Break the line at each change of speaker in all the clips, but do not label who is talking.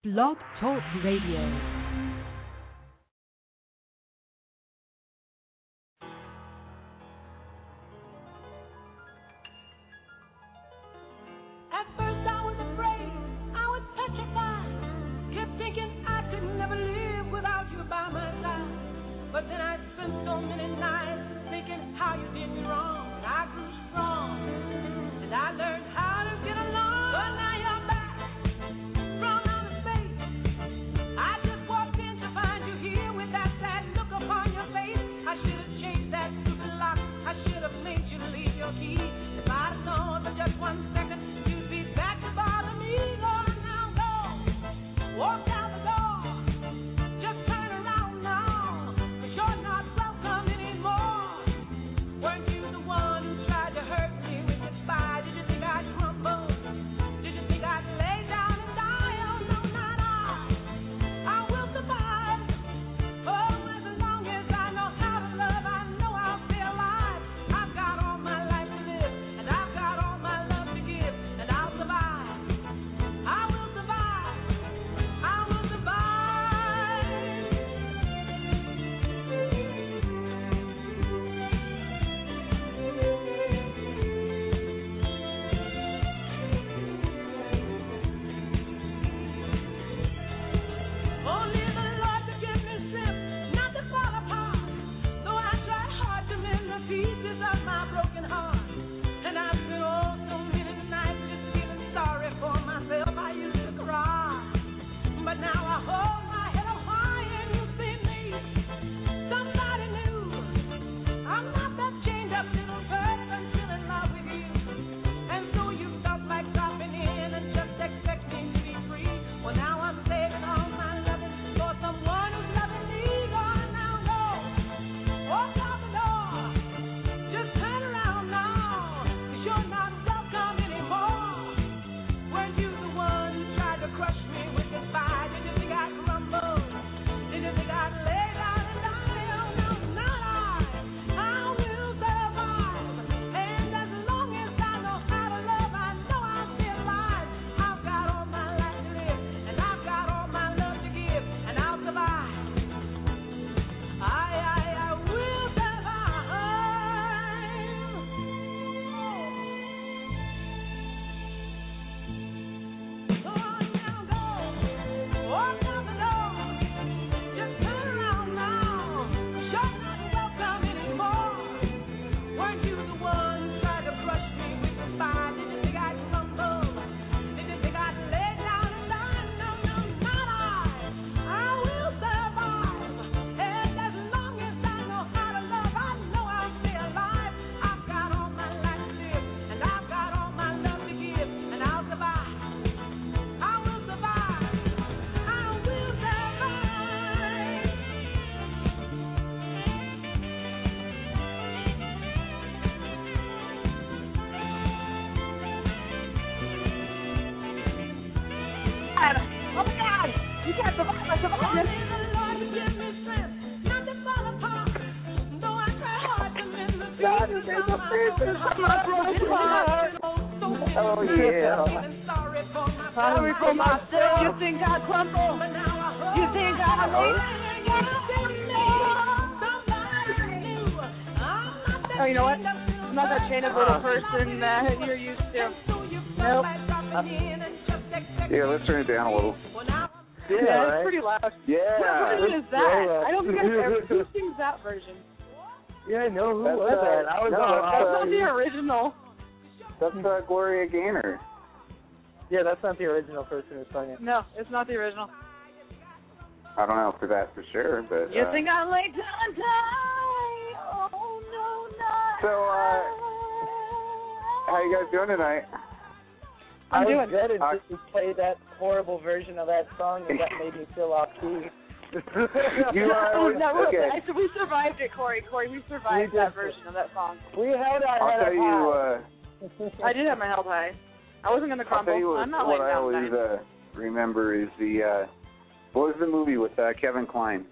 Blog Talk Radio.
At first I was afraid, I was petrified, kept thinking I could never live without you by my side. But then I spent so many nights thinking how you did me wrong, and I grew strong, and I learned how to get along. But now you're back from outer space. I just walked in to find you here with that sad look upon your face. I should have changed that stupid lock, I should have made you leave your key. If I'd have known for just 1 second back to bother me, Lord, now go. Walk out the door. Just turn around now, 'cause you're not welcome anymore. Weren't you the one who tried to hurt me with your spy? Did you think I'd crumble? Did you think I'd lay down and die? Oh, no, not I will survive. Oh, as long as I know how to love, I know I'll stay alive. I've got all my life to live, and I've got all my love to give, and I'll survive. I will survive. I will survive. Only the Lord could give me strength not to fall apart. Though I tried hard to mend the pieces of my broken heart. And I've spent so many nights just feeling sorry for myself. I used to cry, but now I hold my head up high and you see me. Somebody new. I'm not that chained up little person still in love with you. And so you felt like dropping in and just expecting to be free. Well, now I'm saving all my loving for someone who's loving me. Go on now, go. Walk out the door. Just turn around now, 'cause you're not welcome anymore. Weren't you the one who tried to crush me with your spy? Did you think I'd crumble? Did you think I'd lay down and die? Oh, no, not I will survive. And as long as I know how to love, I know I'll stay alive. I've got all my life to live, and I've got all my love to give, and I'll survive. I will survive. Go on now, go. Walk out the door. Just turn around now. You're not welcome anymore. Weren't you the one who tried to crush me with your spy? Did you think I'd crumble? Did you think I'd lay down and die? No, not I will survive. And as long as I know how to love, I know I'll stay alive. I've got all my life to live, and I've got all my love to give, and I'll survive. I will survive. I will survive.
Oh my God! You can't survive. I survived.
Only the Lord can give me strength not to fall apart. Though I try hard to mend the
God,
pieces
there's
of
a
my
pieces
broken
of my broken heart.
Oh,
yeah.
Feeling sorry for myself.
Sorry for myself. You think I crumble?
But now I hold
You think I
my
lay
head somebody new. I'm not that
Oh, you know what?
chained up little
I'm not that chained up little person that you're used to.
so you
Nope.
felt like dropping in and just expecting.
Yeah, let's turn it down a little.
Well, now
Yeah, it's pretty loud.
Yeah.
What version is that?
Yeah.
I don't think I've ever. Who sings that version?
Yeah, no, who
That's,
was that? I was
no,
That's not
on.
the original.
That's Gloria Gaynor.
Yeah, that's not the original person who sung it.
No, it's not the original.
I don't know for that for sure, but.
You think I lay down and die? Oh no, not.
So, how you guys doing tonight?
I'm
I
doing
was good
I-
until you played that horrible version of that song, and that made me feel off key.
You are okay.
I said we survived it, Corey. We survived
We did.
that version of that song.
We had our
I'll
head
tell
up
you.
high.
I did have my health high. I wasn't gonna
I'll
crumble.
tell you
I'm not
what
laying
I
down
always
tonight.
remember is the what was the movie with Kevin Kline?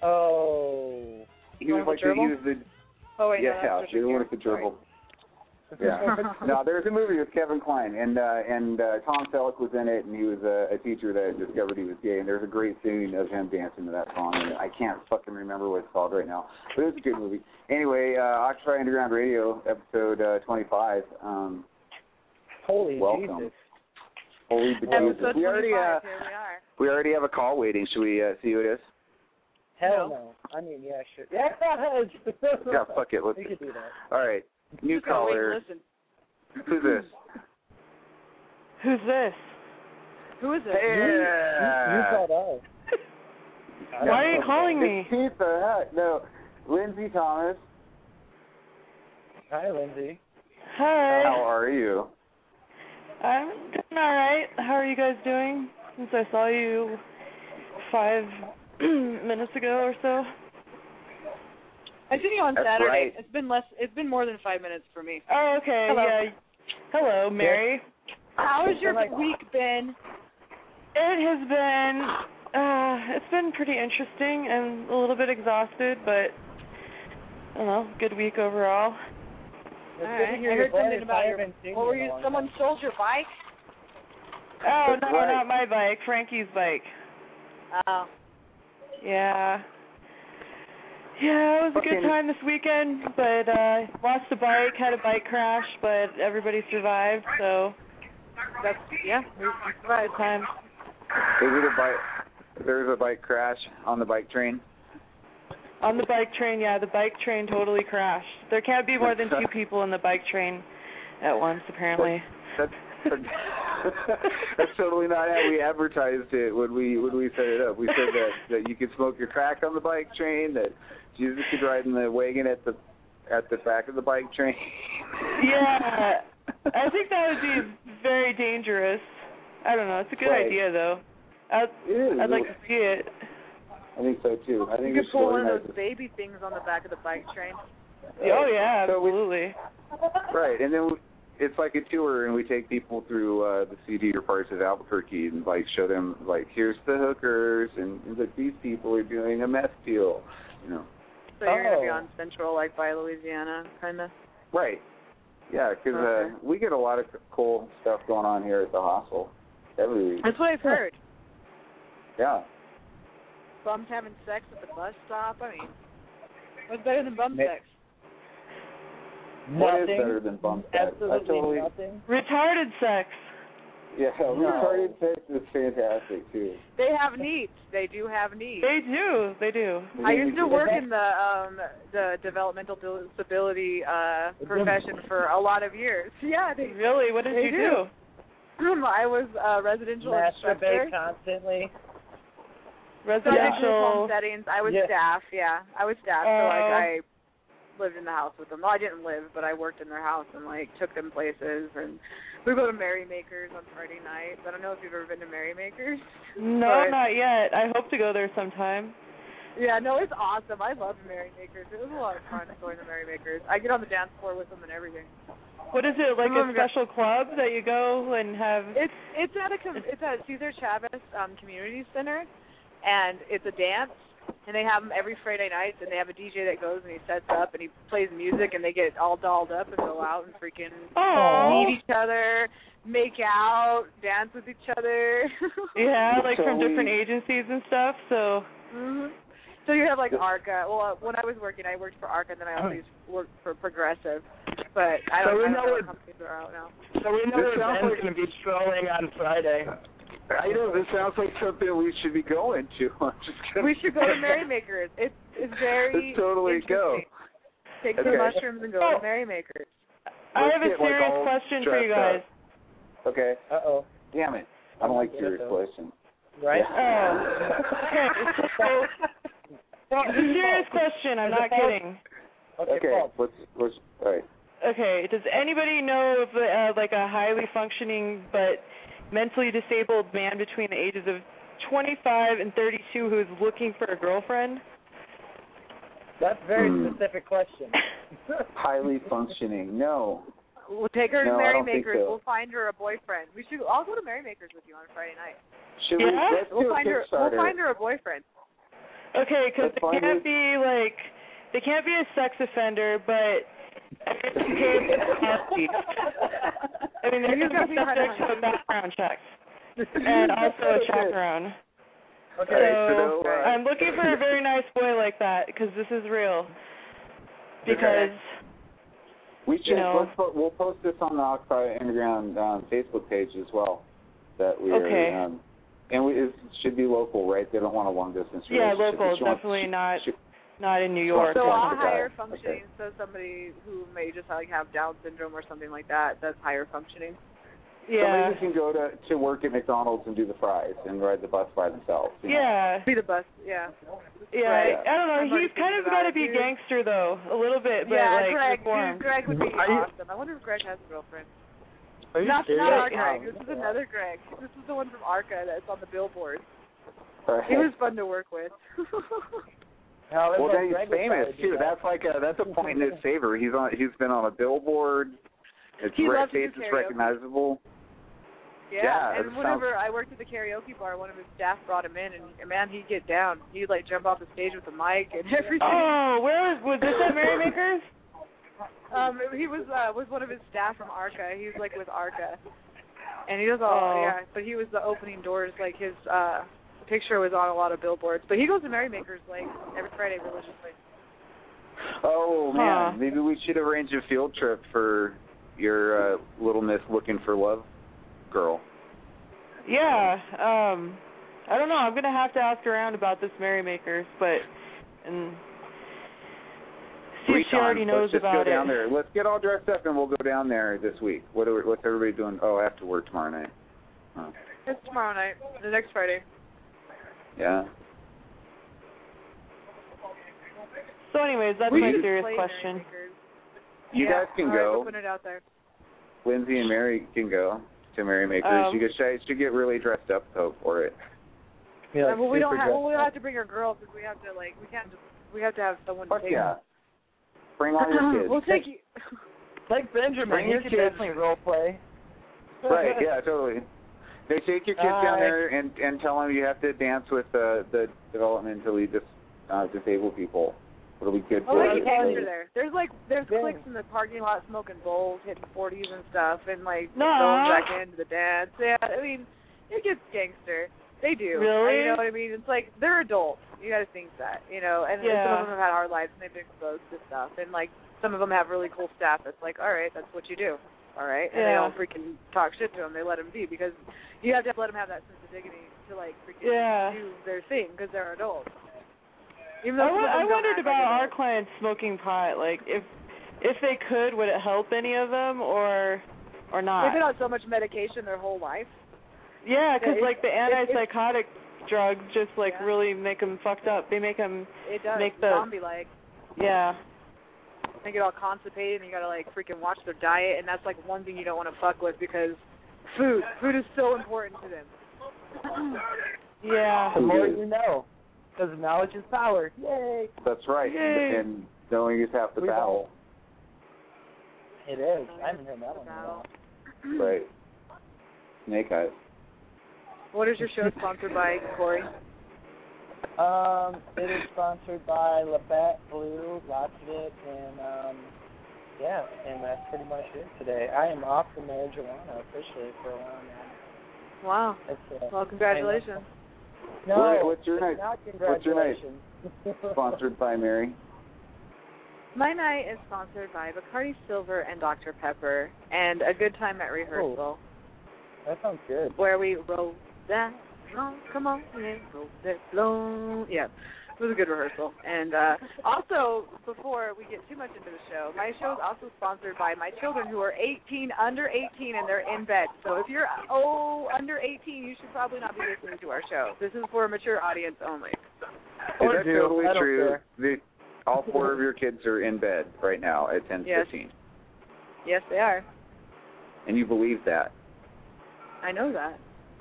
Oh.
He was
One with
like
the gerbil?
he was the
Oh wait,
yeah,
no, that's
the one
Richard
with the
Gere.
gerbil. Yeah. No, there's a movie with Kevin Kline, and Tom Selleck was in it, and he was a teacher that discovered he was gay, and there's a great scene of him dancing to that song, and I can't fucking remember what it's called right now, but it was a good movie. Anyway, Occupy Underground Radio, episode 25.
Holy
welcome.
Jesus.
Holy bejesus.
Episode 25, here we are.
We already have a call waiting. Should we see who it is?
Hell no. I mean, yeah, sure. Yeah,
Yeah, fuck it. Let's
we could do that.
All right. New
Just gotta wait
caller.
and listen.
Who's this?
Who's this?
Who is it?
You called out.
Why are you calling me?
It's Pizza Hut. No, Lindsay Thomas.
Hi, Lindsay.
Hi.
How are you?
I'm doing all right. How are you guys doing? Since I saw you 5 minutes ago or so.
I seen you on
That's
Saturday.
right.
It's been more than 5 minutes for me.
Oh, okay.
Hello.
Yeah. Hello, Mary.
How has your week been?
It has been. It's been pretty interesting. I'm a little bit exhausted, but I don't know. Good week overall.
It's
All
good
right.
to hear
I
your
heard something
voice.
about
I
your.
haven't seen
What were
you in
you?
a long
Someone
time.
stole your bike?
Oh,
That's
no,
right.
not my bike. Frankie's bike.
Oh.
Yeah. Yeah, it was a good time this weekend, but lost a bike, had a bike crash, but everybody survived, so
That's yeah. We survived.
good time.
Is it a bike? There's a bike crash on the bike train.
On the bike train, yeah, the bike train totally crashed. There can't be more than 2 people in the bike train at once, apparently.
That's totally not how we advertised it when we set it up. We said that you could smoke your crack on the bike train, that Jesus could ride in the wagon at the back of the bike train.
Yeah, I think that would be very dangerous. I don't know. It's a good
Right.
idea, though.
It is.
I'd like to see it.
I think so too. I think
You
we
could
should
pull one
organize
of those baby things on the back of the bike train.
Oh, yeah,
So we-
absolutely.
Right, and then it's like a tour, and we take people through the seedier parts of Albuquerque and like show them like here's the hookers, and like these people are doing a meth deal, you know.
So you're gonna be
Oh.
on Central, like by Louisiana, kind of.
Right. Yeah, because
Okay.
we get a lot of cool stuff going on here at the hostel every week.
That's what I've heard.
Yeah.
Bums having sex at the bus stop. I mean, what's better than bum
Ma-
sex?
What is
Nothing.
better than bum sex?
Absolutely nothing.
Retarded sex.
Yeah, retarded sex is fantastic too.
They have needs. They do have needs.
They do.
I used to work in the developmental disability profession for a lotot of years. Yeah, they
Really? What did
They
you
do.
do?
I was a residential instructor.
Masturbate constantly.
Residential home
Residential.
settings. I was
Yeah.
staff. Yeah, I was staff. So
Oh.
I lived in the house with them. Well, I didn't live, but I worked in their house and like took them places. And we go to Merrymakers on Friday nights. I don't know if you've ever been to Merrymakers.
No,
But-
not yet. I hope to go there sometime.
Yeah, no, it's awesome. I love Merrymakers. It was a lot of fun going to Merrymakers. I get on the dance floor with them and everything.
What is it, like
Some of
a
them got-
special club that you go and have?
It's at Cesar Chavez Community Center, and it's a dance, and they have them every Friday nights, and they have a DJ that goes and he sets up and he plays music, and they get all dolled up and go out and freaking
Oh.
meet each other, make out, dance with each other.
Yeah, like from
So
different
we-
agencies and stuff, so.
hmm So you have like ARCA. Well, when I was working, I worked for ARCA, and then I also worked for Progressive. But I don't know what companies are out now.
So we know
This
where
sounds
Ben's
like-
going to be strolling on Friday.
I know this sounds like something we should be going to. I'm just kidding.
We should go to Merrymakers. It's very
Let's totally go.
interesting. Take
Okay.
some mushrooms and go
Oh.
to Merrymakers.
I
Let's
have a
get, like,
serious
all
question for you
dressed
guys.
up. Okay.
Uh-oh.
Damn it. I don't like
Yeah,
serious
so-
questions.
Right?
Oh. Okay, so, well, a serious question, I'm not kidding.
Okay,
Okay.
Paul.
Let's all right.
Okay, does anybody know of like a highly functioning but mentally disabled man between the ages of 25 and 32 who is looking for a girlfriend?
That's a very specific question.
Highly functioning. No.
We'll take her to
No, I don't think
Merrymakers.
so.
We'll find her a boyfriend. I'll go to Merrymakers with you on Friday night.
Should
Yeah?
we? Let's do
We'll
a
find
Kickstarter.
her a boyfriend.
Okay, because
That's fine,
they can't be a sex offender, but I I mean, they're going to be subject to a background check and also a chaperone.
Okay.
So I'm looking for a very nice boy like that because this is real. Because
we should. We'll post this on the Oxford Underground Facebook page as well. That we are. And it should be local, right? They don't want a long distance relationship.
Yeah, local. Definitely not in New York.
So I'll higher functioning. So somebody who may just have Down syndrome or something like that. That's higher functioning.
Yeah.
Somebody who can go to work at McDonald's and do the fries and ride the bus by themselves.
Yeah.
Be the bus. Yeah.
Yeah.
Right.
I don't know. He's kind of got to be gangster though, a little bit, but like reformed.
Greg would be awesome. I wonder if Greg has a girlfriend. Not our Greg. This is another Greg. This is the one from Arca that's on the billboard.
Right.
He was fun to work with.
Well, then he's famous too. That's a point in his favor. He's been on a billboard. His face is recognizable.
Yeah, and whenever I worked at the karaoke bar, one of his staff brought him in, and man, he'd get down. He'd like jump off the stage with the mic and everything.
Oh, where was this at Merrymakers?
He was one of his staff from Arca. He was like with Arca, and he does all but he was the opening doors. Like his picture was on a lot of billboards. But he goes to Merrymakers like every Friday religiously.
Oh man, maybe we should arrange a field trip for your little Miss Looking for Love girl.
Yeah, I don't know. I'm gonna have to ask around about this Merrymakers, and see if she already knows about it.
Let's just go down there. Let's get all dressed up and we'll go down there this week. What's everybody doing? Oh, I have to work tomorrow night. Oh.
It's tomorrow night. The next Friday.
Yeah.
So, anyways, that's my serious question.
You guys can go.
Put it out there.
Lindsay and Mary can go to Merrymakers. You should get really dressed up though for it.
Yeah,
well, we'll have to bring our girls because we have to have someone to take.
Yeah. Bring all your kids.
We'll take you.
Like Benjamin, you could definitely role play.
Right? Yeah, totally. They take your kids down there and tell them you have to dance with the developmentally disabled people. It'll be good for you.
There. There's cliques in the parking lot smoking bowls, hitting 40s and stuff, and like going back into the dance. Yeah, I mean, it gets gangster. They do.
Really?
You know what I mean? It's like they're adults. You got to think that, and some of them have had hard lives and they've been exposed to stuff, and like some of them have really cool staff that's like, all right, that's what you do, all right, and they don't freaking talk shit to them. They let them be because you have to let them have that sense of dignity to like freaking do their thing because they're adults.
I wondered about our clients smoking pot. Like, if they could, would it help any of them or not?
They've been on so much medication their whole life.
Yeah, because like the antipsychotic drugs just like really make them fucked up. They make them
zombie-like.
Yeah.
They get all constipated, and you gotta like freaking watch their diet, and that's like one thing you don't want to fuck with because food is so important to them.
Yeah.
The more you know. Because knowledge is power. Yay!
That's right. Yay. And knowing is half the battle.
It is. I haven't heard that one.
Right. Snake Eyes.
What is your show sponsored by, Corey? It is sponsored by Labatt Blue, lots of it, and and that's pretty much it today. I am off the marijuana officially for a while now.
Wow. Well, congratulations.
No,
what's your night? What's your night? Sponsored by Mary.
My night is sponsored by Bacardi Silver and Dr. Pepper, and a good time at rehearsal.
Oh, that sounds good.
Where we roll that long, come on, yeah, roll that long. Yeah, it was a good rehearsal. And also, before we get too much into the show, my show is also sponsored by my children who are under 18, and they're in bed. So if you're under 18, you should probably not be listening to our show. This is for a mature audience only.
That's totally true. All four of your kids are in bed right now at 10:15.
Yes, they are.
And you believe that?
I know that.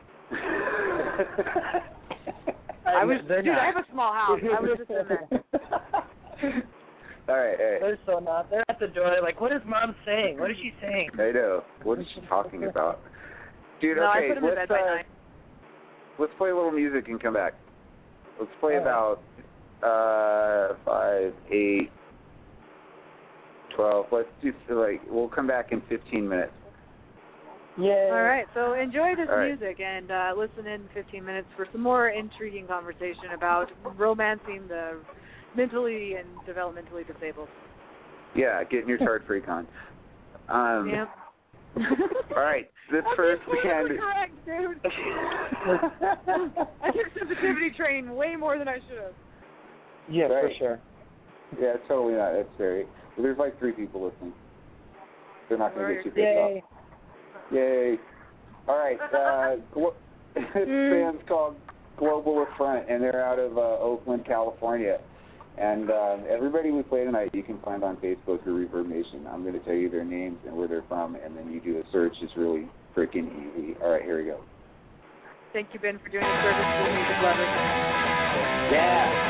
I have a small house. I was just in there.
All right.
They're so not. They're at the door. They're like, what is Mom saying? What is she saying?
I know. What is she talking about? Dude,
no, I put them in bed by 9.
Let's play a little music and come back. Let's play about 5, 8, 12. Let's do, we'll come back in 15 minutes.
Yeah.
All right, so enjoy this
All right.
music and listen in 15 minutes for some more intriguing conversation about romancing the mentally and developmentally disabled.
Yeah, getting your tart free con.
Yep.
All right, this first band.
Correct, dude. I took sensitivity training way more than I should have.
Yeah,
Right.
for sure.
Yeah, totally not. That's very. There's like 3 people listening. They're not going to get you pissed off.
Yay.
Yay. All right. This band's called Global Affront, and they're out of Oakland, California. And everybody we play tonight you can find on Facebook or Reverb Nation. I'm going to tell you their names and where they're from, and then you do a search. It's really freaking easy. All right, here we go.
Thank you, Ben, for doing a service to the music lovers.
Yeah.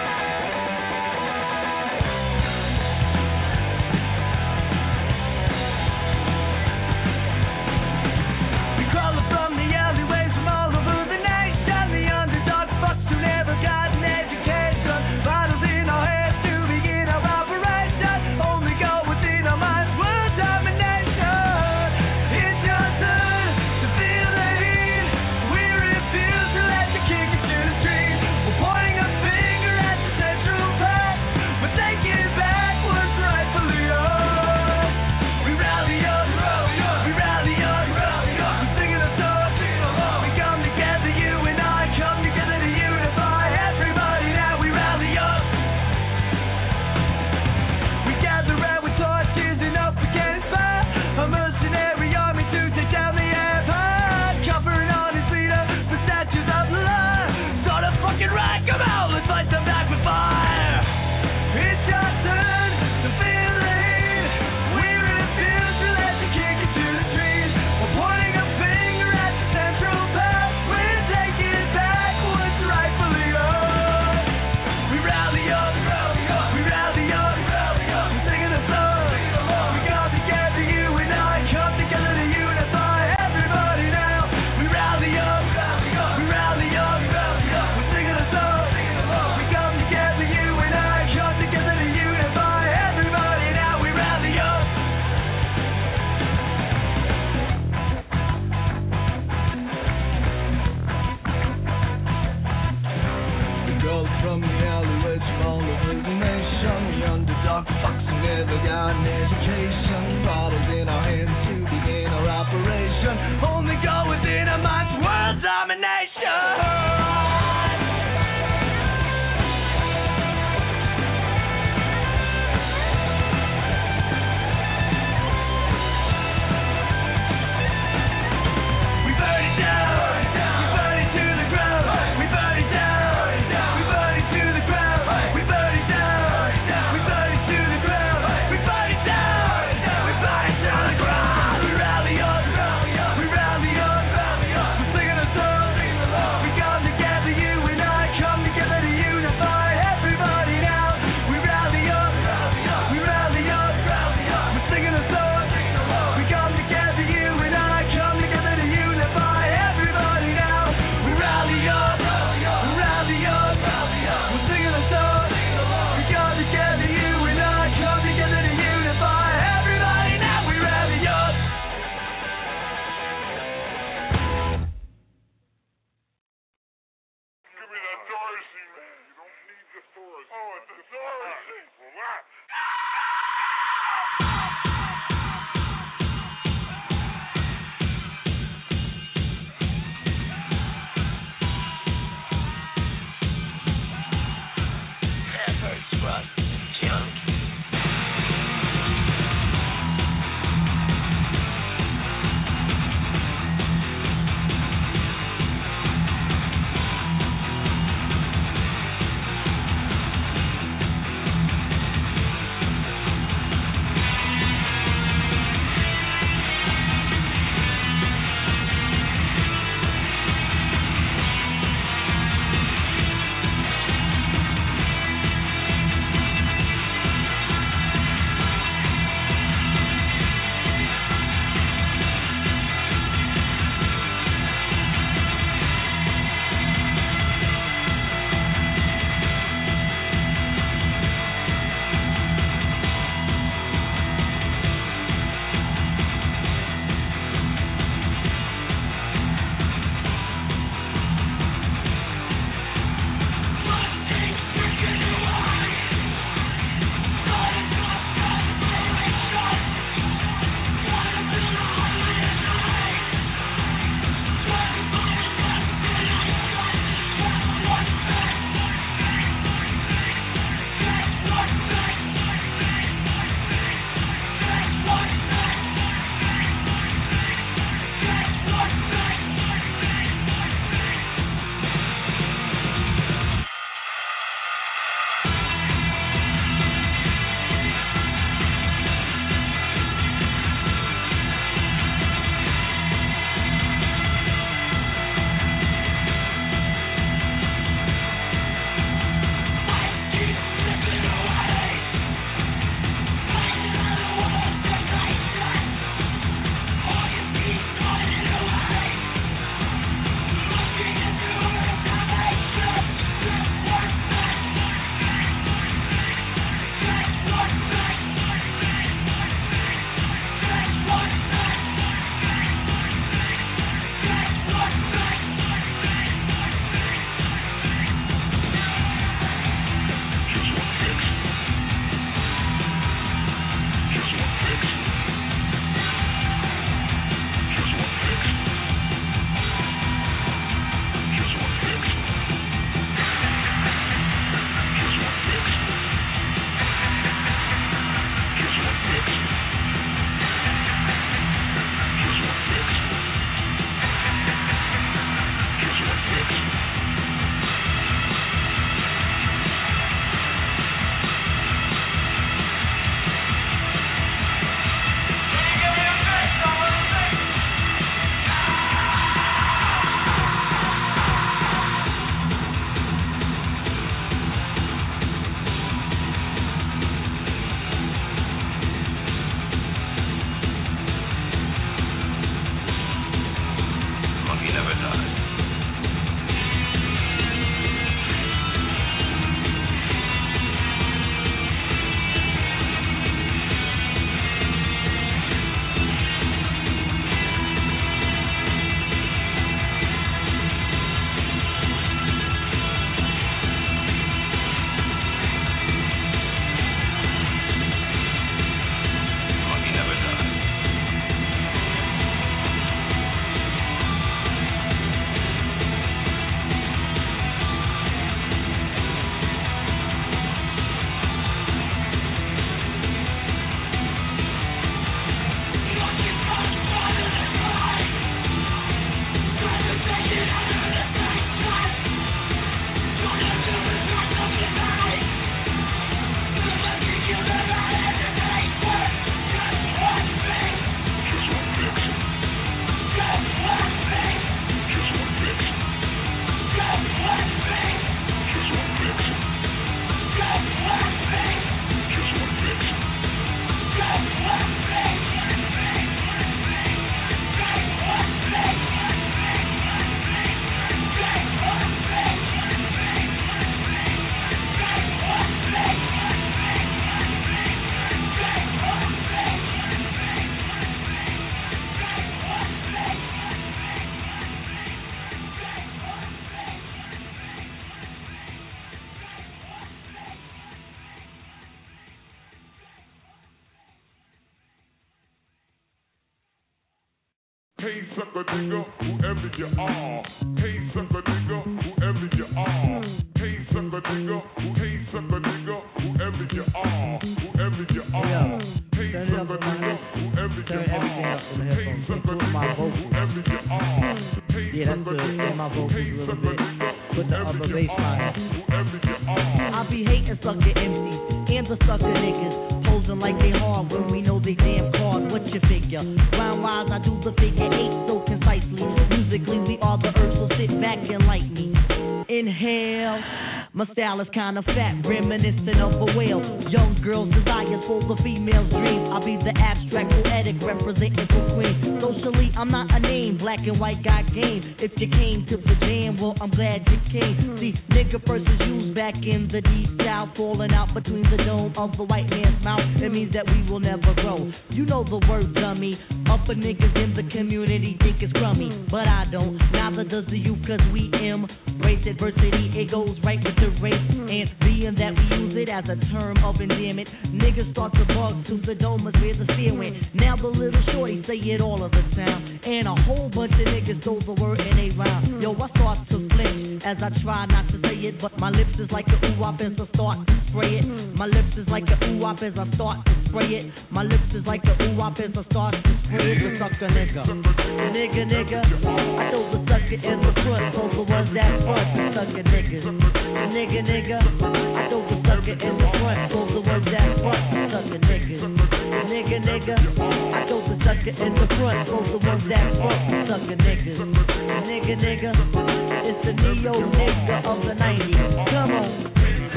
Hey, sucker nigga, whoever you are. Hey, sucker nigga, whoever you are. Hey, sucker nigga, whoever you are. Whoever you are. Hey, sucker nigga, whoever you are. Hey, sucker nigga, whoever you are.
Yeah, that's good. And my vocals a little bit. Put the upper bass line.
I be hating sucker MCs and the sucker niggas, posing like they hard when we know they damn cars. What you figure? Round wise, I do the figure eight so concisely. Musically, we are the earth, so sit back and like me. Inhale. My style is kinda fat, reminiscent of a whale. Young girls' desires for the female's dreams. I'll be the abstract poetic representing for Queen. Socially, I'm not a name, black and white got game. If you came to the jam, well, I'm glad you came. See, nigga first is used back in the deep south, falling out between the dome of the white man's mouth. It means that we will never grow. You know the word, dummy. Upper niggas in the community think it's crummy, but I don't. Neither does the youth, cause we embrace adversity. It goes right with the race, and being that we use it as a term of endearment, niggas start to bug to the dome is where the fear went. Now the little shorty say it all of the time, and a whole bunch of niggas throw the word in a rhyme. Yo, I start to flinch as I try not to say it, but my lips is like a ooh-wop as I start to spray it. My lips is like a ooh-wop as I start to spray it. My lips is like a ooh-wop as I start to spray it. The sucker nigga, nigga, I throw the sucker in the front, so the ones that front, the sucker niggas. Nigga, I throw the sucker in the front, so the ones that front, the sucker niggas. Nigga, I throw the sucker in the front, so the ones that front, the sucker niggas. Nigga, it's the neo nigga of the 90s. Come on.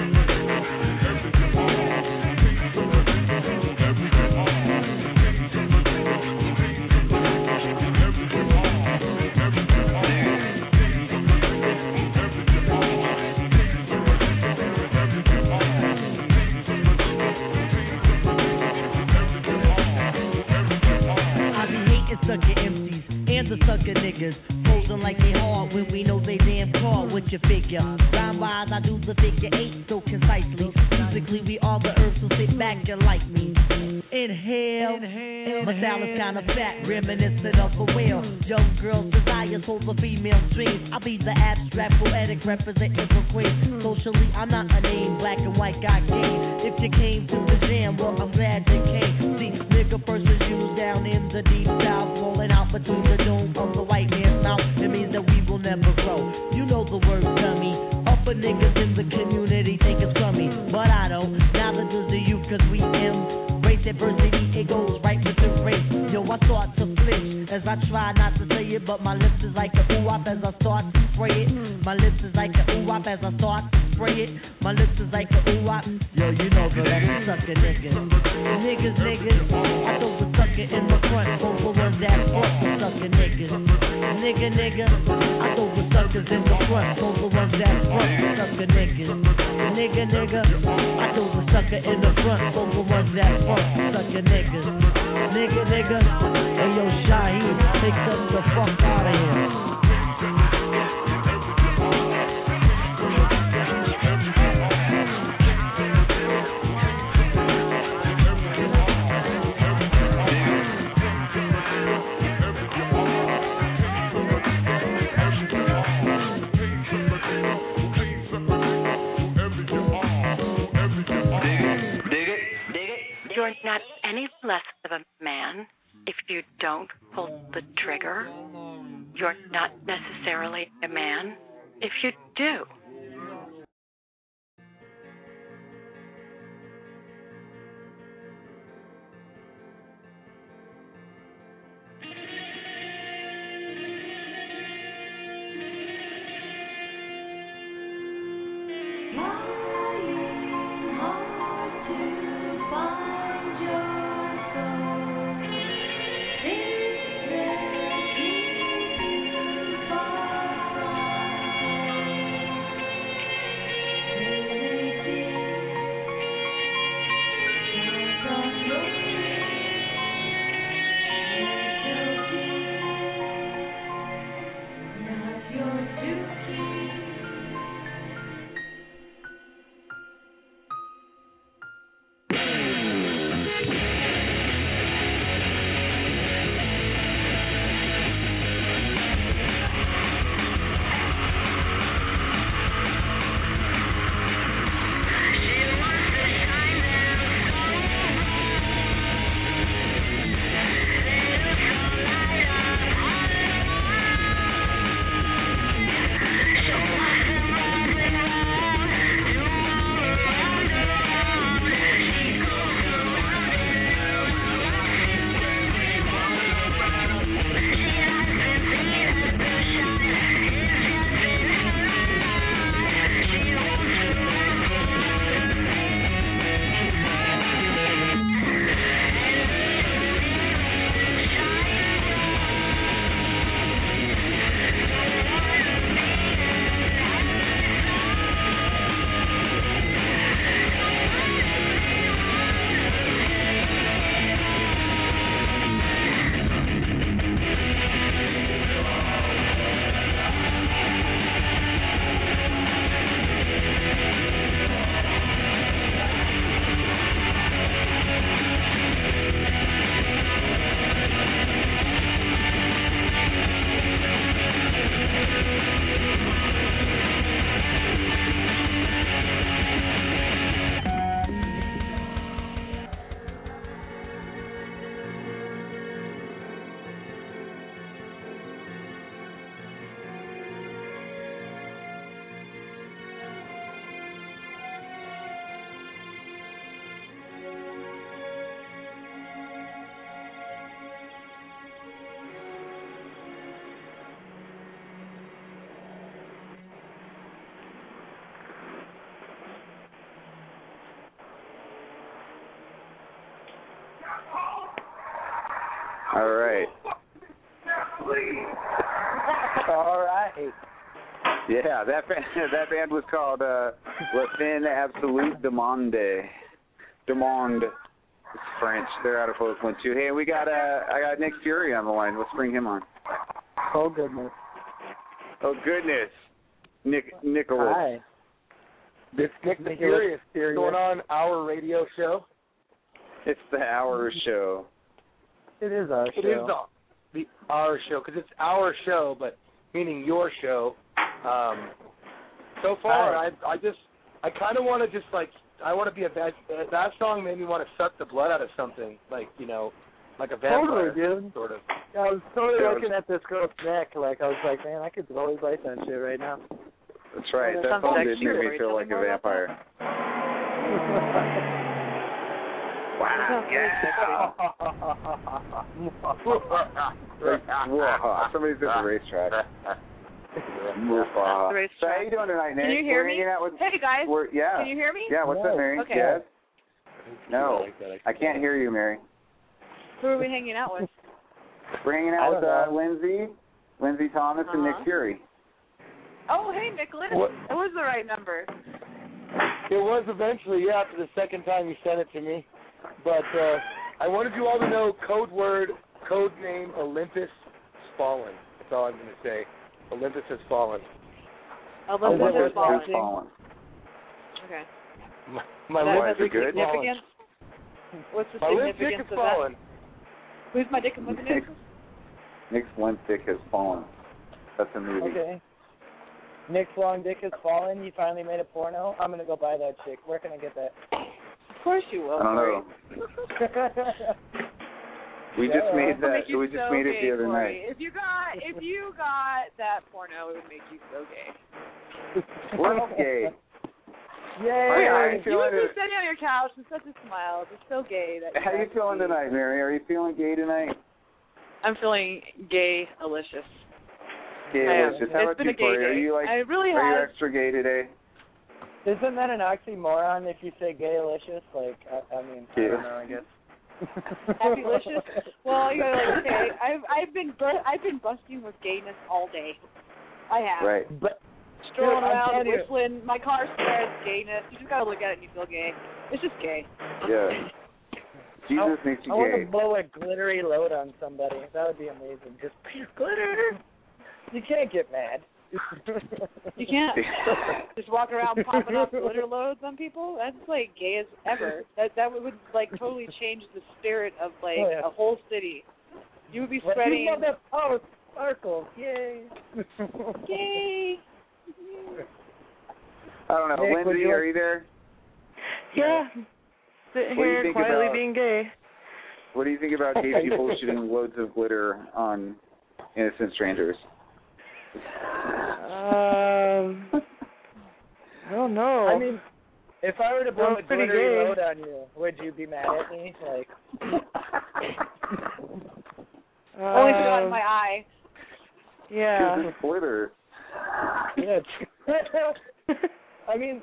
Sucker MCs and the sucker niggas, posing like they hard when we know they damn hard. What you figure? Rhyme wise, I do the figure eight so concisely. Musically, we are the earth, so sit back and like me. Inhale. My style is kinda fat, reminiscent of a whale. Young girls' desires hold the female dreams. I'll be the abstract poetic representing for Queen. Socially, I'm not a name, black and white got game. If you came to the jam, well, I'm glad you came. See, nigga first is used down in the deep south, rolling out between the dome of the white man's mouth. It means that we will never grow. You know the word, dummy. Upper niggas in the community think it's crummy, but I don't. Neither does the youth, cause we embrace adversity. It goes right with the race. Yo, I start to flinch as I try not to say it, but my lips is like a ooh-wop as I start to spray it. My lips is like a ooh-wop as I start to spray it. My lips is like a ooh-wop. Yo, you know, girl, that's a sucker nigga. Niggas, I throw the sucker in the front, so the ones that front the sucker niggas. Nigga, I throw the suckers in the front, so the ones that front the sucker niggas. Nigga, I throw the sucker in the front, so the ones that front the sucker niggas. Nigga, hey yo, Shaheed, take us the fuck out of here.
You're not any less of a man if you don't pull the trigger. You're not necessarily a man if you do.
All right.
All right.
Yeah, that band was called La Fin Absolute Demande. Demande. It's French. They're out of Oakland too. Hey, I got Nick Fury on the line. Let's bring him on.
Oh goodness.
Oh goodness. Nicholas.
Hi.
This Nick the Furious going on our radio show.
It's the Hour Show.
It is our show.
It is the our show because it's our show, but meaning your show. So far, I kind of want to just I want to be that song made me want to suck the blood out of something, like a vampire.
Totally, dude.
Sort of.
I was totally looking at this girl's neck, I was like, man, I could totally bite that shit right now.
That's right. That song did make me feel like a vampire. Wow. Yeah. Somebody's at the racetrack. So how you doing tonight, Nick?
Can you hear me? Hey, guys.
Yeah.
Can you hear me?
Yeah, what's up, Mary?
Okay.
Yes? No, I can't hear you, Mary.
Who are we hanging out with?
We're hanging out with Lindsay Thomas, and Nick Fury.
Oh, hey, Nicholas. That was the right number.
It was eventually, after the second time you sent it to me. But I wanted you all to know code name Olympus Fallen. That's all I'm going to say. Olympus has fallen.
Olympus has fallen. Okay.
My lipstick is
fallen. What's the significance of
fallen.
that? Who's my dick and what's the name?
Nick's limp dick has fallen. That's a movie.
Okay. Nick's long dick has fallen. You finally made a porno. I'm gonna go buy that chick. Where can I get that?
Of course you will.
I don't know. We just made that. We just made it the other night.
If you got that porno, it would make you so gay.
We're gay.
Yay! You would be sitting on your couch with such a smile. It's so gay.
How are you feeling tonight, Mary? Are you feeling gay tonight?
I'm feeling gay-alicious.
Gay-alicious. How about you, Corey? Are you
are
you extra gay today?
Isn't that an oxymoron if you say gay-alicious? I mean, I don't know, I guess.
Happy-licious? Well, you're okay. I've been busting with gayness all day. I have.
Right.
But
strolling around, whistling. My car says gayness. You just gotta look at it and you feel gay. It's just gay.
Yeah. Jesus makes you gay.
I want to blow a glittery load on somebody. That would be amazing. Just glitter. You can't get mad.
You can't just walk around popping off glitter loads on people. That's gay as ever. That would totally change the spirit of a whole city. You would be spreading.
You love that sparkle. Yay.
Yay.
I don't know.
Nick,
Lindsay, are you there?
Yeah. Sitting here quietly being gay.
What do you think about gay people shooting loads of glitter on innocent strangers?
I don't know.
I mean, if I were to blow a glittery load on you, would you be mad at me?
Only if it got in my eye.
Yeah.
It's glitter.
Yeah. I mean,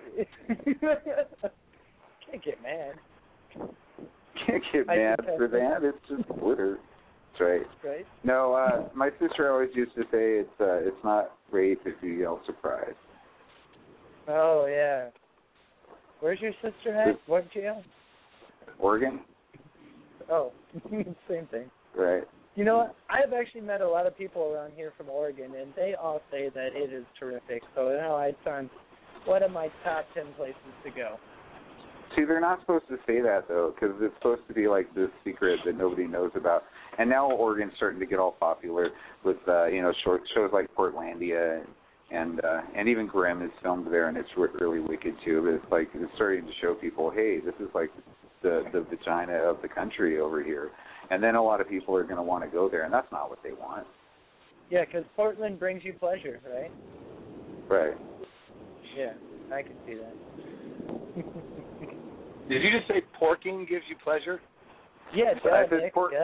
can't get mad.
Can't get mad for that. It's just glitter. That's right. No, my sister always used to say it's not rape if you yell surprise.
Oh yeah. Where's your sister at? What jail?
Oregon.
Oh, same thing.
Right.
You know what? I've actually met a lot of people around here from Oregon, and they all say that it is terrific. So it's on one of my top 10 places to go.
See, they're not supposed to say that, though, because it's supposed to be this secret that nobody knows about. And now Oregon's starting to get all popular with, shows like Portlandia, and even Grimm is filmed there, and it's really wicked, too. But it's starting to show people, hey, this is the vagina of the country over here. And then a lot of people are going to want to go there, and that's not what they want.
Yeah, because Portland brings you pleasure, right?
Right.
Yeah, I can see that.
Did you just say porking gives you pleasure?
Yeah,
I said
Nick,
pork.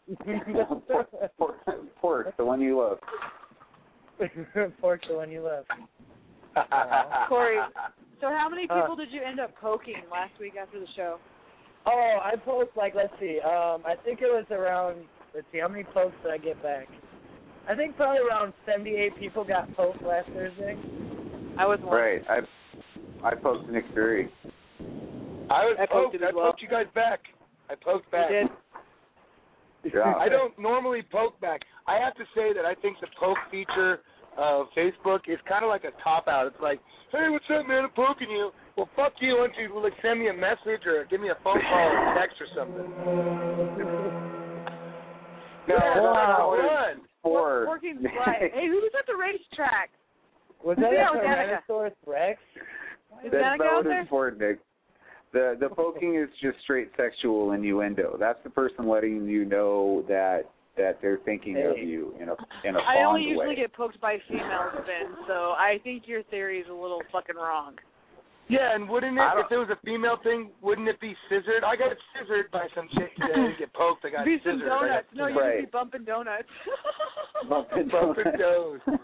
Pork, the one you love.
Pork, the one you love.
Corey, so how many people did you end up poking last week after the show?
Oh, I poked, let's see, I think it was around Let's see, how many pokes did I get back? I think probably around 78 people got poked last Thursday.
I was one.
Right. I poked Nick Fury.
I
poked
you guys back. I poked back.
You did.
Yeah.
I don't normally poke back. I have to say that I think the poke feature of Facebook is kind of like a cop-out. It's like, hey, what's up, man? I'm poking you. Well, fuck you. Why don't you like, send me a message or give me a phone call or text or something? No, run.
Working right. Hey, who was at the racetrack?
Was that
Yeah,
a
with Danica.
Tyrannosaurus Rex?
Is
That's
Danica
not
out
what
there?
it's for, Nick. The poking is just straight sexual innuendo. That's the person letting you know that they're thinking of you in a fond way.
I only usually get poked by females, Ben, so I think your theory is a little fucking wrong.
Yeah, and wouldn't it, if it was a female thing, wouldn't it be scissored? I got scissored by some chick today. I didn't get poked. I got
Be
scissored.
some donuts. No, you
Right.
should be bumping donuts.
Bumping
Bumping
donuts.
toes.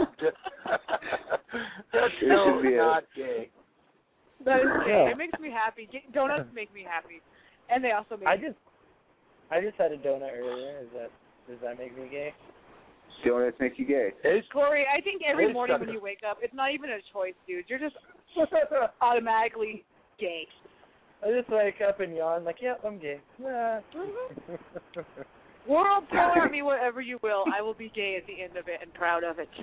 That's
It
so
should be
not gay.
That is gay.
Yeah.
It makes me happy. Donuts make me happy, and they also make.
I just had a donut earlier. Does that make me gay?
Donuts make you gay.
Corey, I think every
It's
morning
something.
when you wake up, it's not even a choice, dude. You're just automatically gay.
I just wake up and yawn like, yep, I'm gay. Nah.
World, throw at me whatever you will. I will be gay at the end of it and proud of it.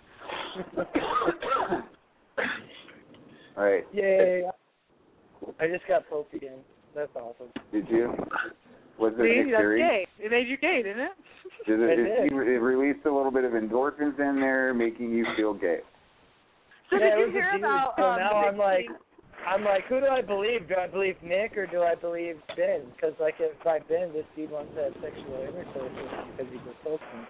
All right.
Yay. I just got poked again. That's awesome.
Did you? Was it
See,
Nick
that's
Fury?
gay. It made you gay, didn't it?
It
It released a little bit of endorphins in there, making you feel gay.
So
Yeah,
did
it
you
was a
hear
dude.
about?
So now
Nick
I'm like, who do I believe? Do I believe Nick or do I believe Ben? Because like if I Ben, this dude wants to have sexual intercourse with me because he just poked me.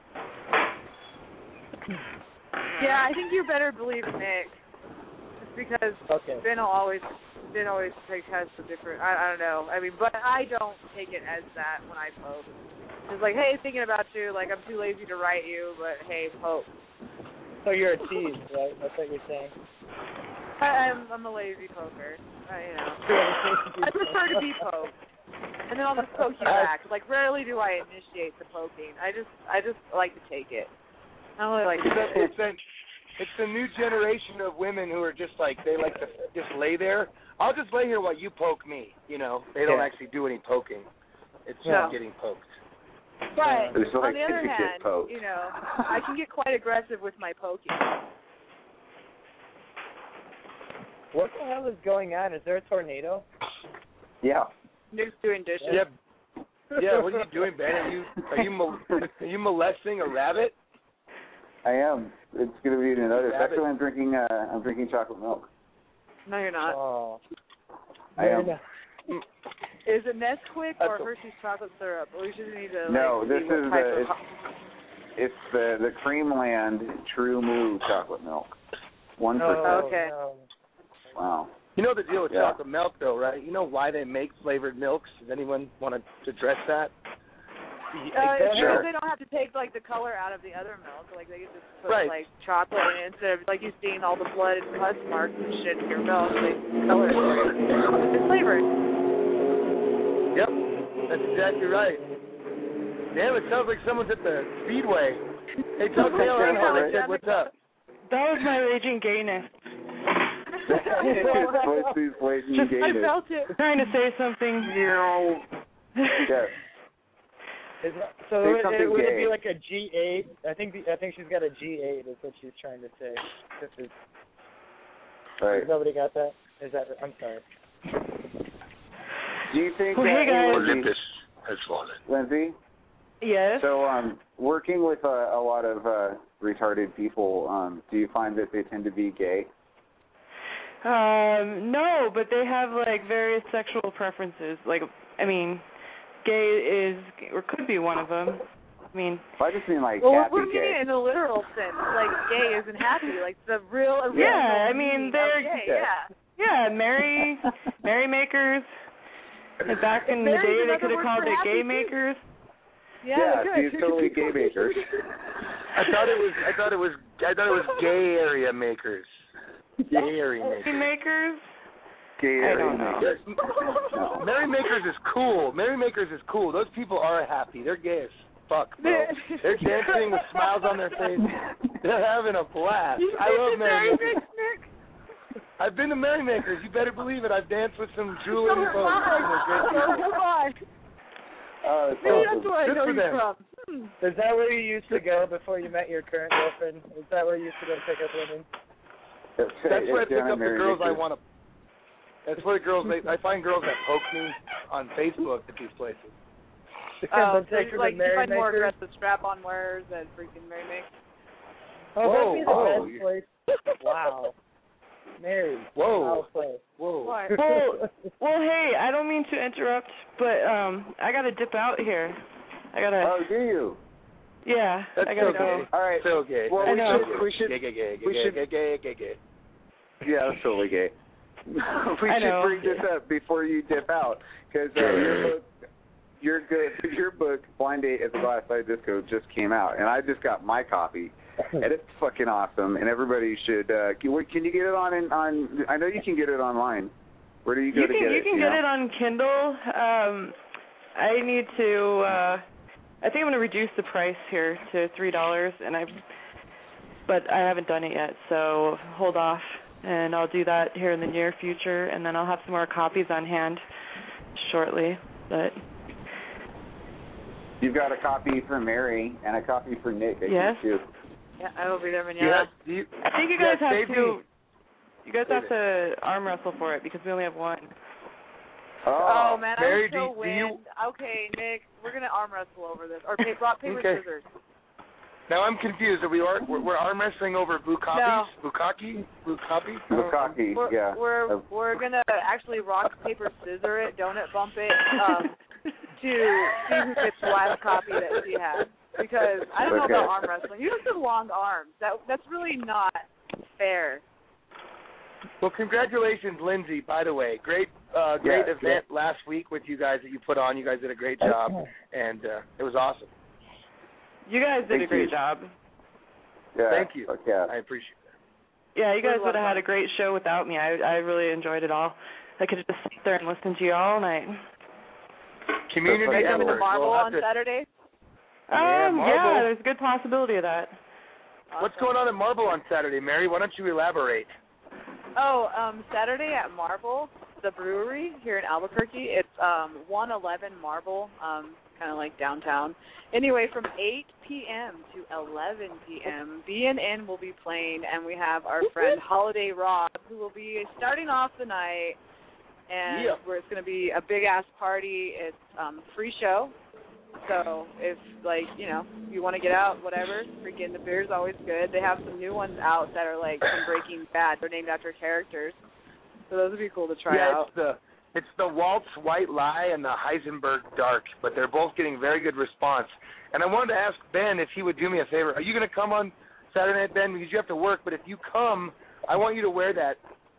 Yeah, I think you better believe Nick, just because
Okay.
Ben always like has a different. I don't know. I mean, but I don't take it as that when I poke. It's like, hey, thinking about you. Like I'm too lazy to write you, but hey, poke.
So you're a tease, right? That's what you're saying.
I'm a lazy poker. I prefer to be poked, and then I'll just poke you back. Like rarely do I initiate the poking. I just like to take it. I don't really like to.
It's the new generation of women who are just like, they like to just lay there. I'll just lay here while you poke me. You know, they don't actually do any poking. It's just getting poked.
But
It's like
on the other
to get
hand,
poked.
you know, I can get quite aggressive with my poking.
What the hell is going on? Is there a tornado?
Yeah.
Nick's doing dishes.
Yeah. What are you doing, Ben? Are you molesting a rabbit?
I am. It's going to be another.
Rabbit.
Actually, I'm drinking chocolate milk.
No, you're not.
Oh.
I am.
Is it Nesquik or Hershey's chocolate syrup? We just need to.
No,
see
this
what
is
type of
it's the Creamland True Moo chocolate milk. 1%.
Oh,
Okay.
no.
Wow.
You know the deal with
Yeah.
chocolate milk, though, right? You know why they make flavored milks? Does anyone want to address that?
It's
Sure.
because they don't have to take like the color out of the other milk. Like they can just put
Right.
like chocolate in it instead of like you seeing all the blood and pus marks and shit in your milk. They color it for you. It's flavored.
Yep, that's exactly right. Damn, it sounds like someone's at the Speedway. Hey, tell Taylor and Holly, check what's up.
That was my raging gayness.
Please wait and
I
gain it.
felt it.
Trying to say something.
Yes.
So
Say something
would it
gay.
be like a G8? I think she's got a G8 is what she's trying to say.
Right.
Has nobody got that? Is that? I'm sorry.
Do you think
Well,
that
hey, guys.
Lindsay,
has fallen.
Lindsay?
Yes.
So, working with a lot of retarded people, do you find that they tend to be gay?
No, but they have like various sexual preferences. Like, I mean, gay is or could be one of them. I mean,
I just mean like
Well,
happy
we're meaning
gay.
it in a literal sense. Like gay isn't happy. Like the real original.
yeah. I mean,
meaning
they're
of gay.
yeah, merry makers. And back in the
Mary's
day, they
another
could have
word
called
for
it
happy,
gay
too.
makers.
Yeah,
she's totally gay maker.
I thought it was gay area makers. Gay area
Gay
makers.
makers.
Gay
I
area
don't know.
makers. No.
Merrymakers is cool. Merrymakers is cool. Those people are happy. They're gayish. fuck, bro. They're dancing with smiles on their face. They're having a blast. I love merrymakers. I've been to merrymakers. You better believe it. I've danced with some drooling folks.
Oh,
maybe that's where I know you from.
Is that where you used to go before you met your current girlfriend? Is that where you used to go to pick up women?
That's where I pick up the girls I want to. That's where the girls. I find girls that poke me on Facebook at these places.
Oh, so you find more aggressive strap-on wearers than freaking merrymakers.
Oh, that'd be the best place. Wow. Mary.
Whoa.
Whoa.
Well, hey, I don't mean to interrupt, but I gotta dip out here.
Oh, do you?
Yeah,
that's
I gotta
so
go.
Gay.
All right.
So gay.
Well, we should.
Gay.
Yeah, that's totally gay. We should bring this up before you dip out, because your book, Blind Date at the Glass Side Disco, just came out, and I just got my copy. And it's fucking awesome, and everybody should. Can you get it on? I know you can get it online. Where do you go to get it?
You can get it on Kindle. I need to. I think I'm going to reduce the price here to $3, but I haven't done it yet, so hold off, and I'll do that here in the near future, and then I'll have some more copies on hand shortly. But
you've got a copy for Mary and a copy for Nick.
Yes.
Too.
Yeah, I will be there, Manila.
I think you guys have to. You guys have to arm wrestle for it because we only have one.
Oh man,
Mary,
I would so win. Okay, Nick, we're gonna arm wrestle over this, or rock paper scissors.
Now I'm confused. We're arm wrestling over Bukaki? Bukaki?
Yeah.
We're gonna actually rock paper scissor it, donut bump it, to see who gets the last copy that she has. Because I don't know about arm wrestling. You have the long arms. That's really not fair.
Well, congratulations, Lindsay, by the way. Great event last week with you guys that you put on. You guys did a great job, and it was awesome.
You guys did a great job.
Yeah.
Thank you.
Okay.
I appreciate it.
Yeah, you guys would have had a great show without me. I really enjoyed it all. I could just sit there and listen to you all night.
Community
Are you coming to Marble on Saturday?
Yeah, there's a good possibility of that.
Awesome.
What's going on at Marble on Saturday, Mary? Why don't you elaborate?
Saturday at Marble, the brewery here in Albuquerque. It's 111 Marble, kind of like downtown. Anyway, from 8 p.m. to 11 p.m., B&N will be playing, and we have our friend Holiday Rob, who will be starting off the night, and it's going to be a big-ass party. It's free show. So if, you want to get out, whatever, freaking the beer's always good. They have some new ones out that are like from Breaking Bad. They're named after characters. So those would be cool to try out.
It's the Waltz White Lie and the Heisenberg Dark, but they're both getting very good response. And I wanted to ask Ben if he would do me a favor. Are you going to come on Saturday night, Ben? Because you have to work, but if you come, I want you to wear that.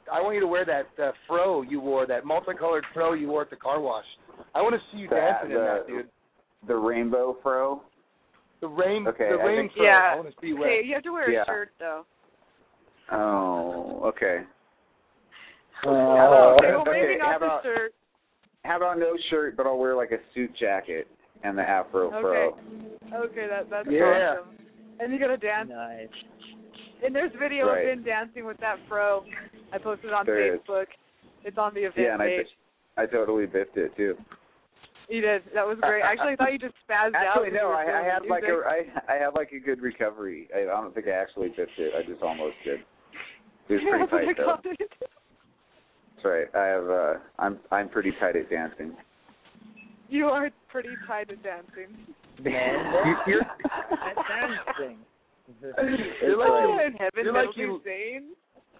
Fro you wore, that multicolored fro you wore at the car wash. I want to see you dancing in that, dude.
The rainbow fro?
The rain fro.
Yeah.
I want to see where.
Okay, you have to wear a shirt, though.
Oh, okay.
Maybe not the shirt.
How about no shirt, but I'll wear like a suit jacket and the afro fro.
Okay, that's awesome. And you got to dance.
Nice.
And there's video of Ben dancing with that fro. I posted it on Facebook. It's on the event page.
I totally biffed it, too.
You did. That was great. Actually, I thought you just spazzed out.
Actually, no. I had like a good recovery. I don't think I actually biffed it. I just almost did. It was pretty tight, though. That's right. I have. I'm pretty tight at dancing.
You are pretty tight at dancing.
You're dancing.
You're like Elaine.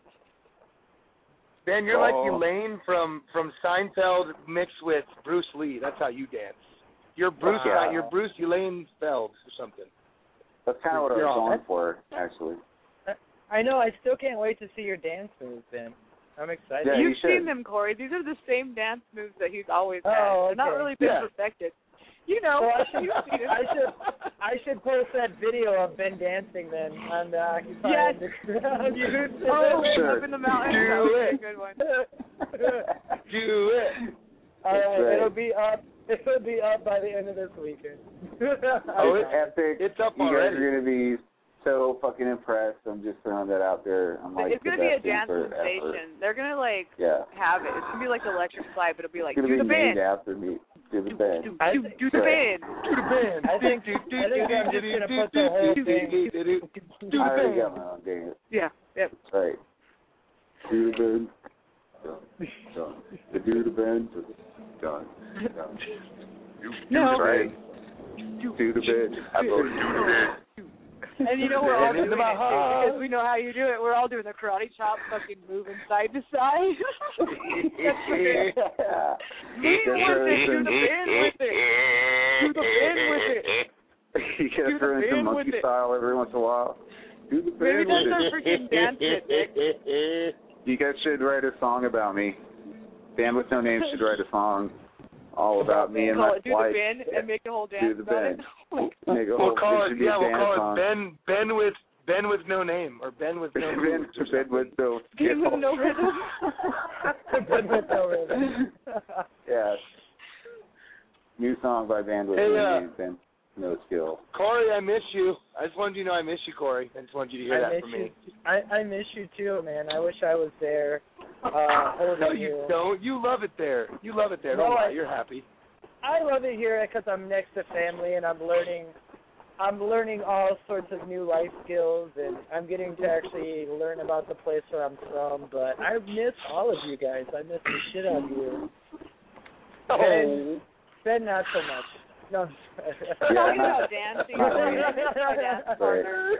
Ben, you're like Elaine from Seinfeld mixed with Bruce Lee. That's how you dance. You're Bruce. You're Bruce Elaine Feld or something.
That's kind of what I was going for, actually.
I know. I still can't wait to see your dance moves, Ben. I'm excited.
Yeah,
You've seen them, Corey. These are the same dance moves that he's always had.
Okay.
They're not really been perfected. You know.
So I should post that video of Ben dancing then on
Yes.
Sure.
Up in the mountains.
Do
that
it.
A good one.
Do it.
All right. It'll be up It will be up by the end of this weekend.
Oh, it's
epic.
It's up
you
already.
guys are going to be so fucking impressed. I'm just throwing that out there. I'm like,
it's going to be a dance sensation. They're going to, like, have it. It's going to be like the electric slide, but it'll be like,
it's
do the
named
band.
after me. Do the band.
Do the band.
Do the band.
I think I'm just going to put the whole thing.
I already got my own dance.
Yeah. Yep.
Right. Do the band. Done. The do the band. Done. Done.
No.
Right. Do the band. I vote do the band.
And you know we're all doing it
Into my heart.
because we know how you do it. We're all doing the karate chop, fucking moving side to side. Lean with it, do the bend with it, do the bend with it.
You gotta throw in some monkey style every once in a while. Do the
Maybe
band
that's
with
our
it.
freaking dance hit, Nick.
You guys should write a song about me. Band with No Name should write a song all about me and
Call
my
it do the
wife.
bend and make a whole dance
Do the
about
bend.
it.
Make a
We'll
whole
call it,
should be a
we'll
dance
call
song.
it Ben with no name, or Ben with no
Ben with no
Ben with no rhythm.
Ben with no rhythm.
Yeah. New song by Band with
Hey,
No Name, Ben No Skill.
Corey, I miss you. I just wanted you to know I miss you, Corey. I just wanted you to hear that from me.
I miss you too, man. I wish I was there holding
No, you don't. You love it there. You love it there.
No,
Don't lie. You're happy.
I love it here because I'm next to family and I'm learning all sorts of new life skills, and I'm getting to actually learn about the place where I'm from. But I miss all of you guys. I miss the shit out of you.
Oh.
Ben, not so much. No.
We're talking about dancing. Our dance partner.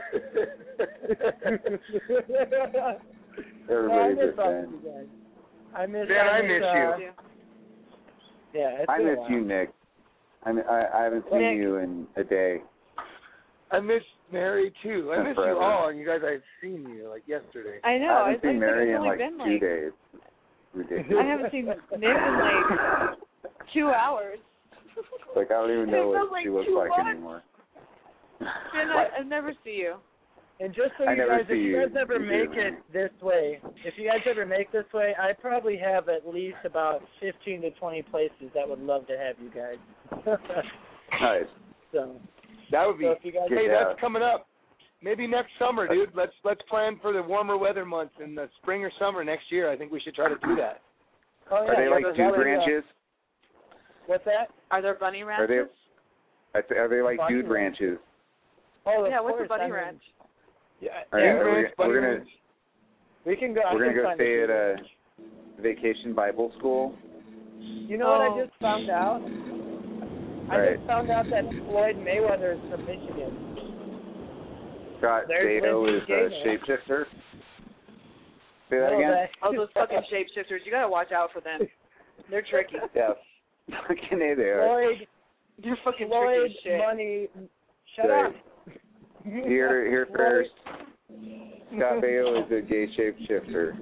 Everybody's
I miss
a
all
fan.
of you guys. I miss
you.
Yeah, it's
I
been a
miss
while.
you, Nick. I haven't seen
Nick.
you in a day.
I miss Mary, too. I miss
Forever.
you all, and you guys, I've seen you, like, yesterday.
I know.
I haven't seen Mary
it's
in
only
like
been
2 days. Ridiculous.
I haven't seen Nick in like 2 hours.
Like, I don't even know
It
what
feels like
she looks
2
like
months.
anymore.
Ben, I never see you.
And just so
I
you
never
guys,
see
if you
you.
guys ever
You
make
do.
it this way, I probably have at least about 15 to 20 places that would love to have you guys.
Nice.
So
That would be.
if you guys
Hey,
Yeah.
that's coming up. Maybe next summer, dude. Let's plan for the warmer weather months in the spring or summer next year. I think we should try to do that.
oh, yeah,
Are they like
there's
dude
always,
ranches?
What's that?
Are there bunny
Are
ranches?
they like
Bunny
dude ranches?
Oh,
Yeah,
of
what's
course.
a bunny
I mean,
ranch?
Yeah,
All right,
yeah,
we're gonna
we can go.
we're gonna go
find
stay
a
at a vacation Bible school.
You know what I just found out? I
Right.
just found out that Floyd Mayweather is from Michigan.
Scott
There's
Beto is
Lindsey
a
Gamer.
shapeshifter. Say that
No,
again?
Oh, those fucking shapeshifters. You gotta watch out for them. They're tricky.
Yeah. Fucking A, they are.
Floyd,
You're fucking
Floyd
tricky as shit.
Money. Shut
Right.
up.
Here first. Scott Baio is a gay shapeshifter.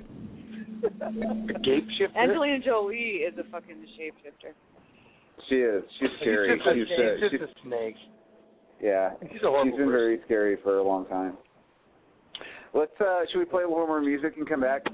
A gape shifter?
Angelina Jolie is a fucking shapeshifter.
She is. She's scary.
She's just a snake.
Yeah.
She's a horrible
She's been very scary for a long time. Let's should we play a little more music and come back?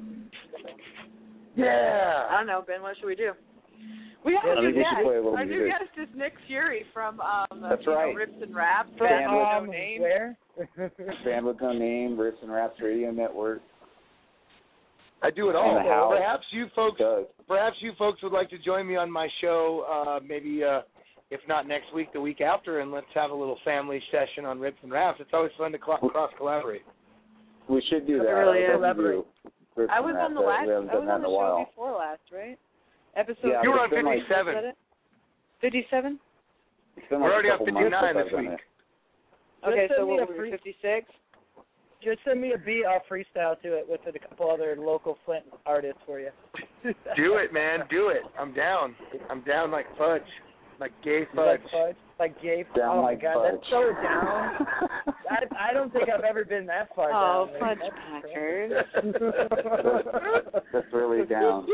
Yeah.
I don't know, Ben. What should we do? We have
I
a new
think we should
guest.
play a little
Our new
music.
guest is Nick Fury from
That's right.
Rips and Raps.
From,
Band with no name.
where?
Band with No Name, Rips and Raps Radio Network.
I do it all.
In the house.
Perhaps you folks would like to join me on my show, maybe if not next week, the week after, and let's have a little family session on Rips and Raps. It's always fun to cross-collaborate.
We should do that.
It really
I would love to
is.
do Rips
I
and
was
Raps.
on the last.
We haven't
I
done
was
that
on
in
the
a
show
while.
before last, right? Episode.
Yeah,
You were
but
on
it's been like
57.
57.
It's been
We're
like
already
a
on
couple months
59
since
this
I've done
week.
it.
Okay,
Just
so
send me
what
a
were we,
free-
56?
Just send me a beat. I'll freestyle to it with a couple other local Flint artists for you.
Do it, man. Do it. I'm down. I'm down like fudge. Like gay fudge.
Like gay.
Down
oh
like
my God,
fudge.
that's so down. I don't think I've ever been that far
Oh,
down.
fudge
That's
packers.
That's really down.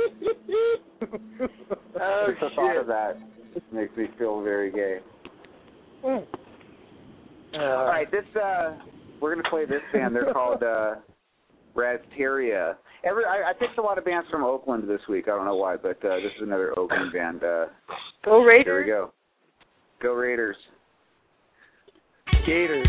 Oh,
Just the thought
shit.
of that makes me feel very gay. All right, this we're gonna play this band. They're called Rasteria, I picked a lot of bands from Oakland this week. I don't know why, but this is another Oakland band.
Go Raiders.
Here we go. Go Raiders.
Gators.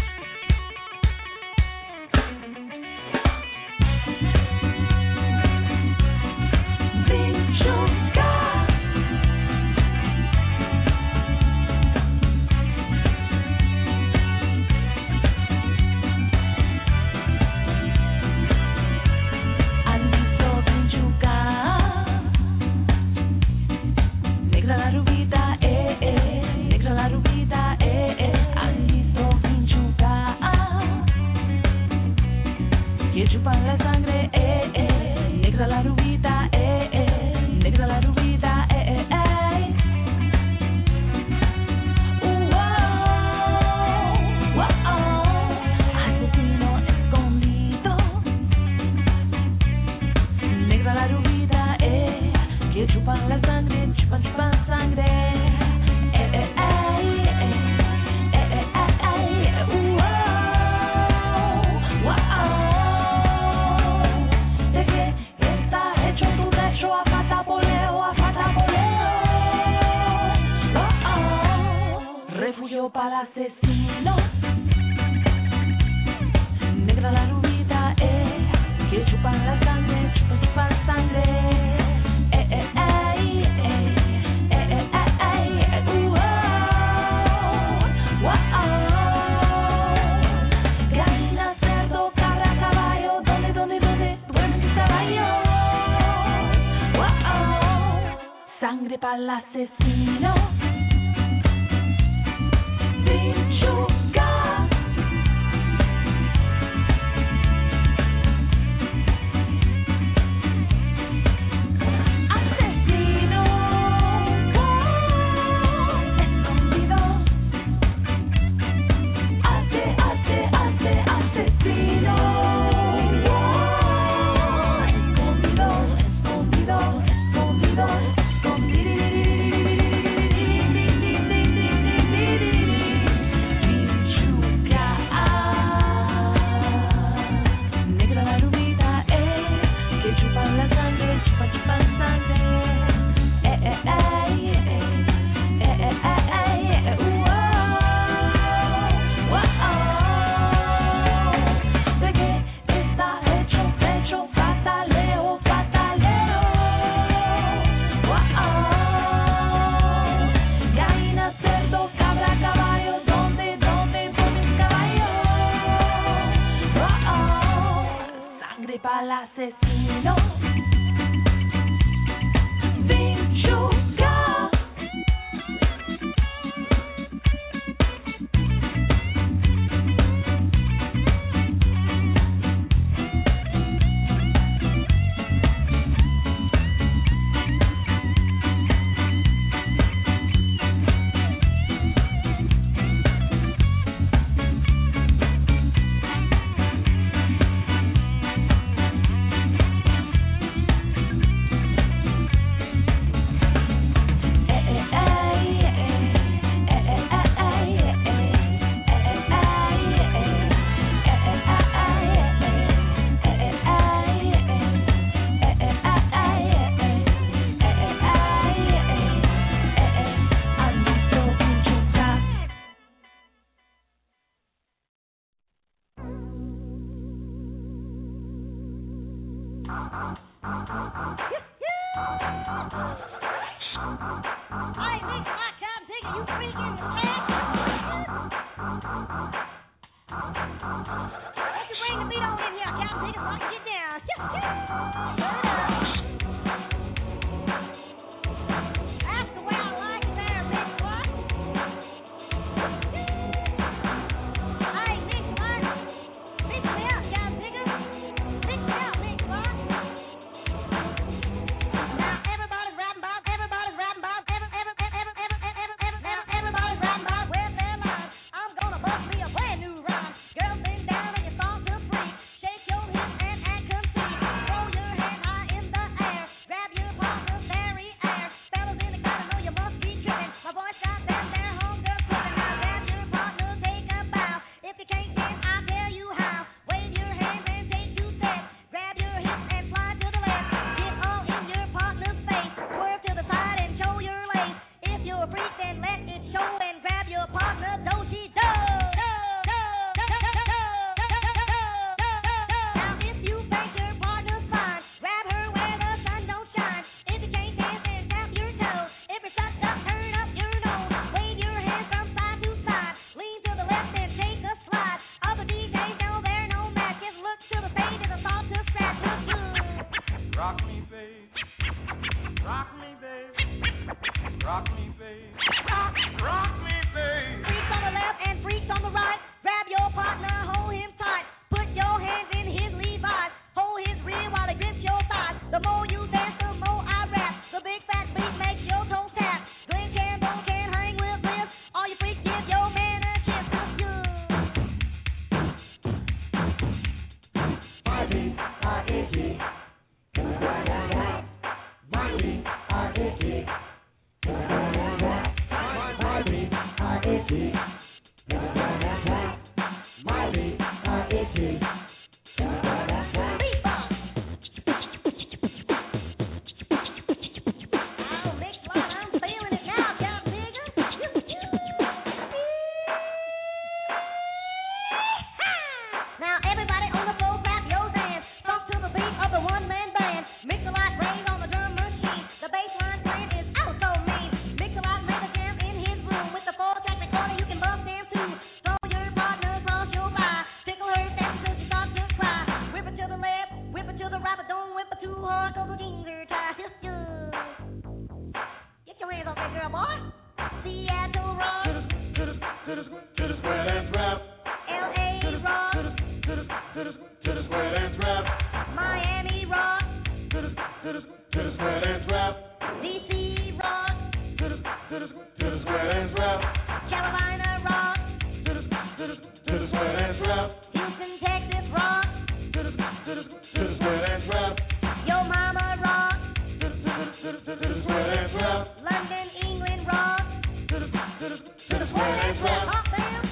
Marco Ginger, tie his shoes. Get your hands off that girl, boy. Seattle rock.
To the square dance rap.
L.A. rock.
To the square dance rap.
Miami rock.
To the square dance rap.
D.C. rock.
To the square dance rap.
Carolina rock.
To the square dance rap.
Houston, Texas rock.
To the square dance rap.
Yo mama rock.
To the square dance rap.
London, England rock.
To the square dance rap.
Hot fam.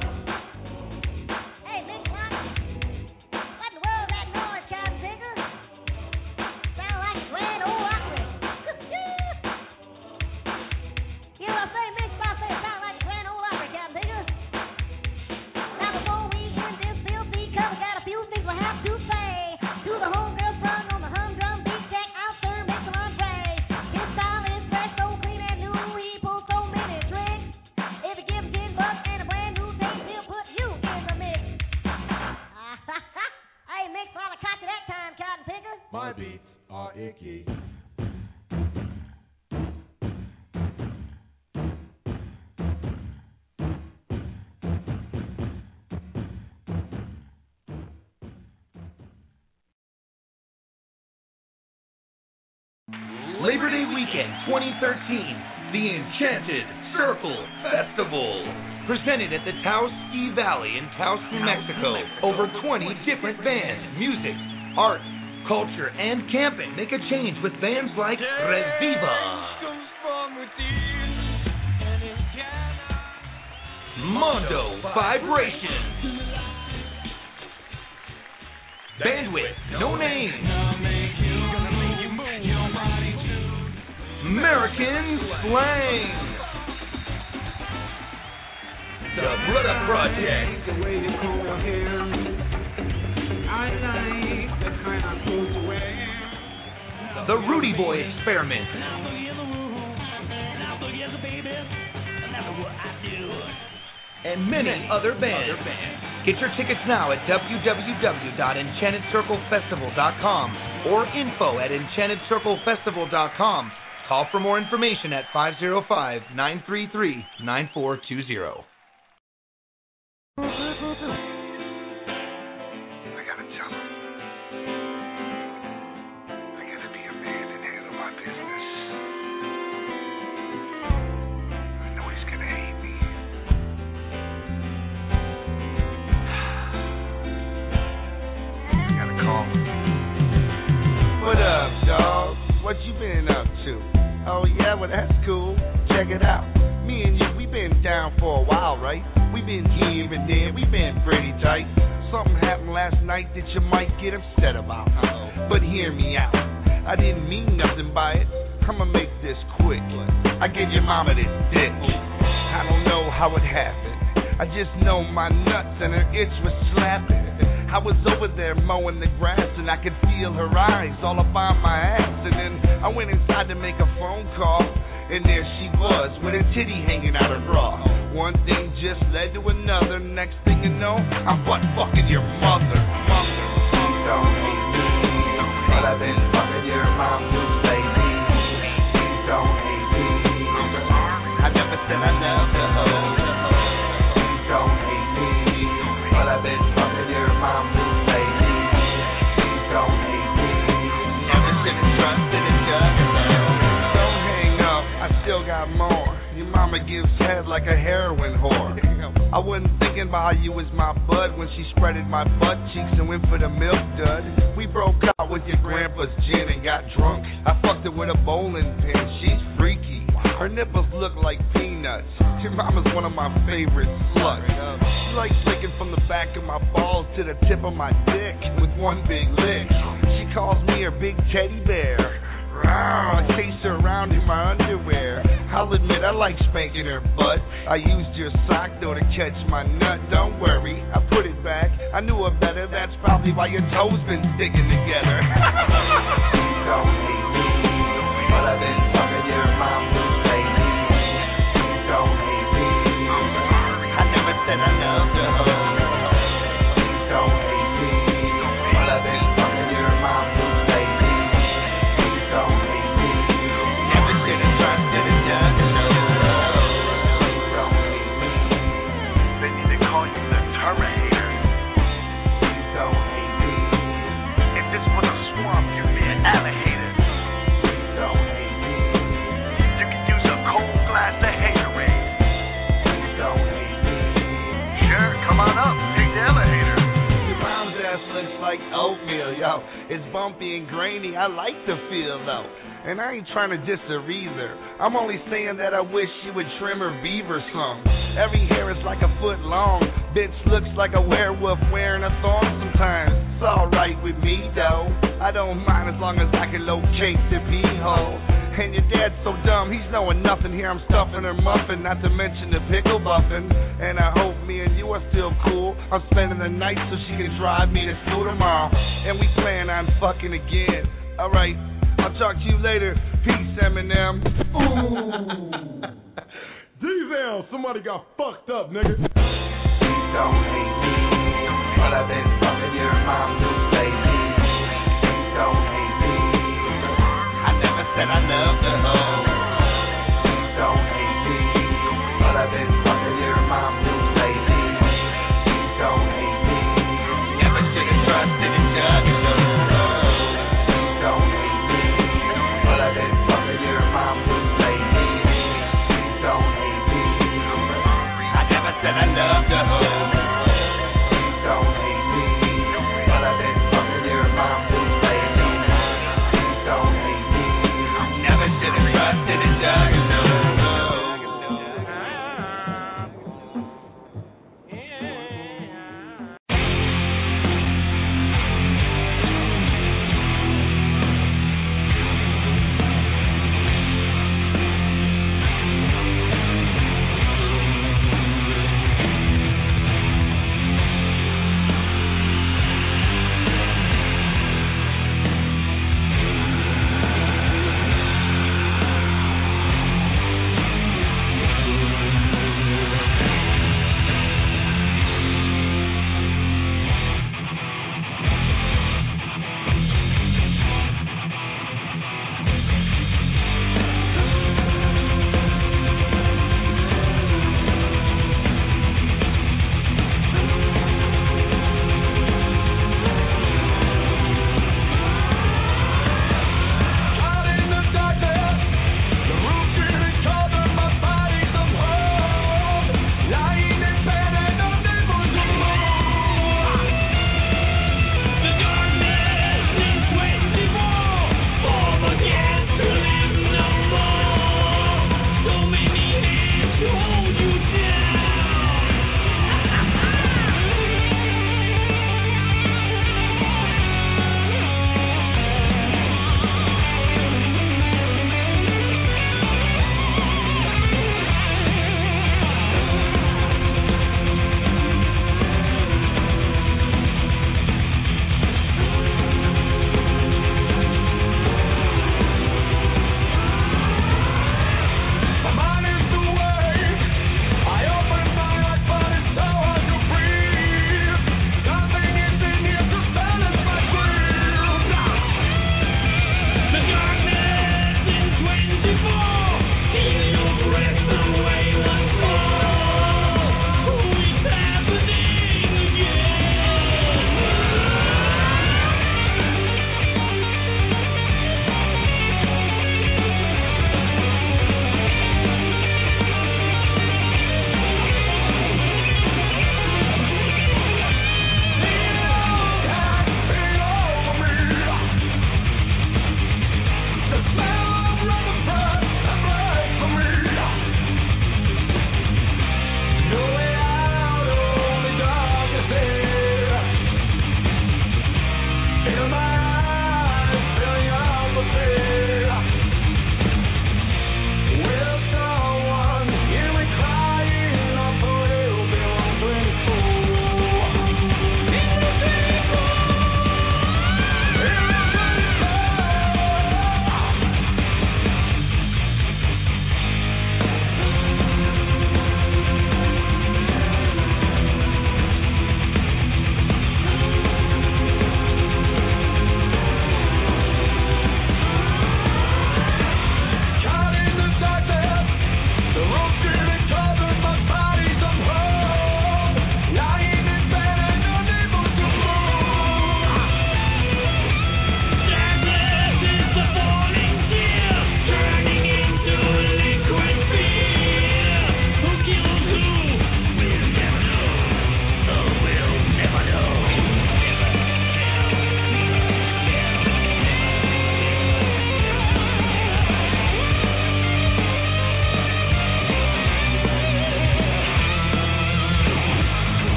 Hey, Big Rock. What in the world is that noise, Cotton Picker? Sound like Grand Ole Opry. You know, say Big Rock, say it sound like Grand Ole Opry, Cotton Picker. Now before we end this filthy cover, got a few things we have to say. To the homegirl sung on the humdrum beat, check out Sir Mix-a-Montre. His style is fresh, so clean and new. He pulls so many tricks. If he gives $10 and a brand new taste, he'll put you in the mix. Hey, Mix, while I caught you that time, Cotton Picker.
My beats are icky.
Labor Day weekend 2013, the Enchanted Circle Festival. Presented at the Taos Ski Valley in Taos, New Mexico. Over 20 different bands, music, art, culture, and camping. Make a change with bands like Reviva, Mondo Vibration, Bandwidth, No Name, American Slang, The Brother Project, The Rudy Boy Experiment, and many other bands. Get your tickets now at www.enchantedcirclefestival.com or info@enchantedcirclefestival.com. Call for more information at 505-933-9420.
I gotta tell him. I gotta be a man and handle my business. I know he's gonna hate me. I gotta call him.
What up, dog? What you been up to? Oh yeah, well that's cool. Check it out. Me and you, we been down for a while, right? We been here and there, we been pretty tight. Something happened last night that you might get upset about. But hear me out. I didn't mean nothing by it. I'ma make this quick. I gave your mama this dick. I don't know how it happened. I just know my nuts and her itch was slapping. I was over there mowing the grass and I could feel her eyes all up on my ass. And then I went inside to make a phone call, and there she was with her titty hanging out her bra. One thing just led to another. Next thing you know, I'm butt fucking your mother.
Please don't hate me, but I've been fucking your mom too lately. Please don't hate me.
I never said I loved her.
Please don't hate me, but I've been fucking your mom too lately. Please don't hate me.
Never should have trusted each other. Don't hang up, I still got more. Your mama gives head like a heroin whore. I wasn't thinking about how you was my bud when she spreaded my butt cheeks and went for the milk dud. We broke out with your grandpa's gin and got drunk. I fucked her with a bowling pin. She's freaky. Her nipples look like peanuts. Your mama's one of my favorite sluts. She likes licking from the back of my balls to the tip of my dick with one big lick. She calls me her big teddy bear. I chase her around in my underwear. I'll admit I like spanking her butt. I used your sock though to catch my nut. Don't worry, I put it back. I knew her better. That's probably why your toes been sticking together.
Please don't hate me, but I've been fucking your mom too lately. Please don't hate me.
I never said I loved her.
Please don't hate me, but I've been fucking your mom too lately.
It's bumpy and grainy, I like the feel though. And I ain't trying to diss a reader. I'm only saying that I wish she would trim her beaver some. Every hair is like a foot long. Bitch looks like a werewolf wearing a thong sometimes. It's alright with me though. I don't mind as long as I can locate the pee-hole. And your dad's so dumb, he's knowing nothing. Here I'm stuffing her muffin, not to mention the pickle muffin. And I hope me and you are still cool. I'm spending the night so she can drive me to school tomorrow. And we plan on fucking again. Alright, I'll talk to you later. Peace, Eminem.
Ooh. D-Val, somebody got fucked up, nigga.
Please don't hate me, but I've been fucking your mom new baby. Please don't hate me. I never said I loved the hoe. Please don't hate me, but I've been fucking your mom new baby. Please don't hate me. Never should have trusted a judge. Please don't hate me, but I've been fucking your mom new baby. Please don't hate me. I never said I loved the hoe. Please don't hate me, but I've been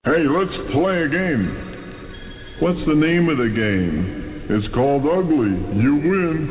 Hey, let's play a game. What's the name of the game? It's called Ugly. You win.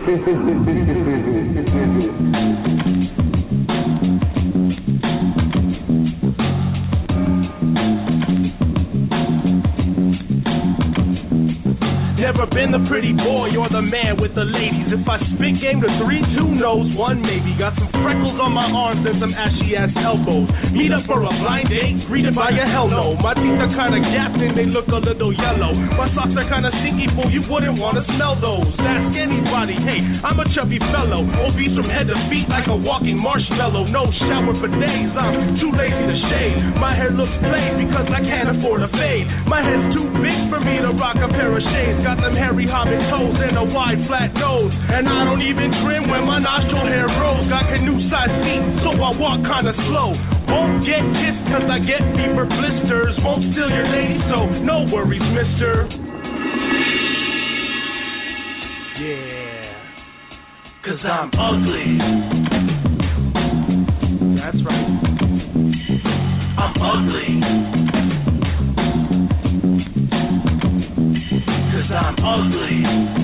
Never been the pretty boy or the man with the ladies. If I spit game to 3, 2 knows, 1 maybe. Got some freckles on my arms and some ashy ass elbows. Meet up for a blind date, greeted by a hell no. My teeth are kinda gapped and they look a little yellow. My socks are kinda stinky, fool, you wouldn't wanna smell those. Ask anybody, hey, I'm a chubby fellow. Obese from head to feet like a walking marshmallow. No shower for days, I'm too lazy to shave. My hair looks played because I can't afford a fade. My head's too big for me to rock a pair of shades. Got them hairy hobbit toes and a wide flat nose. And I don't even trim when my nostril hair grows. Got canoe-sized feet, so I walk kinda slow. Won't get kissed cause I get fever blisters. Won't steal your lady, so no worries, mister. Yeah, cause I'm ugly. That's right. I'm ugly. Cause I'm ugly.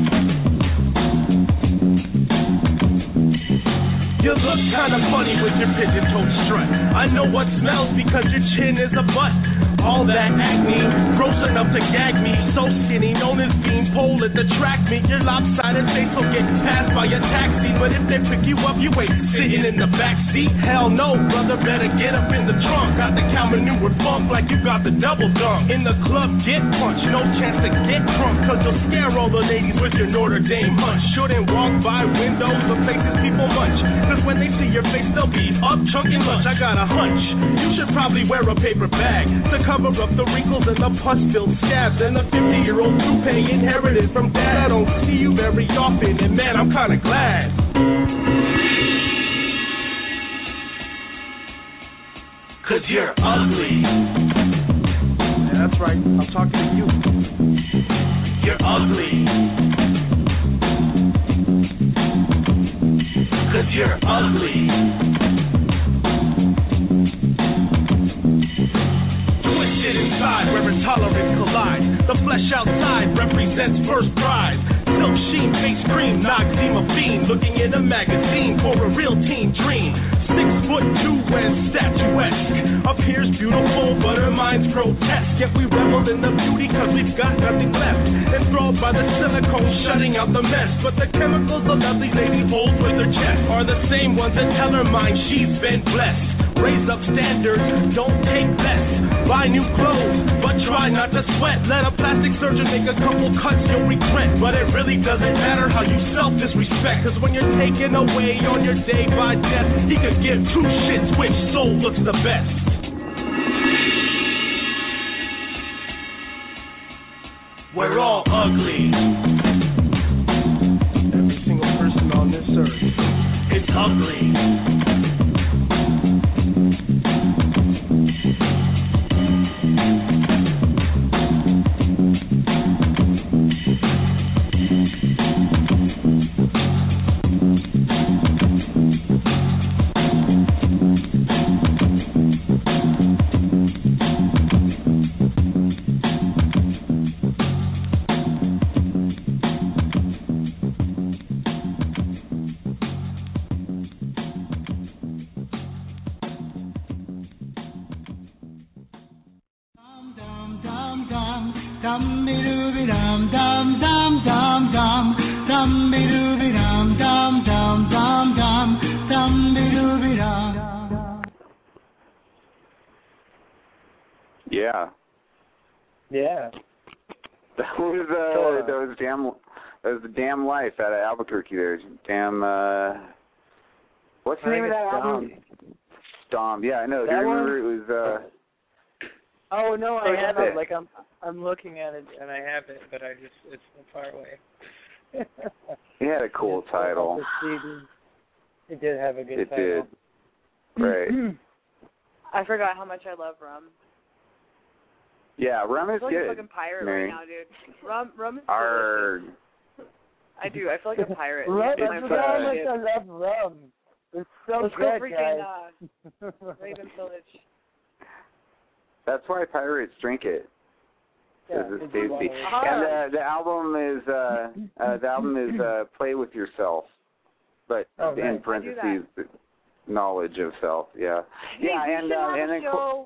You look kinda funny with your pigeon-toed strut. I know what smells because your chin is a butt. All that acne, gross enough to gag me. So skinny, known as being pole at the track meet. Your lopsided face will get passed by a taxi. But if they pick you up, you ain't sitting in the back seat. Hell no, brother, better get up in the trunk. Got the cow manure funk like you got the double dunk. In the club, get punched, no chance to get drunk. Cause you'll scare all the ladies with your Notre Dame hunch. Shouldn't walk by windows or places people munch. Cause when they see your face, they'll be up chunking lunch. I got a hunch, you should probably wear a paper bag to cover up the wrinkles and the pus-filled scabs and the 50-year-old toupee inherited from dad. I don't see you very often, and man, I'm kinda glad. Cause you're ugly. Yeah, that's right, I'm talking to you. You're ugly. Cause you're ugly. Inside where intolerance collides. The flesh outside represents first prize. Silk sheen, face cream, Noxzema fiend. Looking in a magazine for a real teen dream. 6'2" and statuesque. Appears beautiful, but her mind's grotesque. Yet we revel in the beauty cause we've got nothing left. Enthralled by the silicone shutting out the mess. But the chemicals the lovely lady holds with her chest are the same ones that tell her mind she's been blessed. Raise up standards, don't take less. Buy new clothes, but try not to sweat. Let a plastic surgeon make a couple cuts you'll regret. But it really doesn't matter how you self-disrespect. Cause when you're taken away on your day by death, he could give 2 shits which soul looks the best. We're all ugly. Every single person on this earth is ugly.
Yeah. That was the Damn Life out of Albuquerque there. Damn, what's the name of that album? Stomp. Yeah, I know. Do you remember it was,
Oh, no, I have it. Like, I'm looking at it, and I have it, but it's so far away.
It had a cool title.
It did have a good title.
It did. Right.
I forgot how much I love rum.
Yeah, rum is
I feel like
good.
a fucking pirate
Mary.
right now, dude. Rum is
Arrgh.
delicious. I do. I feel like a pirate.
Rum, that's how much I love rum. It's so
Let's
good,
go freaking Raven Village.
That's why pirates drink it.
Yeah,
Because it's
it's
tasty. And the album is Play With Yourself, but in parentheses, knowledge of self. Yeah.
Hey,
yeah,
we
and
should have
and
a
then
show.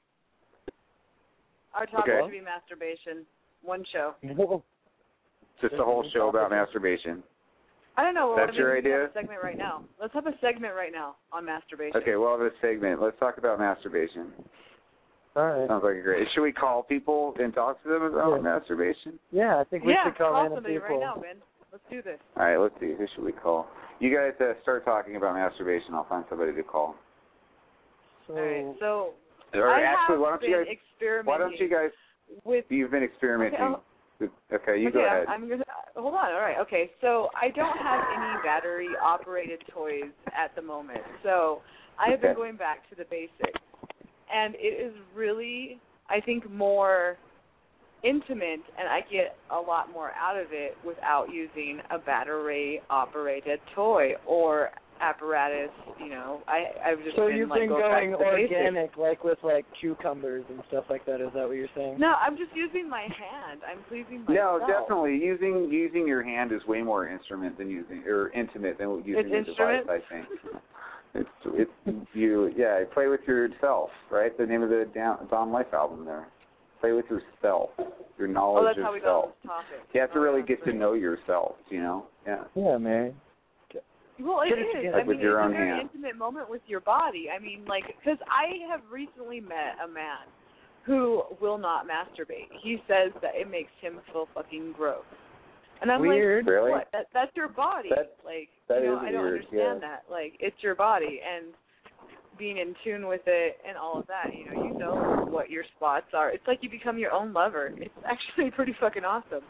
Our topic
Okay.
should be masturbation. One show.
just a whole show about masturbation.
I don't know.
That's your idea?
Let's have a segment right now. Let's have a segment right now on masturbation.
Okay, we'll have a segment. Let's talk about masturbation.
All right.
Sounds like a great. Should we call people and talk to them about masturbation?
Yeah, I think we should call random
somebody
people.
right now, Ben. Let's do this.
All right, let's see. Who should we call? You guys start talking about masturbation. I'll find somebody to call.
So,
all right. So
or
I
actually,
have
why don't you
been
guys?
experimenting
Why don't you guys?
with?
You've been experimenting. Okay, you
okay,
go ahead.
I'm gonna hold on. All right. Okay. So I don't have any battery-operated toys at the moment. So I have been going back to the basics, and it is really, I think, more intimate, and I get a lot more out of it without using a battery-operated toy or apparatus. You know, I've just
so
been
you've
like
been
going
going
back to the basics.
organic, like with like cucumbers and stuff like that. Is that what you're saying?
No, I'm just using my hand. I'm pleasing
No,
myself.
definitely using your hand is way more intimate than using a device. I think it's you play with yourself, right? The name of the Don Life album there. Play with yourself, your knowledge
that's
of
how we
self.
got on this topic.
You have to really get to know yourself, you know. Yeah.
Yeah, man.
Well, it is.
Like
I
with
mean,
your
it's
own
a very
hand.
intimate moment with your body. I mean, like, because I have recently met a man who will not masturbate. He says that it makes him feel fucking gross. And I'm
Weird.
like,
Really?
what? That's your body.
That
you know,
is
I don't
weird,
understand
yeah.
that. Like, it's your body, and being in tune with it and all of that, you know what your spots are. It's like you become your own lover. It's actually pretty fucking awesome.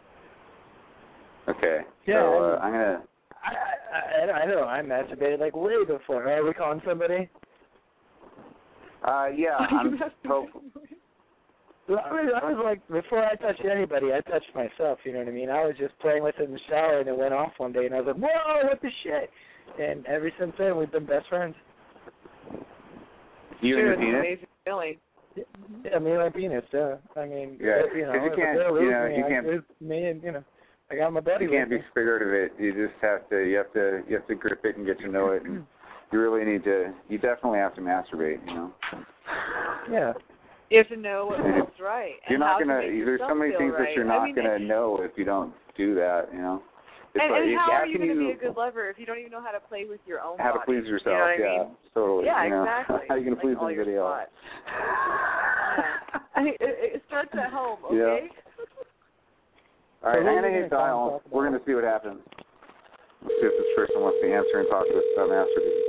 Okay.
Yeah,
So I'm gonna.
I know. I masturbated like way before. Are we calling somebody?
Yeah. I'm
I was like, before I touched anybody, I touched myself, you know what I mean? I was just playing with it in the shower, and it went off one day, and I was like, whoa, what the shit? And ever since then, we've been best friends.
You and your penis?
Amazing feeling.
Yeah, me and my penis, yeah. I mean,
Yeah,
you know,
you can't, you can't.
It's me and, I got my buddy
You can't
with
be
me.
scared of it. You just have to. You have to grip it and get to know it. And you really need to. You definitely have to masturbate. You know.
Yeah.
You have to know what feels right.
You're
and
not
how to
gonna.
make
There's so
yourself
many
feel
things
right.
that you're not
I mean,
gonna know if you don't do that. You know. It's
and,
like,
and how are you
can
going to be a good lover if you don't even know how to play with your own
how
body?
to please yourself?
You know what I
yeah,
mean?
totally.
Yeah,
you know?
exactly.
How you can
like
please
all
somebody
your
else?
spots. Yeah. I mean, it starts at home, okay?
Yeah. All right,
So
I'm
who are
gonna
you
hit
gonna
dial.
talk about?
We're gonna see what happens. Let's see if this person wants to answer and talk to us about masturbating.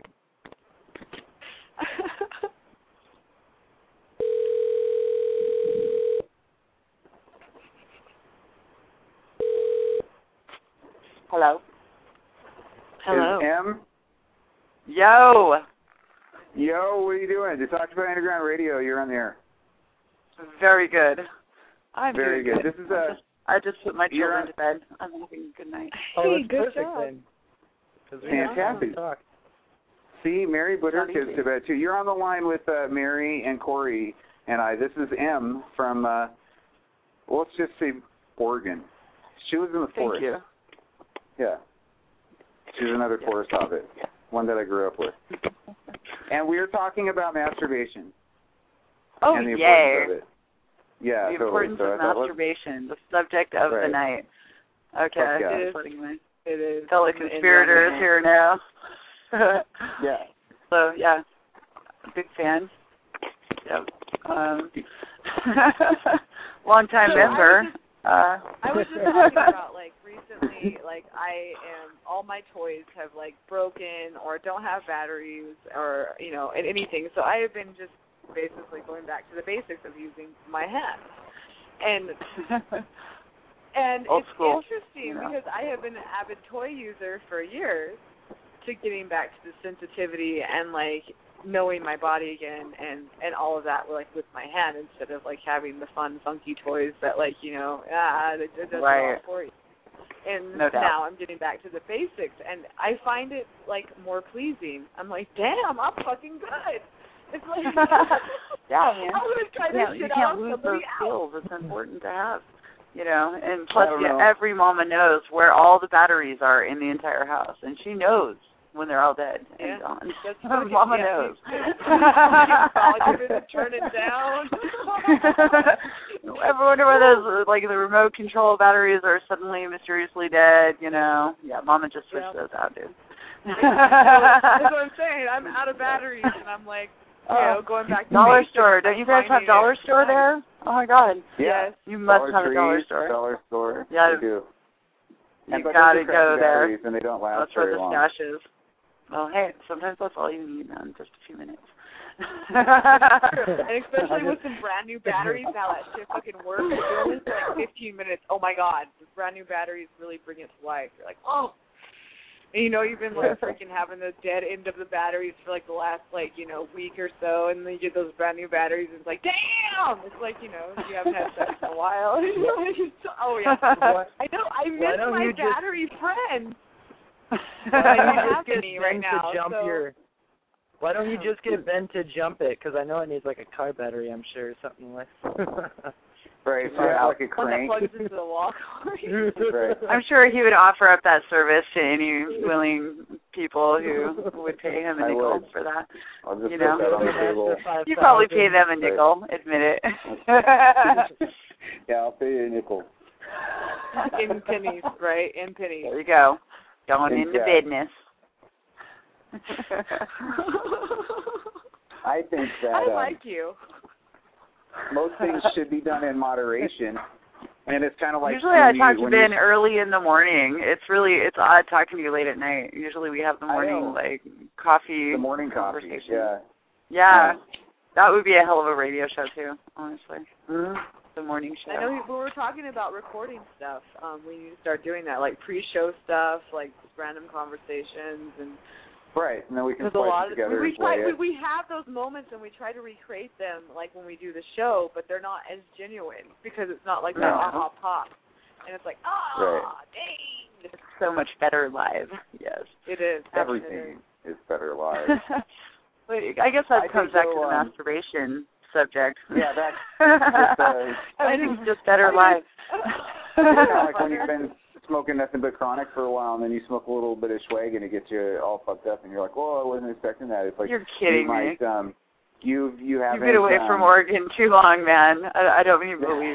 Hello.
Hello.
Is M?
Yo.
Yo, what are you doing? You talked about Underground Radio. You're on the air.
Very good. I'm
Very
doing
good. This is a.
I just put my
You're
children to bed. I'm having a good night.
Oh,
Hey,
that's
good
perfect
job.
then. 'Cause we
Fantastic.
Talk.
See, Mary put her
Not
kids
easy.
to bed too. You're on the line with Mary and Corey and I. This is M from. Well, let's just say Oregon. She was in the forest.
Thank you.
Yeah. She's another forest hobbit, one that I grew up with. And we were talking about masturbation.
Oh,
and the
yay.
importance of it. Yeah,
The
totally.
importance
So I
of
thought, let's-
masturbation, the subject of the
Right.
night. Okay.
Fuck yeah.
It is.
Putting my
It is.
fellow conspirators here now.
Yeah.
So, yeah. Big fan. Yep. Long-time
So
member.
I was just talking about, like, recently, like, all my toys have, like, broken or don't have batteries or, and anything. So I have been just basically going back to the basics of using my hands. And
Old
it's
school.
interesting
Yeah.
because I have been an avid toy user for years to getting back to the sensitivity and, like, knowing my body again and all of that, like, with my hand instead of, like, having the fun, funky toys that, like, it does it all
Right.
for you. And
No doubt.
now I'm getting back to the basics, and I find it, like, more pleasing. I'm like, damn, I'm fucking good. It's like
yeah, man.
I would try this
You
shit
can't
out
lose
somebody
those
else.
skills. It's important to have. You know, and plus
I don't know.
every mama knows where all the batteries are in the entire house, and she knows when they're all dead and gone. Mama knows.
Turn it down.
Ever wonder why those, like, the remote control batteries are suddenly mysteriously dead, you know? Yeah, Mama just switched those out, dude.
That's what I'm saying. I'm out of batteries, and I'm like, going back to
Dollar
basics.
Store. Don't you guys have Dollar Store there? Oh, my God.
Yes.
You must
Dollar
have a Dollar
Trees,
Store.
Dollar Store.
Yeah.
They do.
You
but
got
those
to
are
go
crappy
there.
batteries, and they don't last
That's where
very
the
long.
stash is. Well, hey, sometimes that's all you need, man, just a few minutes.
And especially with some brand new batteries, now that shit fucking works. It's only for like 15 minutes. Oh my God, the brand new batteries really bring it to life. You're like, oh. And you know you've been like freaking having the dead end of the batteries for like the last week or so, and then you get those brand new batteries, and it's like, damn! It's like you haven't had sex in a while. Oh yeah. I know. I miss my battery friend.
Why don't you just get
me
Ben
right now,
to jump your? Why don't you just get Ben to jump it? Because I know it needs like a car battery, I'm sure, or something like.
Right, so like a crank.
One that plugs into the wall.
Right.
I'm sure he would offer up that service to any willing people who would pay him a nickel for that.
I'll just
you
put
know,
that on the table.
you probably pay them a nickel. Admit it.
Yeah, I'll pay you a nickel.
In pennies, right? In pennies.
There you go. Going into business.
I think that
I like you.
most things should be done in moderation, and it's kind of like
usually I talk to Ben early in the morning. It's odd talking to you late at night. Usually we have the morning coffee.
The morning coffee.
Yeah. That would be a hell of a radio show too, honestly.
Mm-hmm.
The morning show.
I know we were talking about recording stuff. We need to start doing that, like pre-show stuff, like just random conversations and.
Right, and then we can put it together.
We have those moments and we try to recreate them like when we do the show, but they're not as genuine because it's not like that aha pop. And it's like, dang.
It's so much better live. Yes.
It is.
Everything is better live.
But I guess that comes back to the masturbation subject.
Yeah, that's
I think it's just better live.
Kind of like when you've been smoking nothing but chronic for a while, and then you smoke a little bit of swag, and it gets you all fucked up, and you're like, "Whoa, I wasn't expecting that." It's like
you're kidding me.
You haven't.
You've been away from Oregon too long, man. I don't even believe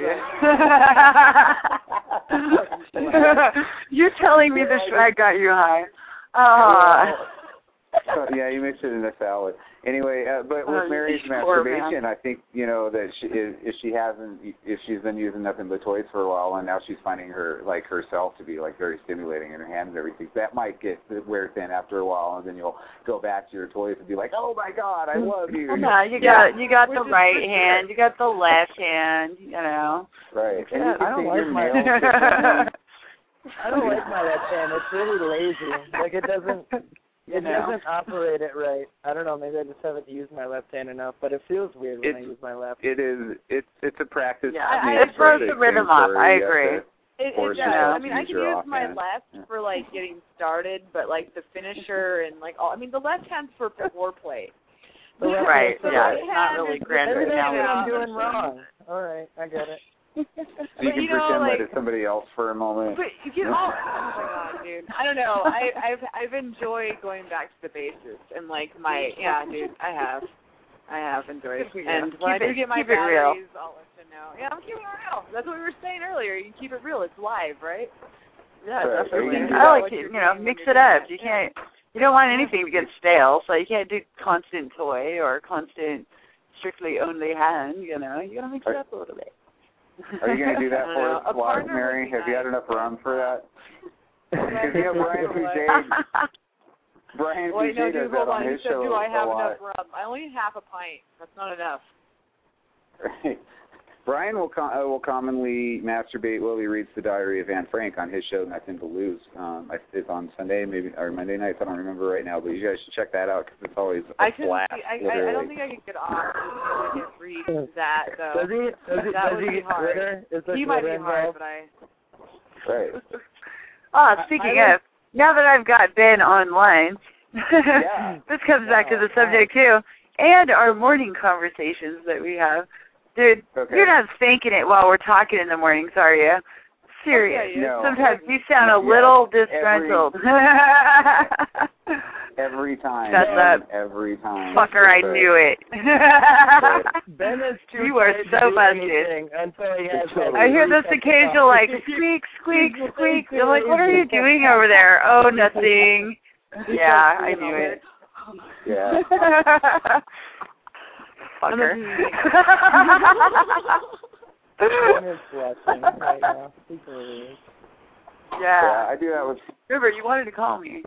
it. You're telling me the swag got you high.
Yeah, you mix it in a salad. Anyway, but with Mary's masturbation, I think that if she's been using nothing but toys for a while, and now she's finding herself to be like very stimulating in her hands and everything. That might wear thin after a while, and then you'll go back to your toys and be like, "Oh my God, I love you."
No, you got the right hand, you got the left hand,
Right. And
I don't like my. I don't like my left hand. It's really lazy. Like it doesn't. It doesn't operate it right. I don't know. Maybe I just haven't used my left hand enough, but it feels weird when I use my left.
It is. It's a practice.
Yeah, it throws the rhythm off. I agree.
It does. I mean, I can use my left for like getting started, but like the finisher and like all. I mean, the left hand's for foreplay.
Right. Yeah. It's not really grand right now.
I'm doing wrong. All right, I get it.
So you can pretend that it's somebody else for a moment.
But you get all. Oh my God, dude! I don't know. I've enjoyed going back to the basics and like dude. I have enjoyed it. And when I do get my batteries, I'll let you know. Yeah, I'm keeping it real. That's what we were saying earlier. You can keep it real. It's live, right?
Yeah, definitely. I like it. Mix it up. You can't. You don't want anything to get stale, so you can't do constant toy or constant strictly only hand. You gotta mix it up a little bit.
Are you going to do that for us live, Mary? Have you had enough rum for that? Because Brian Fouché does that on his show.
Do I have enough rum? I only have a pint. That's not enough.
Right. Brian will commonly masturbate while he reads the Diary of Anne Frank on his show, Nothing to Lose. It's on Sunday, maybe, or Monday nights. I don't remember right now, but you guys should check that out because it's always a blast.
I don't think I could get off to read that, though.
Does he get Twitter?
He might be hard, but I...
Right.
Speaking of, now that I've got Ben online, this comes back to the subject, too. and our morning conversations that we have. Dude, you're not thinking it while we're talking in the mornings, are you? Serious.
No.
Sometimes you sound a little disgruntled.
Every time.
Shut up.
Every time.
Fucker, I knew it.
Ben is too
you are so busted. I hear this occasional like squeak, squeak, squeak. I'm like, what are you doing over there? Oh, nothing. Yeah, I knew it.
Yeah.
Fucker.
Yeah, I do that with.
River, you wanted to call me.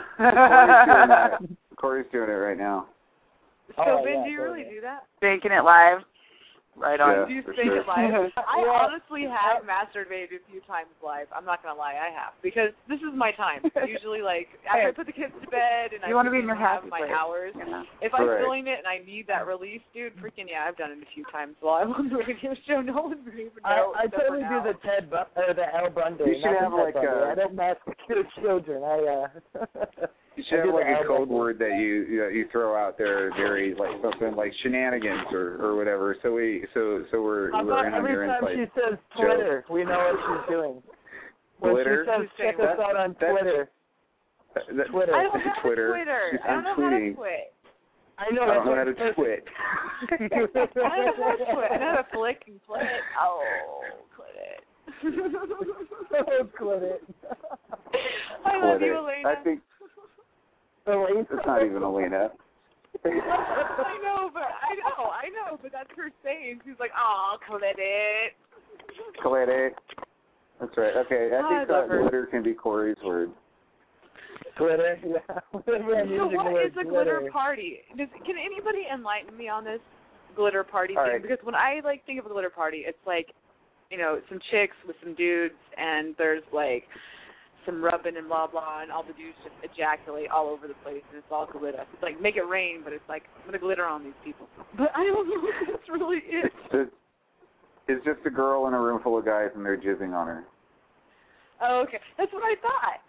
Corey's doing it right now.
So, Ben, do you really do that?
Banking it live. Right on.
Do you think it live? I honestly have masturbated a few times live. I'm not going to lie, I have. Because this is my time. Usually, like, after I put the kids to bed and I
want to be in your
have
happy
my
place.
hours, if I'm feeling it and I need that release, dude, freaking yeah, I've done it a few times while I'm on the radio show. No one's going to even know.
I totally do the the Al Bundy.
You should have like
I don't masturbate children.
You should have like a code word that you throw out there, very like something like shenanigans or whatever. So we're in on your insight.
Every time she says Twitter, we know what she's doing. When
Twitter?
She says check us out on Twitter. Twitter.
I don't have
Twitter.
She's
I don't know
how to twit.
I know.
I don't know how to twit.
I don't know how to twit. I know how to flick and flit. Oh, quit it.
Quit it.
I love you, Elena.
I think it's not even Elena.
I know, but that's her saying. She's like, oh, quit it.
Quit it. That's right. Okay, I think glitter can be Corey's word.
Glitter, yeah.
So what is a glitter party? Can anybody enlighten me on this glitter party thing?
Right.
Because when I think of a glitter party, it's like, some chicks with some dudes, and there's like some rubbing and blah blah, and all the dudes just ejaculate all over the place, and it's all glitter. It's like make it rain, but it's like I'm gonna glitter on these people. But I don't know if that's really it.
It's just a girl in a room full of guys, and they're jizzing on her.
Oh, okay. That's what I thought.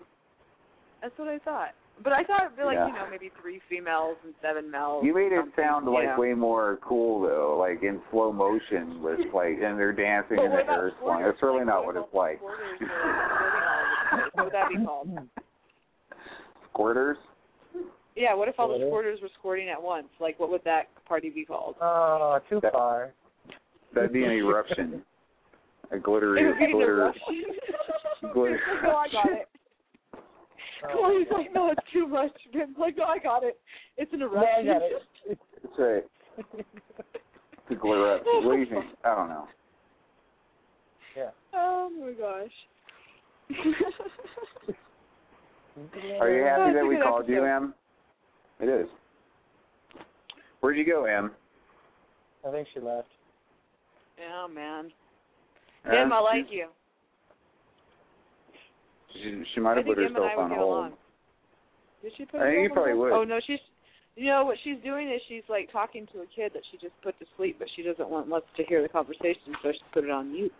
But I thought it'd be like, maybe 3 females and 7 males.
You made it sound like way more cool, though, like in slow motion with, like, and they're dancing and their hair is flying. That's really not what it's like.
What would that be called?
Squirters?
Yeah, what if all the squirters were squirting at once? Like, what would that party be called?
Oh, too far.
That'd be an eruption. A glittery
glitter.
Glitter.
No, I got it. Corey's like, no, it's too much. Ben's like, no, I got it. It's an eruption.
Yeah, I got it.
That's right. The glitter up. What do you think? I don't know.
Yeah.
Oh, my gosh.
Are you happy that we called you, Em? It is. Where'd you go, Em?
I think she left.
Oh, man. Em, I like you.
She might have put herself on hold.
Did she put
I think you probably would.
Oh, no, she's... what she's doing is she's, like, talking to a kid that she just put to sleep, but she doesn't want us to hear the conversation, so she put it on mute.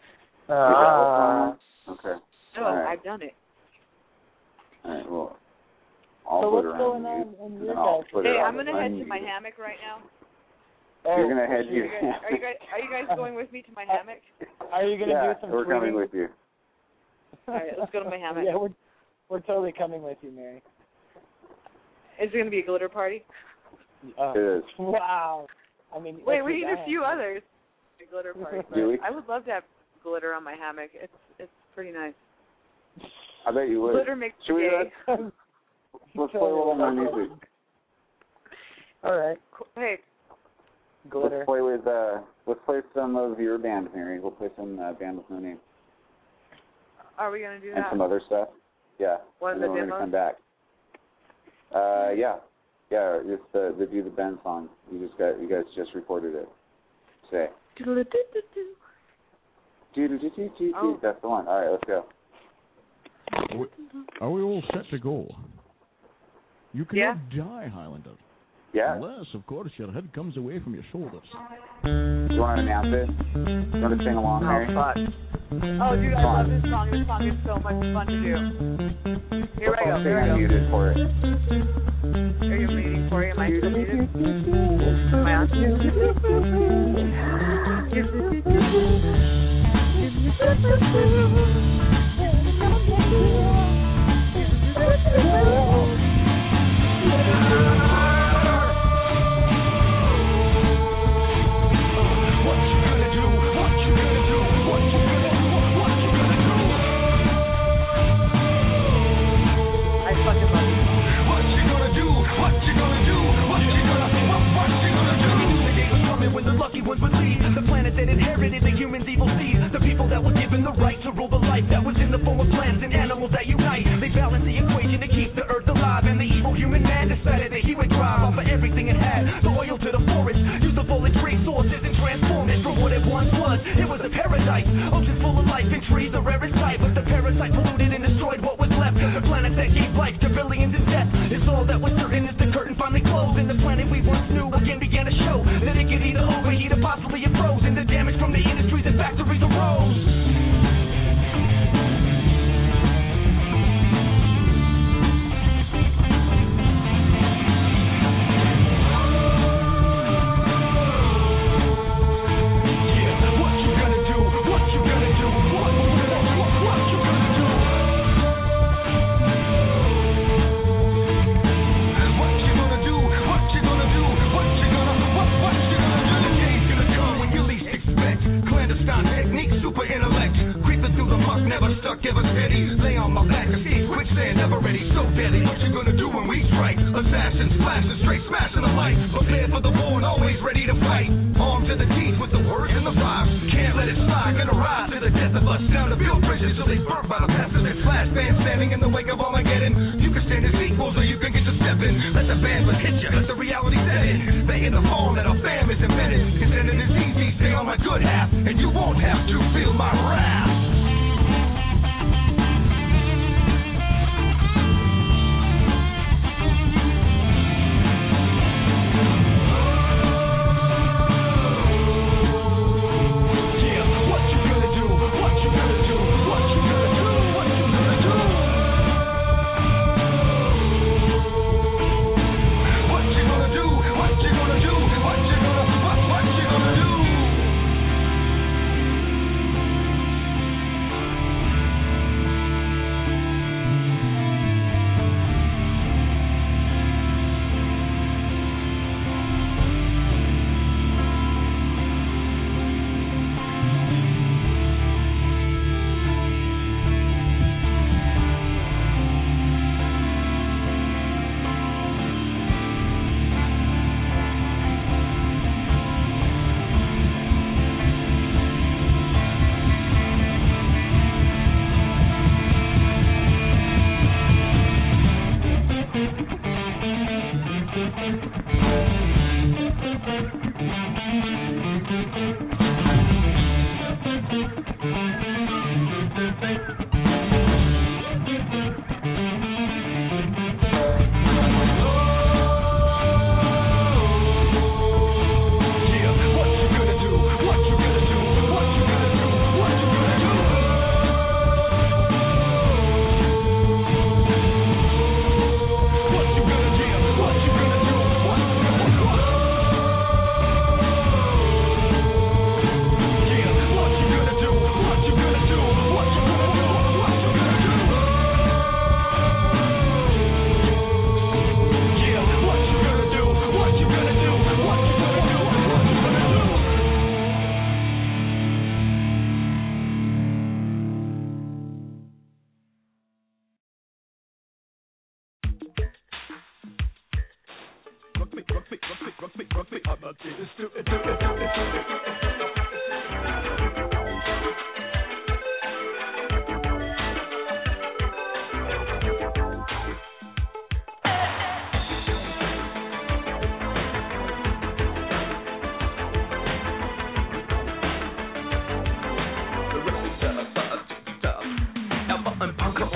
Okay.
No,
right.
I've done it.
All right, well, I'll put her on mute, and then I'll put her on.
I'm going to head to my hammock right now.
You're going to head to...
Are you guys going with me to my hammock?
Are you going to do some
we're
tweeting?
coming with you.
All right, let's go to my hammock.
Yeah, we're totally coming with you, Mary.
Is it going to be a glitter party?
It is.
Wow. I mean,
wait, we need a few others. A glitter party. I would love to have glitter on my hammock. It's pretty nice.
I bet you would.
Glitter makes
Should we? Let's play a little more music.
All right.
Hey.
Glitter.
Let's play some of your band, Mary. We'll play some band with no name.
Are we going to do that?
And some other stuff. Yeah.
One of the
demos? We're going to come back. Yeah. Yeah, just the Do the Ben song. You guys just recorded it. Say. Oh. That's the one. All right, let's go.
Are we all set to go? You cannot die, Highlander.
Yeah.
Unless, of course, your head comes away from your shoulders.
Do you want to announce it? You want to sing along, Mary?
Fuck. Oh, dude, I love this song. This song is so much fun to do. Here I go. Here I go.
Muted for it.
Are you waiting for it? Am I still muted? Am I on?
When the lucky ones would leave the planet that inherited the humans' evil seed, the people that were given the right to rule the life that was in the form of plants and animals that unite. They balanced the equation to keep the earth alive, and the evil human man decided that he would thrive off of everything it had. The oil to the forest, use the full its resources and transform it from what it once was. It was a paradise, oceans full of life and trees, the rarest type. But the parasite polluted and destroyed what was left. The planet that gave life to billions in death. It's all that was certain as the curtain finally closed, and the planet we once knew again began to show that it could either overheat or possibly it froze, and the damage from the industries and factories arose. Give us steady, lay on my back and see quicksand, never ready, so deadly. What you gonna do when we strike? Assassins flashing, straight smashing the light. Prepared for the war and always ready to fight. Armed to the teeth with the words and the vibes. Can't let it slide, gonna rise to the death of us. Down to build bridges till they burn by the passes and flash band standing in the wake of Armageddon. You can stand as equals or you can get to stepping. Let the bandwidth hit you, let the reality set in. They in the fall that our fam is embedded. Contending is easy, stay on my good half, and you won't have to feel my wrath.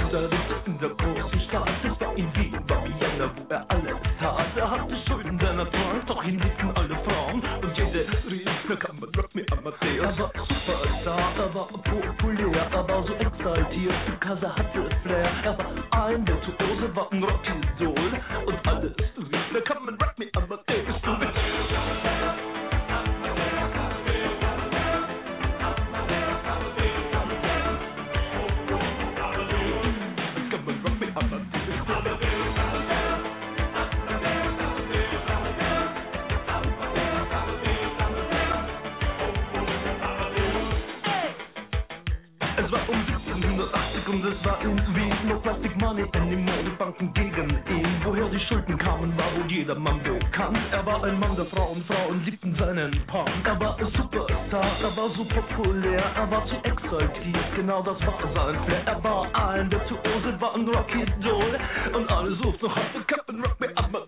in der großen Stadt. Es war in Wien, war Vienna, wo alles tat. Er hatte Schulden, denn er so exaltiert, Kasa hatte Flair. Er war ein Virtuose, war ein Rockidol und alles rief, da kann man Rock me, aber der ist so mit. Es war 1780 und es war irgendwie no Plastic Money anymore, die Banken gegen ihn. Woher die Schulden kamen, war wohl jedermann bekannt. Er war ein Mann der Frauen, Frauen liebten seinen Punk. Er war ein Superstar, er war so populär, er war zu exaltiert, genau das war sein Flair. Er war ein Virtuose, war ein Rockidol und alle suchten noch auf den Captain Rock me up,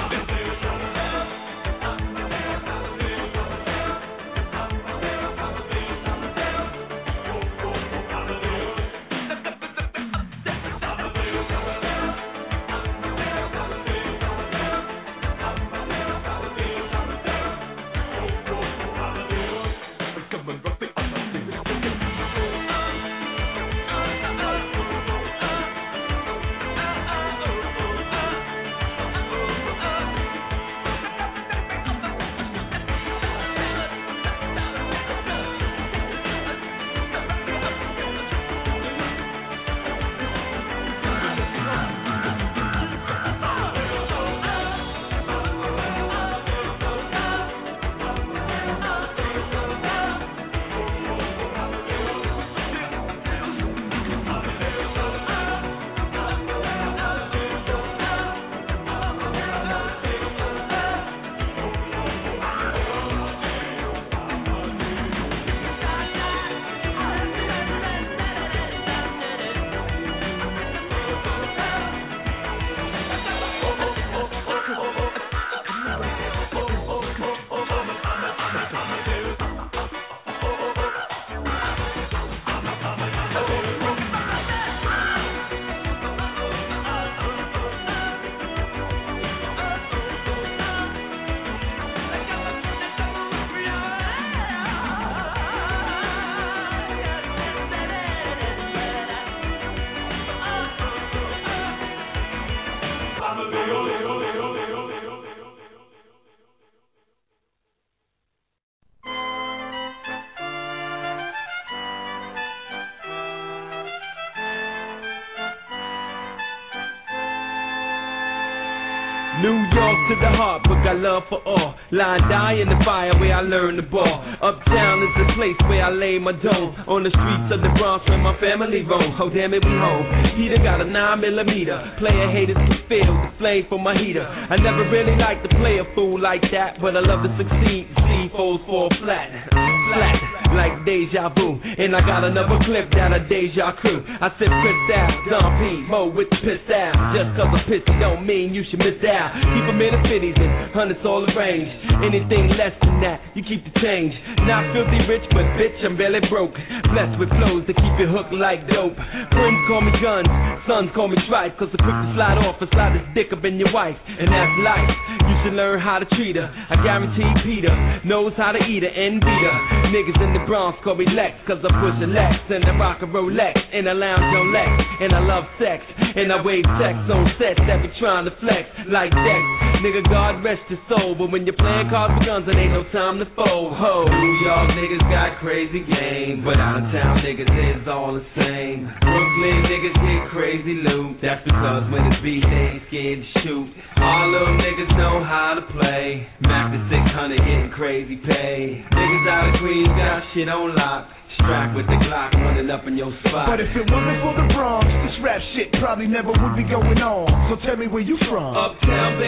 New York to the heart, but got love for all. Lie and die in the fire where I learn the ball. Uptown is the place where I lay my dough. On the streets of the Bronx where my family roam. Oh damn it, we home. Heater got a 9mm. Player haters can feel the flame from my heater. I never really liked to play a fool like that, but I love to succeed. C4s fall flat, flat like deja vu. And I got another clip down a deja crew. I said Chris out, Don P, Mo with the piss out. Just cause I'm pissy don't mean you should miss out. Keep them in the 50s and hundreds all arranged. Anything less than that, you keep the change. Not filthy rich, but bitch, I'm barely broke. Blessed with flows that keep you hooked like dope. Friends call me guns, sons call me tripe. Cause I'm quick to slide off and slide this dick up in your wife. And that's life, you should learn how to treat her. I guarantee Peter knows how to eat her and beat her. Niggas in the Bronx call me Lex, cause I push a Lex and I rock a Rolex and I lounge on Lex. And I love sex, and I wave sex on sets that be trying to flex like Dex. Nigga, God rest your soul, but when you're playing cards with guns, it ain't no time to fold. Ho, New York niggas got crazy game, but out of town niggas is all the same. Brooklyn niggas get crazy loot, that's because when it's beat, they ain't scared to shoot. All little niggas know how to play, Mac the 600 getting crazy pay. Niggas out of Queens got shit on lock. Strapped with the Glock running up in your spot.
But if it wasn't for the Bronx, this rap shit probably never would be going on. So tell me where you from.
Uptown,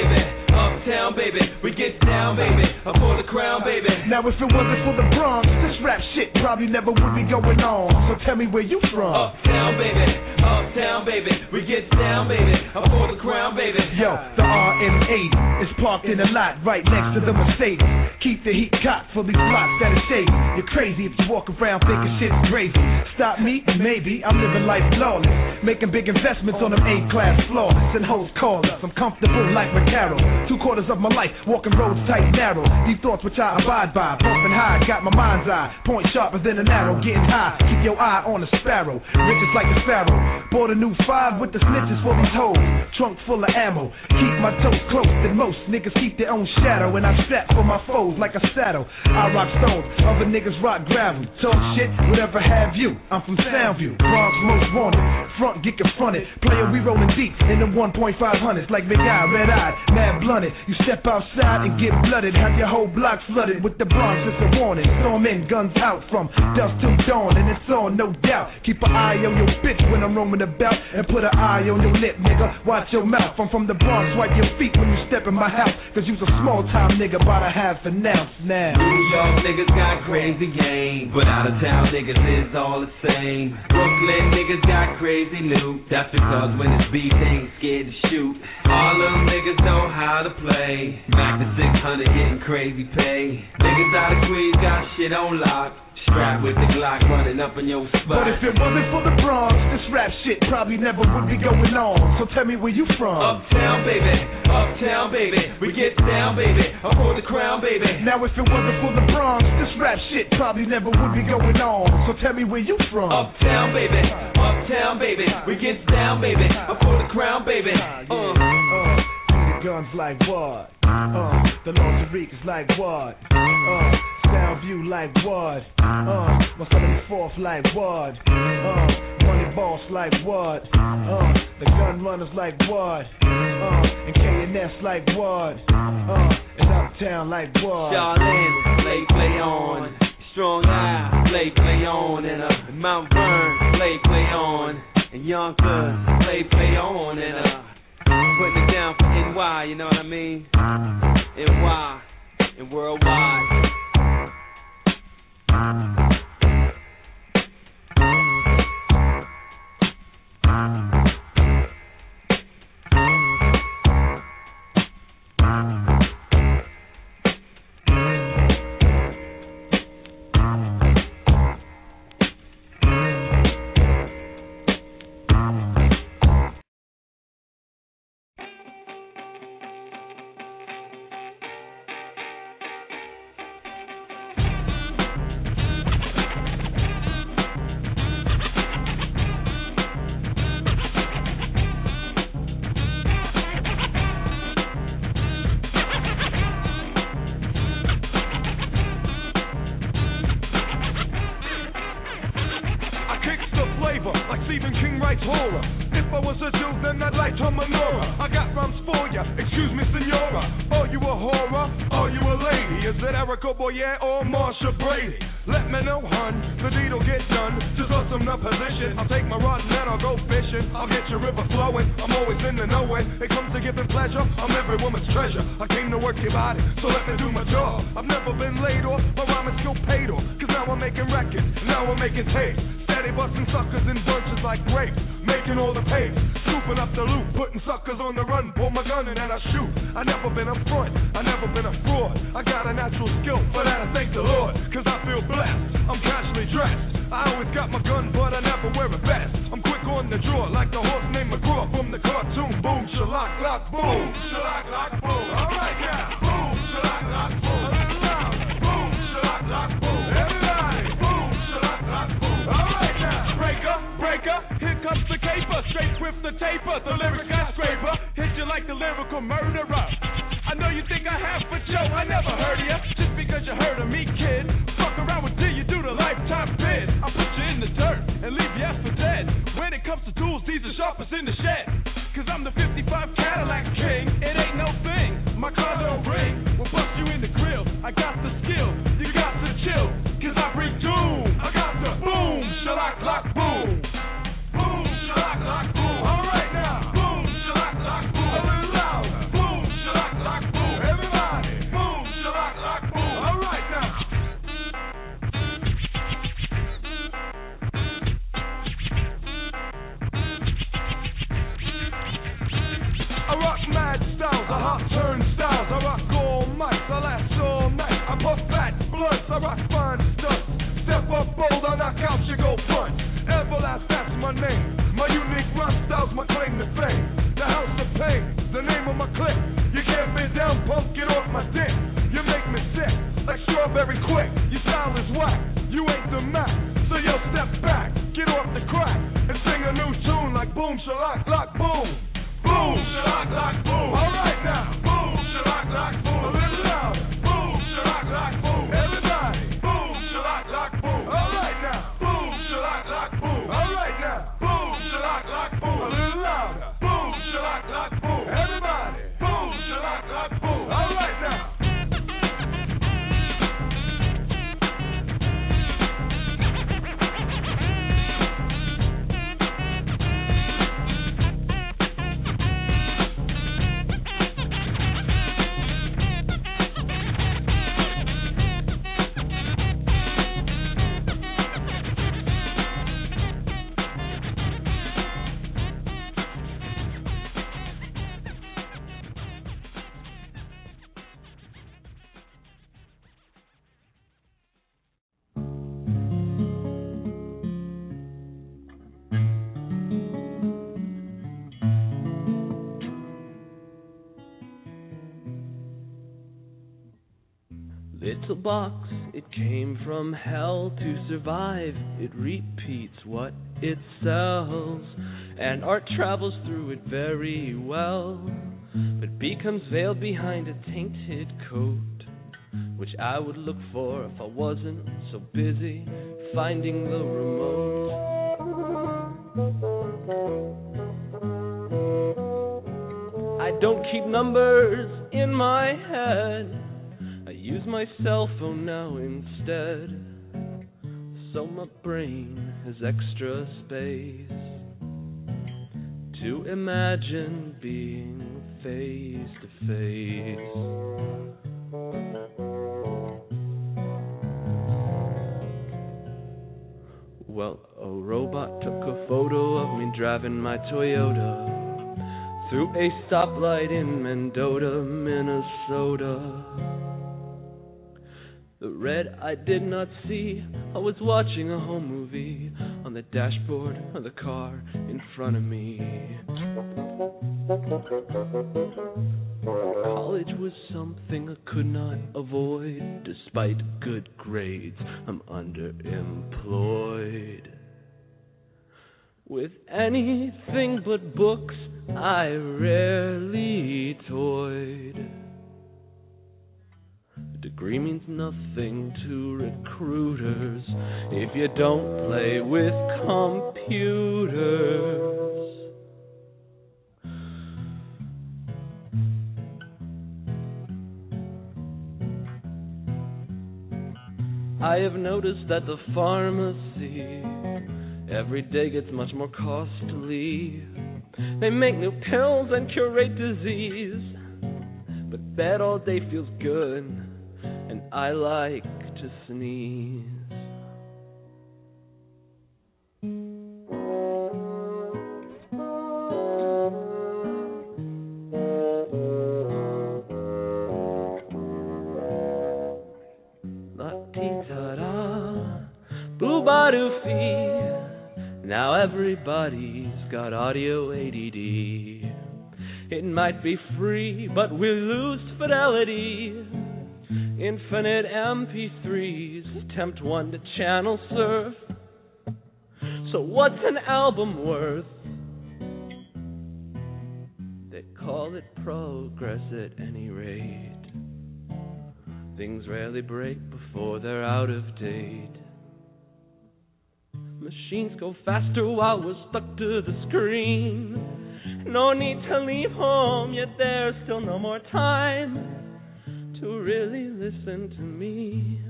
baby, we get down, baby. Up for the crown, baby.
Now if it wasn't for the Bronx, this rap shit probably never would be going on. So tell me where you from.
Uptown, baby, we get down, baby. Up for the crown, baby.
baby.
Yo, the RM80 is parked in a lot right next to the Mercedes. Keep the heat cocked for these blocks that are shady. You're crazy if you walk around thinking shit's crazy. Stop me? Maybe. I'm living life flawless, making big investments on them A-class flawless and hoes call us. I'm comfortable like McCarroll. 2/4 of my life walking roads tight and narrow. These thoughts which I abide by, pumping high, got my mind's eye, point sharper than an arrow, getting high. Keep your eye on the sparrow, riches like the pharaoh. Bought a new 5 with the snitches for these hoes. Trunk full of ammo, keep my toes close than most niggas keep their own shadow. And I strap for my foes like a saddle. I rock stones, other niggas rock gravel. Talk shit, whatever have you. I'm from Soundview, Bronx most wanted. Front get confronted, player we rolling deep in the 1.500s like Big Eye, red eyed, mad blunted. You step outside and get blooded, have your whole block flooded with the Bronx. It's a warning. Storm in, guns out from dusk till dawn, and it's on, no doubt. Keep an eye on your bitch when I'm roaming about, and put an eye on your lip, nigga. Watch your mouth. I'm from the Bronx, wipe your feet when you step in my house, cause you's a small time nigga by the half an ounce now.
New York niggas got crazy game, but out of town niggas is all the same. Brooklyn niggas got crazy loot, that's because when it's beef they ain't scared to shoot. All them niggas know how to play, back to 600 getting crazy pay. Niggas out of Queens got shit on lock, strapped with the Glock running up in your spot.
But if it wasn't for the Bronx, this rap shit probably never would be going on. So tell me where you from.
Uptown baby, we get down baby, up for the crown baby.
Now if it wasn't for the Bronx, this rap shit probably never would be going on. So tell me where you from.
Uptown baby, we get down baby, up for the crown baby.
The guns like what? The lingerie is like what? Soundview like what? My 74th like what? Money boss like what? The gun runners like what? And K&S like what? And Uptown like what?
Charlene, play on. Strong Eye, play on. And Mount Vernon, play on. And Yonkers, play on. And putting it down for NY, you know what I mean? NY and worldwide.
hot turnstiles, I rock all mics, I last all night. I puff fat blunts, I rock fine stuff. Step up bold, I knock out, you go front. Everlast, that's my name. My unique rhyme style's my claim to fame. The house of pain, the name of my clique. You can't be down, punk, get off my dick. You make me sick, like strawberry quick. Your style is whack, you ain't the Mac. So yo, step back, get off the crack, and sing a new tune like boom, shalak, lock, boom. Boom, shalak, lock, boom. All right now. Boom, shalak, lock, boom. A little louder. Boom, shalak, lock, boom. Everybody. Boom, shalak, lock, boom. All right now. Boom, shalak, lock, boom. All right now. Boom, shalak, lock, boom. A little louder. Boom, shalak, lock, boom. Everybody. Boom, shalak, lock, boom. All right now.
Little box, it came from hell to survive. It repeats what it sells, and art travels through it very well, but becomes veiled behind a tainted coat, which I would look for if I wasn't so busy finding the remote. I don't keep numbers in my head, use my cell phone now instead, so my brain has extra space to imagine being face to face. Well, a robot took a photo of me driving my Toyota through a stoplight in Mendota, Minnesota. The red I did not see, I was watching a home movie on the dashboard of the car in front of me. College was something I could not avoid. Despite good grades, I'm underemployed. With anything but books, I rarely toyed. Degree means nothing to recruiters if you don't play with computers. I have noticed that the pharmacy every day gets much more costly. They make new pills and curate disease, but bed all day feels good, and I like to sneeze. La-ti-ta-da, boo-ba-doo-fee. Now everybody's got audio ADD. It might be free, but we lose fidelity. Infinite MP3s tempt one to channel surf. So what's an album worth? They call it progress at any rate. Things rarely break before they're out of date. Machines go faster while we're stuck to the screen. No need to leave home, yet there's still no more time to really listen to me,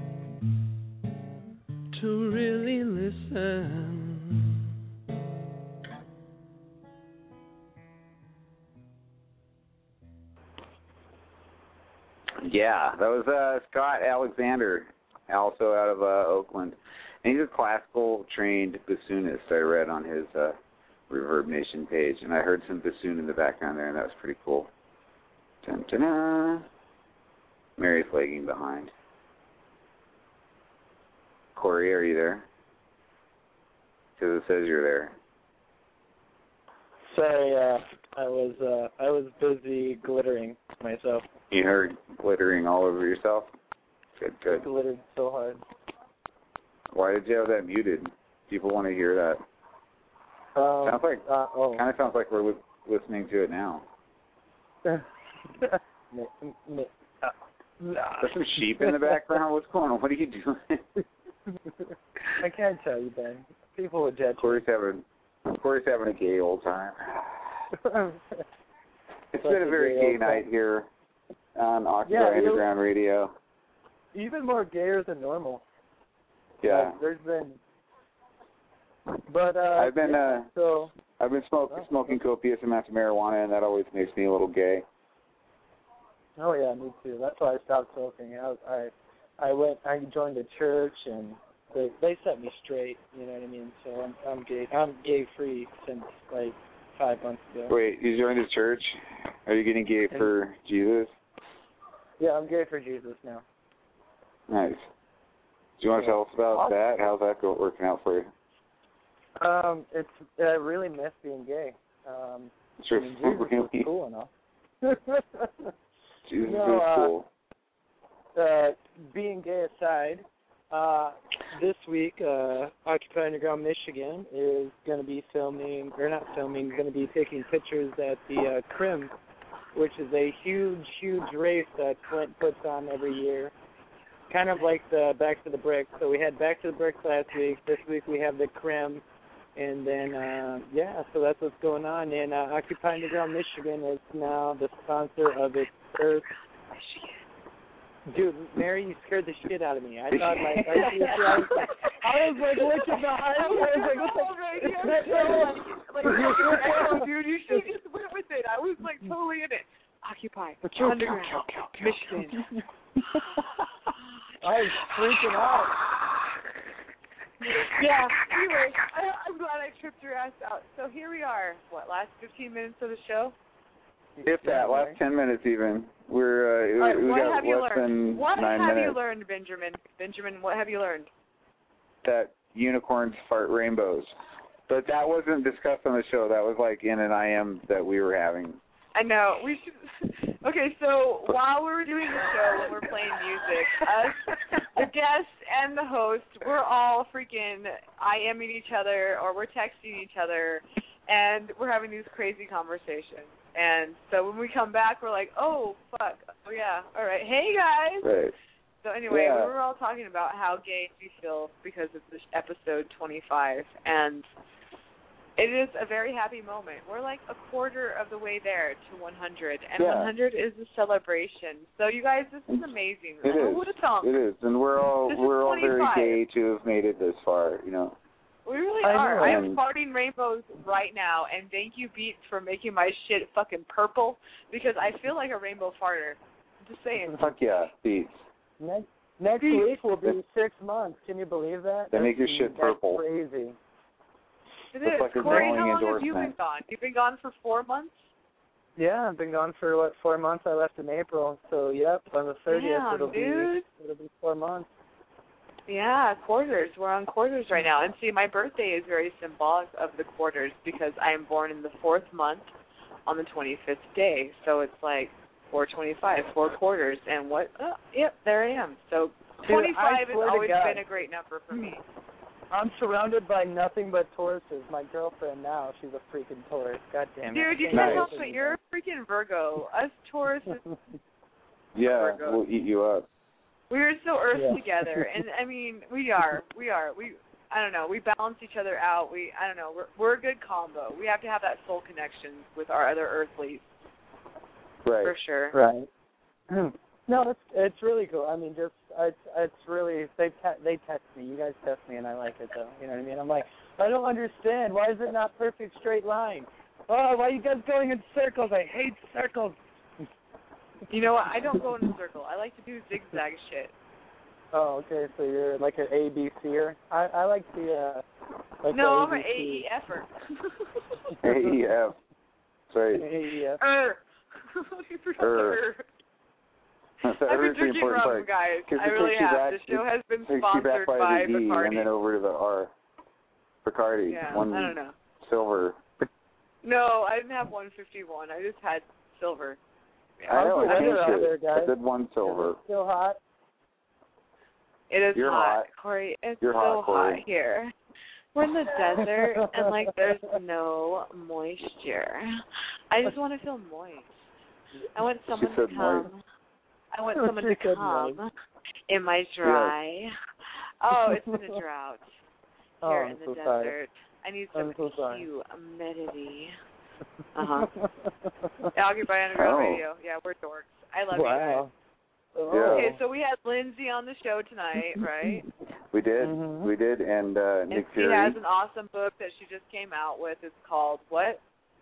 to really listen.
Yeah, that was Scott Alexander, also out of Oakland. And he's a classical trained bassoonist, I read on his Reverb Nation page, and I heard some bassoon in the background there, and that was pretty cool. Dun-dun-dun. Mary's lagging behind. Corey, are you there? Because it says you're there.
Sorry, I was busy glittering myself.
You heard glittering all over yourself? Good, good.
I glittered so hard.
Why did you have that muted? People want to hear that. Sounds like kind of sounds like we're listening to it now.
There's
some sheep in the background. What's going on? What are you doing?
I can't tell you, Ben. People would judge.
Corey's having a gay old time. It's been a very gay night here on Occupy Underground Radio.
Even more gayer than normal.
Yeah.
Like, there's been. But
I've been smoking copious amounts of marijuana, and that always makes me a little gay.
Oh yeah, me too. That's why I stopped smoking. I joined a church, and they set me straight. You know what I mean? So I'm gay. I'm gay free since like 5 months ago.
Wait, you joined a church? Are you getting gay for Jesus?
Yeah, I'm gay for Jesus now.
Nice. Do you want to tell us about that? How's that working out for you?
I really miss being gay.
Sure,
Jesus
really?
is cool enough.
Jesus is cool.
Being gay aside, this week, Occupy Underground Michigan is going to be going to be taking pictures at the Crim, which is a huge, huge race that Flint puts on every year. Kind of like the Back to the Bricks. So we had Back to the Bricks last week. This week we have the Crim. And then, so that's what's going on. And Occupy Underground Michigan is now the sponsor of its Earth. Dude, Mary, you scared the shit out of me. I thought, like, I was like looking behind me. I was like,
dude, you should just went with it. I was like totally in it. Occupy Underground Michigan.
I was freaking out.
Yeah, anyway, I'm glad I tripped your ass out. So here we are, last 15 minutes of the show?
If that, last 10 minutes even. We got less than 9 minutes.
What have you learned, Benjamin? Benjamin, what have you learned?
That unicorns fart rainbows. But that wasn't discussed on the show. That was like in an IM that we were having.
I know. We should. Okay, so while we were doing the show, when we're playing music, us, the guest and the host, we're all freaking IMing each other, or we're texting each other, and we're having these crazy conversations. And so when we come back, we're like, oh, fuck. Oh, yeah. All right. Hey, guys.
Right.
So anyway, we were all talking about how gay we feel because of this episode 25, and it is a very happy moment. We're like a quarter of the way there to 100, and 100 is a celebration. So you guys, this is amazing.
It is, and we're all very gay to have made it this far. You know.
We really are. I am farting rainbows right now, and thank you, Beats, for making my shit fucking purple because I feel like a rainbow farter. I'm just saying.
Fuck yeah, Beats.
Next week will be 6 months. Can you believe that?
They make your shit purple.
That's crazy.
It is.
Like
Corey, how long have you been gone? You've been gone for 4 months?
Yeah, I've been gone for, 4 months? I left in April. So, yep, on the 30th, it'll be 4 months.
Yeah, quarters. We're on quarters right now. And see, my birthday is very symbolic of the quarters because I am born in the 4th month on the 25th day. So it's like 425, 4 quarters. And what? Oh, yep, there I am. So 25 has always been a great number for me.
I'm surrounded by nothing but Tauruses. My girlfriend now, she's a freaking Taurus. God damn it.
Dude, you can't help it. You're a freaking Virgo. Us Tauruses.
Yeah, we'll eat you up.
We are so earth together, and I mean, we are. I don't know. We balance each other out. I don't know. We're a good combo. We have to have that soul connection with our other earthlies.
Right.
For sure.
Right. No, it's really cool. I mean, it's really they test me. You guys test me, and I like it though. You know what I mean? I'm like, I don't understand. Why is it not perfect straight line? Oh, why are you guys going in circles? I hate circles.
You know what? I don't go in a circle. I like to do zigzag shit.
Oh, okay. So you're like an ABCer. I like the.
No, I'm an AEFer.
AEF. Sorry.
AEF.
That's
I've been
the
drinking
important
rum,
part.
guys.
'Cause
I
it
really
takes you
have.
back-
The show has been
takes you
sponsored
back
by
the E
Bacardi.
and then over to the R. Bacardi.
Yeah,
one
I don't know.
silver.
No, I didn't have 151. I just had silver. Yeah.
I know, it
How's the
changed
weather out there,
it.
guys?
I said one silver.
Still hot?
It is
You're
hot,
hot.
Corey. It's
You're
so
hot, Corey.
hot here. We're in the desert, and like there's no moisture. I just want to feel moist. I want someone to
said
come.
moist.
I want someone to
said
come
moist.
in my dry. Oh, it's been a drought
Oh,
here
I'm
in the
so
desert.
sorry.
I need some
I'm so sorry.
humidity. Occupy Underground Radio. Yeah, we're dorks. I love you guys.
Wow.
Okay, so we had Lindsay on the show tonight, right?
We did.
Mhm.
We did. And
And
Nick
she
Fury.
has an awesome book that she just came out with. It's called what?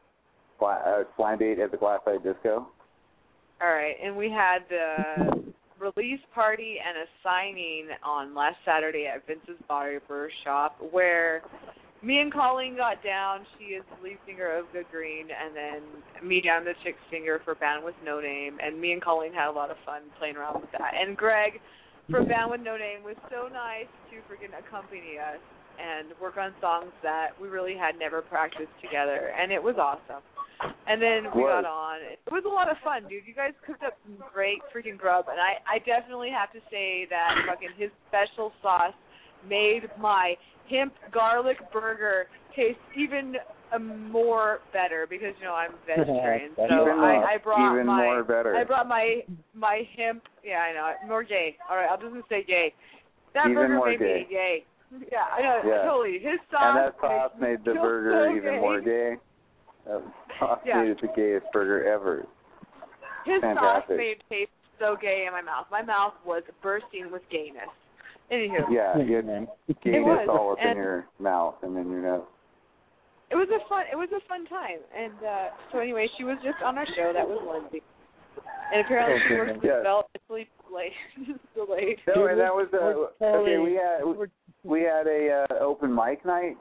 Blind Date at the Glassite Disco.
All right, and we had the release party and a signing on last Saturday at Vince's Barber Shop, where me and Colleen got down. She is the lead singer of Good Green, and then me, I'm the chick singer for Band with No Name, and me and Colleen had a lot of fun playing around with that. And Greg from Band with No Name was so nice to freaking accompany us and work on songs that we really had never practiced together, and it was awesome. And then we got on. It was a lot of fun, dude. You guys cooked up some great freaking grub, and I definitely have to say that fucking his special sauce made my hemp garlic burger taste even more better because I'm vegetarian. So I brought
even
my
more better.
I brought my hemp. Yeah, I know, more gay. All right, I'll just say gay. That
Even
burger
more
made
gay.
me gay. Yeah, I know,
Yeah.
totally. His sauce.
And that sauce made the
so
burger
so
even
gay.
more gay. That sauce
Yeah.
made it the gayest burger ever.
His
Fantastic.
sauce made it taste so gay in my mouth. My mouth was bursting with gayness. Anywho.
Yeah, you had
It
gayness
was,
all up in
and-
your mouth and then your nose.
It was a fun time. And so anyway, she was just on our show. That was Lindsay. And apparently she works with
Yes.
Bell. It's delayed. delayed.
No, and that was okay.
We're
We had a open mic night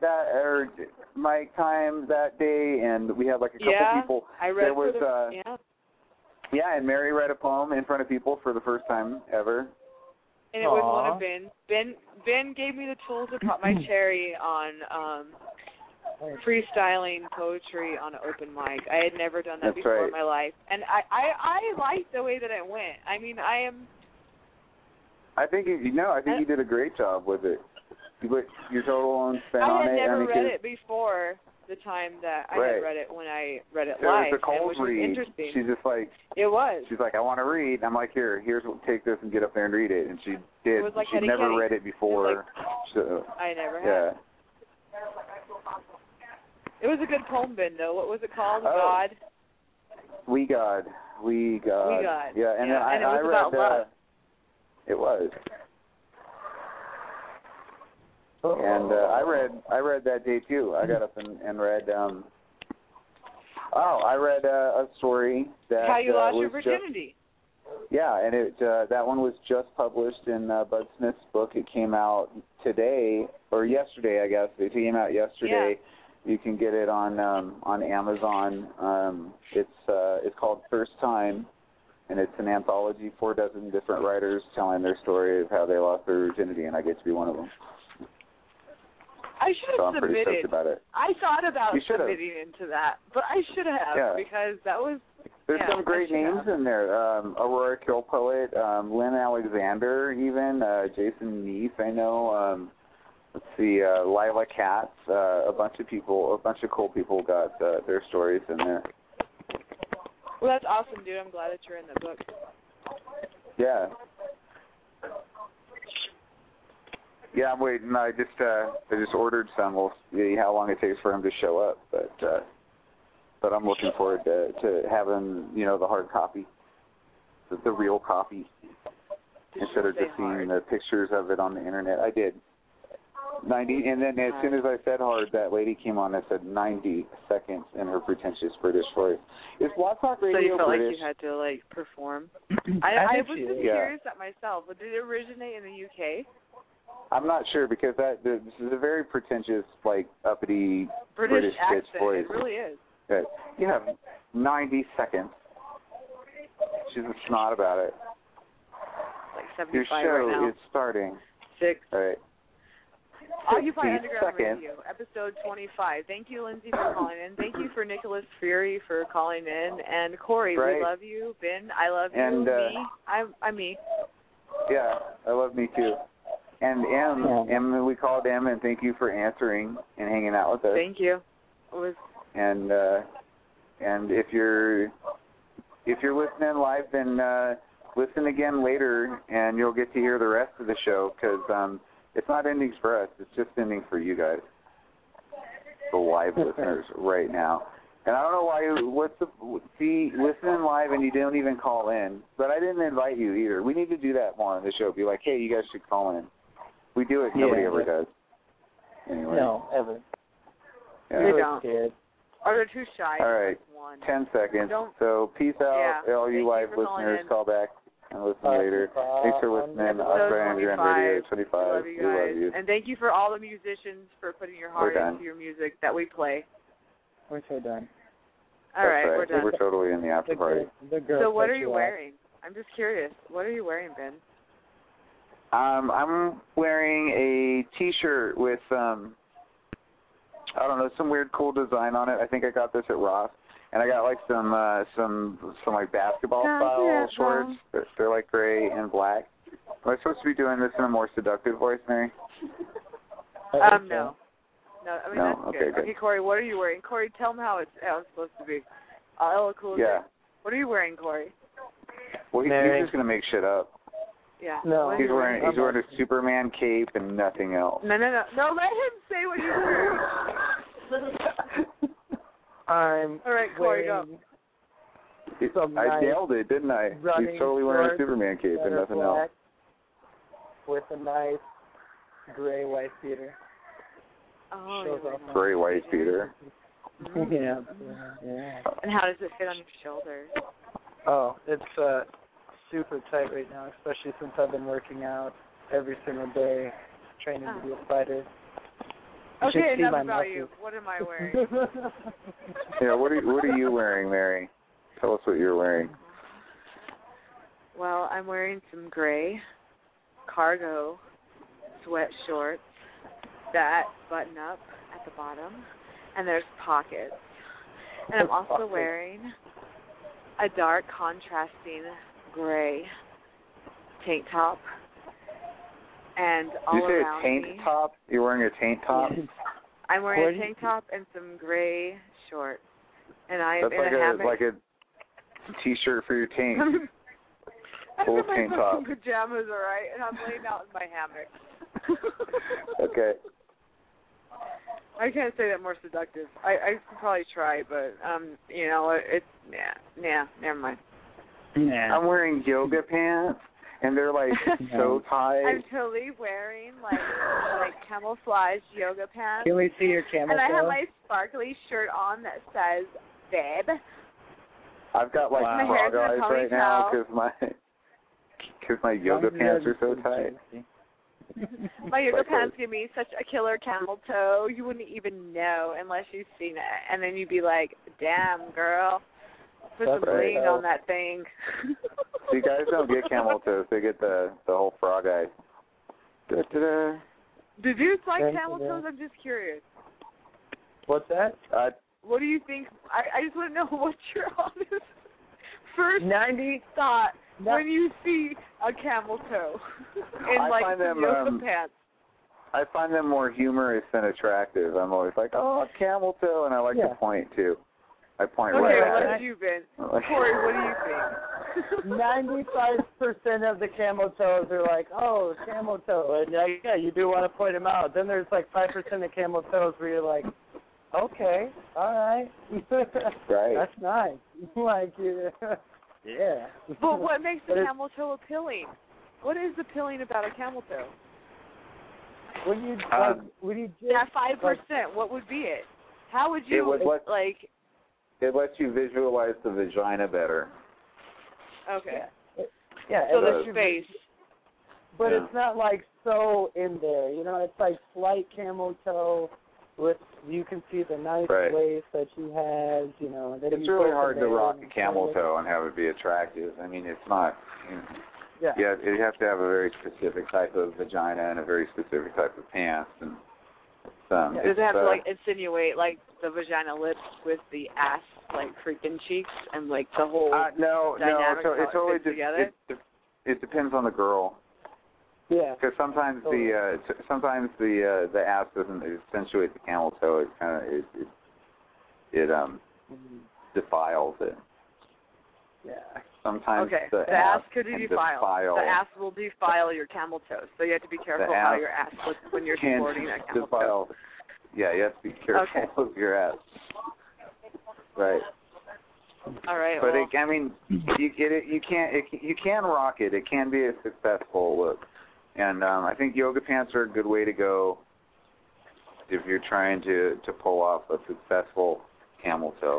mic time that day, and we had like a couple people.
I read
there was
for the,
yeah, and Mary read a poem in front of people for the first time ever.
And it was one of Ben. Ben gave me the tools to pop my cherry on freestyling poetry on an open mic. I had never done that
That's
before
right.
in my life, and I liked the way that it went. I mean,
I think you did a great job with it. You put your total own spin on
I
it.
had never
mean,
read it before the time that I
Right.
had read it when I read it
It
live,
was a cold
which was
read.
interesting.
She's just like,
It was.
she's like, I want to read. I'm like, take this and get up there and read it. And she did.
It was like
She'd
Eddie
never
Kenny.
read it before.
It was
so
I never had.
yeah.
It was a good poem, Ben, though. What was it called?
Oh.
God?
We God. Yeah, and then
and it
I
was
read
about love.
it was. And I read that day too. I got up and read I read a story that
How you lost
was
your virginity.
and it that one was just published in Bud Smith's book. It came out today or yesterday, I guess. It came out yesterday.
Yeah.
You can get it on Amazon. It's called First Time, and it's an anthology, 4 dozen different writers telling their story of how they lost their virginity, and I get to be one of them.
I should
So
have
I'm pretty
submitted.
stoked about it.
I thought about
You should have.
submitting into that, but I should have
Yeah.
because that was.
There's
yeah,
some great
I should
names
have.
in there. Aurora Killpoet, Lynn Alexander, even Jason Neef. I know. Let's see, Lila Katz. A bunch of cool people got their stories in there.
Well, that's awesome, dude. I'm glad that you're in the book.
Yeah. Yeah, I'm waiting. I just ordered some. We'll see how long it takes for them to show up, but I'm looking forward to having the hard copy, the real copy, instead of just seeing the pictures of it on the internet. I did 90, and then as soon as I said hard, that lady came on and said 90 seconds in her pretentious British voice. Is Blog Talk Radio
So you felt
British?
like you had to perform.
I
I
think
was
she
just
is.
curious at myself. But did it originate in the UK?
I'm not sure because this is a very pretentious, uppity
British
bitch
accent.
voice.
It really is.
You have 90 seconds she's a snot about it.
Like
Your
75
show
right now.
is starting.
6.
All right.
Occupy
60
Underground
seconds.
Radio, episode 25. Thank you, Lindsay, for calling in. Thank you for Nicholas Fury for calling in. And Corey,
Right.
we love you. Ben, I love you.
And,
me, I'm me.
Yeah, I love me too. And M, we called M, and thank you for answering and hanging out with us.
Thank you.
And if you're listening live, then listen again later, and you'll get to hear the rest of the show, because it's not ending for us. It's just ending for you guys, the live listeners right now. And I don't know why listening live and you don't even call in. But I didn't invite you either. We need to do that more on the show. Be like, hey, you guys should call in. We do it. Nobody ever does. Anyway.
No, ever.
Yeah.
We don't. Or they're too shy.
All right. 10 seconds. So peace out. All you live listeners, call back and listen later. Thanks for listening. Occupy Underground Radio 25.
We
love you.
And thank you for all the musicians for putting your heart into your music that we play.
We're so done.
All right, we're done.
We're totally in the after party.
So what are you wearing? I'm just curious. What are you wearing, Ben?
I'm wearing a T-shirt with I don't know, some weird cool design on it. I think I got this at Ross, and I got like some like basketball style shorts. They're like gray and black. Am I supposed to be doing this in a more seductive voice, Mary?
No. No, I mean,
No?
that's
Okay,
good. Okay, Corey, what are you wearing? Corey, tell them how it's supposed to be. Cool.
Yeah.
What are you wearing, Corey?
Well, he's just gonna make shit up.
Yeah.
No.
He's wearing a Superman cape and nothing else.
No. No, let him say what he's wearing.
All
right, Corey, go.
I nailed it, didn't I? He's totally wearing a Superman cape and nothing else.
With a nice gray white beater.
Oh,
gray white beater.
Yeah.
And how does it fit on your shoulders?
Oh, it's super tight right now, especially since I've been working out every single day, training to be a fighter.
Okay, enough about you. What am I wearing?
Yeah, what are you wearing, Mary? Tell us what you're wearing.
Well, I'm wearing some gray cargo sweat shorts that button up at the bottom, and there's pockets. And I'm also wearing a dark contrasting gray tank top. And all
you say
around
a tank
me,
top? You're wearing a tank top?
I'm wearing a tank top and some gray shorts. And I am in a hammock.
Like a T-shirt for your tank.
I'm
Full
in my
tank top.
fucking pajamas, all right? And I'm laying out in my hammock.
Okay.
I can't say that more seductive. I could probably try, but it's never mind.
Yeah.
I'm wearing yoga pants, and they're like so tight.
I'm totally wearing like camouflage yoga pants.
Can we see your camel
And I have
toe?
my sparkly shirt on that says "Babe."
I've got like frog eyes right now because my yoga pants are so tight.
My yoga pants give me such a killer camel toe. You wouldn't even know unless you've seen it. And then you'd be like, damn, girl. Put some bling on that thing.
You guys don't get camel toes. They get the whole frog eye. Da-da-da.
Do dudes like camel toes? I'm just curious.
What's that?
What do you think? I just want to know what your honest first thought when you see a camel toe in like some yoga pants.
I find them more humorous than attractive. I'm always like, oh, camel toe, and I like to point too. I point right at it.
Okay, what have you been? Corey, what do you think?
95% of the camel toes are like, oh, camel toe. And yeah, you do want to point them out. Then there's like 5% of camel toes where you're like, okay, all right.
Right.
That's nice. Like, yeah.
But what makes the camel toe appealing? What is appealing about a camel toe?
When you
that 5%, what would be it? How would you
It lets you visualize the vagina better.
Okay.
Yeah.
So the space.
But it's not like so in there. It's like slight camel toe, with you can see the nice
Right.
waist that she has. That
It's really hard to rock a camel toe and have it be attractive. I mean, it's not.
Yeah.
Yeah, you have to have a very specific type of vagina and a very specific type of pants, and
Does it have to insinuate the vagina lips with the ass freaking cheeks and the whole dynamic
so
how
it totally
fits together?
It depends on the girl.
Yeah.
Because sometimes the ass doesn't accentuate the camel toe. It kind of it defiles it.
Yeah.
Sometimes
okay.
the
ass
can
could defile. The ass will defile your camel toes, so you have to be careful how your ass looks when you're sporting that camel toe.
Yeah, you have to be careful of your ass. Right.
All right.
But
well.
I mean, you get it. You can rock it. It can be a successful look, and I think yoga pants are a good way to go if you're trying to pull off a successful camel toe.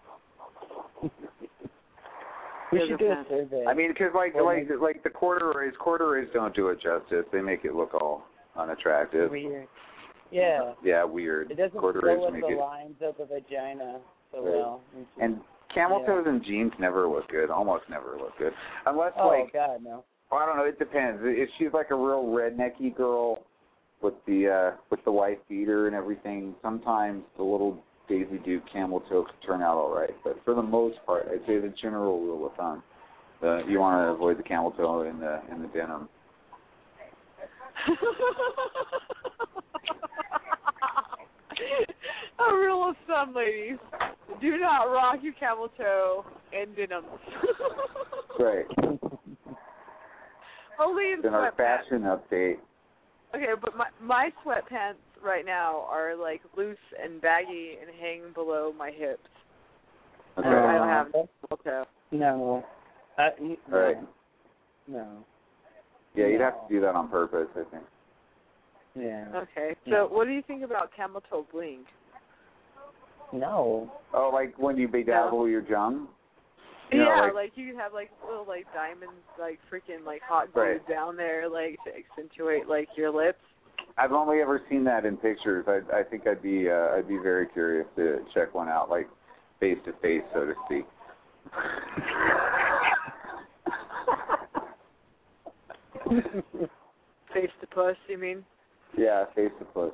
We should do a survey.
I mean, because like the corduroys don't do it justice. They make it look all unattractive.
Weird. Yeah.
Yeah, weird.
It doesn't
corduroys
fill up
make
the
it
lines of the vagina so
right.
well.
And camel toes in jeans never look good. Almost never look good, unless
God, no.
Well, I don't know. It depends. If she's like a real rednecky girl with the white beater and everything, sometimes the little Daisy Duke camel toe could turn out all right. But for the most part, I'd say the general rule of thumb, you want to avoid the camel toe in the denim.
A rule of thumb, ladies: do not rock your camel toe in denim.
Right.
Only in
Then our
sweatpants.
fashion update.
Okay, but my sweatpants right now are loose and baggy and hang below my hips.
Okay.
I don't have a camel toe.
No.
Right.
No.
Yeah, you'd have to do that on purpose, I think.
Yeah.
Okay. So, what do you think about camel toe bling?
No.
Oh, like when you bedazzle your junk?
Yeah, you could have little diamonds, freaking hot glue
right.
down there, to accentuate your lips.
I've only ever seen that in pictures. I think I'd be very curious to check one out, face to face, so to speak.
Face to puss, you mean?
Yeah, face to puss.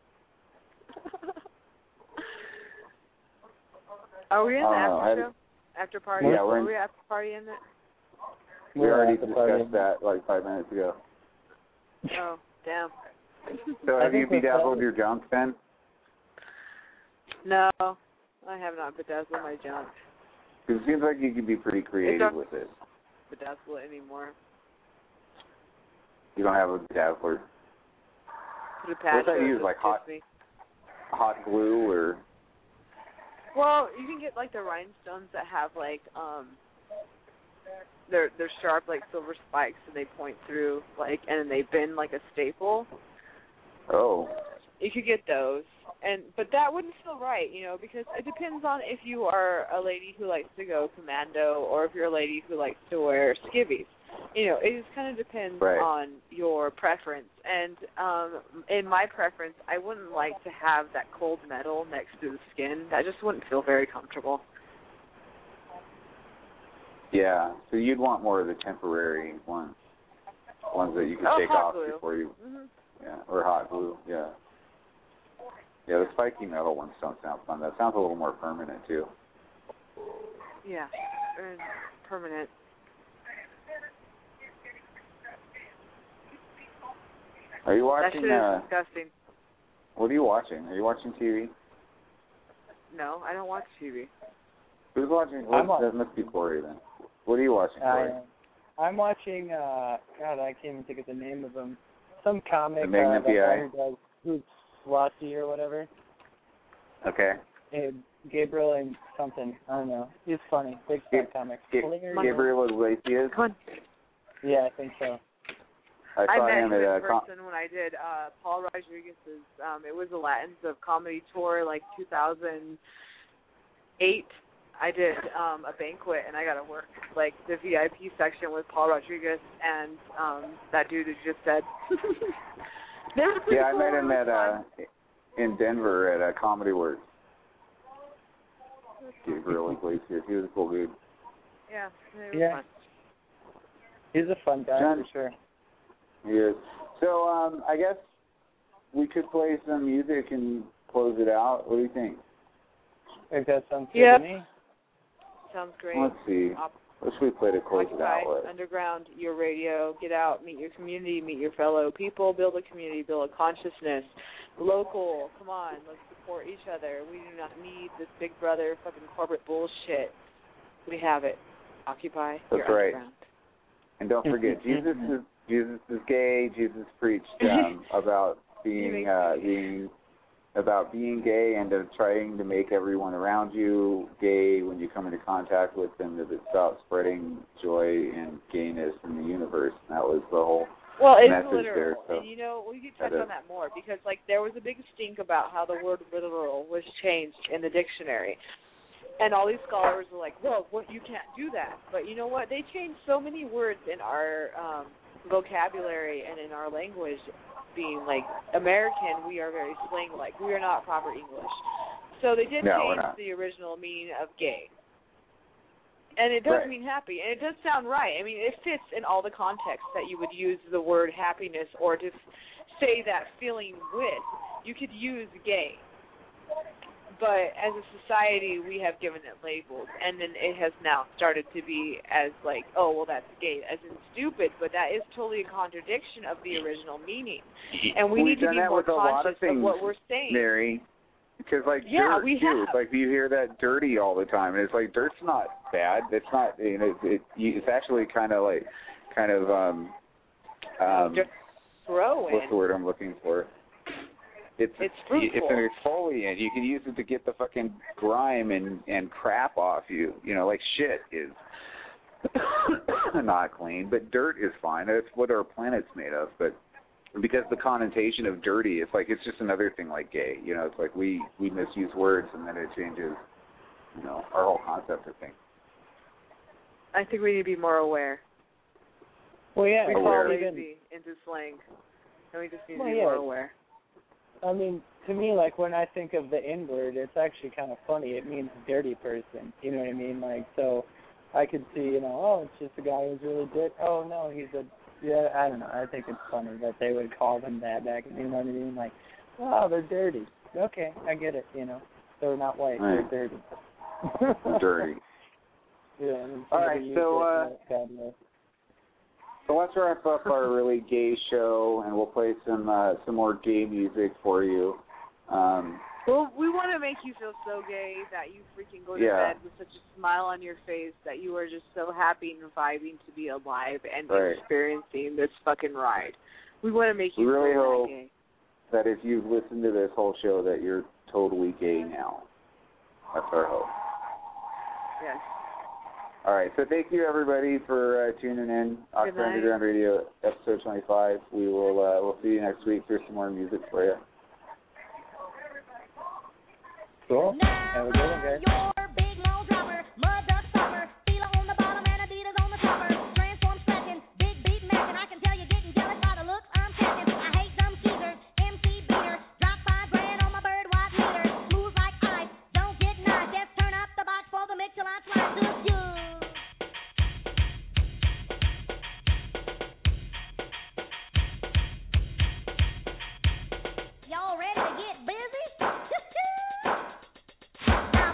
Are we in the after show? After party?
Yeah,
Are we after party in it?
We already discussed that 5 minutes ago.
Oh, damn.
So have you bedazzled your junk then?
No, I have not bedazzled my junk.
It seems like you could be pretty creative with it.
Bedazzle it anymore.
You don't have a bedazzler.
Put a patch.
What's that use, hot glue or?
Well, you can get the rhinestones that have they're sharp silver spikes and they point through and then they bend like a staple.
Oh.
You could get those, but that wouldn't feel right, because it depends on if you are a lady who likes to go commando or if you're a lady who likes to wear skivvies. It just kind of depends on your preference. And in my preference, I wouldn't like to have that cold metal next to the skin. That just wouldn't feel very comfortable.
Yeah, so you'd want more of the temporary ones that you can take
hot
off
glue.
before you.
Mm-hmm.
Yeah, or hot glue. Yeah. Yeah, the spiky metal ones don't sound fun. That sounds a little more permanent too.
Yeah, and permanent.
Are you watching?
That shit is disgusting.
What are you watching? Are you watching TV?
No, I don't watch TV.
Who's watching? That must be Corey then. What are you watching, Corey?
I'm watching. God, I can't even think of the name of him. Some comic.
The Magnum PI.
Who's Flossie or whatever.
Okay.
Gabriel and something. I don't know. He's funny. Big fan comic.
Gabriel Iglesias?
Yeah, I think so.
I met him in person when I did Paul Rodriguez's. It was the Latins of Comedy Tour, 2008. I did a banquet, and I got to work the VIP section with Paul Rodriguez and that dude who just said.
Yeah, I met him at in Denver at Comedy Works. Gabriel Iglesias. He was a cool dude.
Yeah.
Yeah. He's a fun guy for sure.
He is. So I guess we could play some music and close it out. What do you think?
I think that sounds good to me.
Sounds great.
Let's see. What should we play to close it out with?
Underground, your radio, get out, meet your community, meet your fellow people, build a community, build a consciousness. Local, come on, let's support each other. We do not need this big brother fucking corporate bullshit. We have it. Occupy
That's
your
right.
underground.
And don't forget, Jesus is gay. Jesus preached about being gay and trying to make everyone around you gay when you come into contact with them, that it stops spreading joy and gayness in the universe. And that was the whole message
literal.
there. So
and we could touch on that more because there was a big stink about how the word literal was changed in the dictionary. And all these scholars were like, well, you can't do that. But you know what? They changed so many words in our vocabulary and in our language. Being American, we are very slang-like. We are not proper English. So they did change the original meaning of gay. And it does mean happy. And it does sound right. I mean, it fits in all the contexts that you would use the word happiness or to say that feeling with. You could use gay. But as a society, we have given it labels, and then it has now started to be as oh, well, that's gay, as in stupid, but that is totally a contradiction of the original meaning. And we need to be more conscious of what we're saying.
Mary, because dirt,
we
too.
have.
You hear that dirty all the time, and it's dirt's not bad. It's not, it's actually kind of what's the word I'm looking for? It's
fruitful.
It's an exfoliant. You can use it to get the fucking grime and crap off you. Shit is not clean, but dirt is fine. That's what our planet's made of. But because the connotation of dirty, it's just another thing like gay. It's we misuse words and then it changes, our whole concept of things.
I think we need to be more aware.
Well, yeah,
we fall lazy into slang, and we just need to be more aware.
I mean, to me, when I think of the N-word, it's actually kind of funny. It means dirty person. You know what I mean? So I could see, it's just a guy who's really dirty. Oh, no, I don't know. I think it's funny that they would call them that back. You know what I mean? Oh, they're dirty. Okay, I get it, They're not white.
Right.
They're dirty.
Dirty.
Yeah.
All right, so let's wrap up our really gay show, and we'll play some more gay music for you.
Well, we want to make you feel so gay that you freaking go to bed with such a smile on your face that you are just so happy and vibing to be alive and experiencing this fucking ride. We want to make you
really
feel
hope
gay.
That if you've listened to this whole show that you're totally gay now. That's our hope.
Yes.
All right, so thank you everybody for tuning in. Oxford Underground Radio, episode 25. We'll see you next week. Here's some more music for you.
Cool. Have a good one, guys.
Y'all ready to get busy?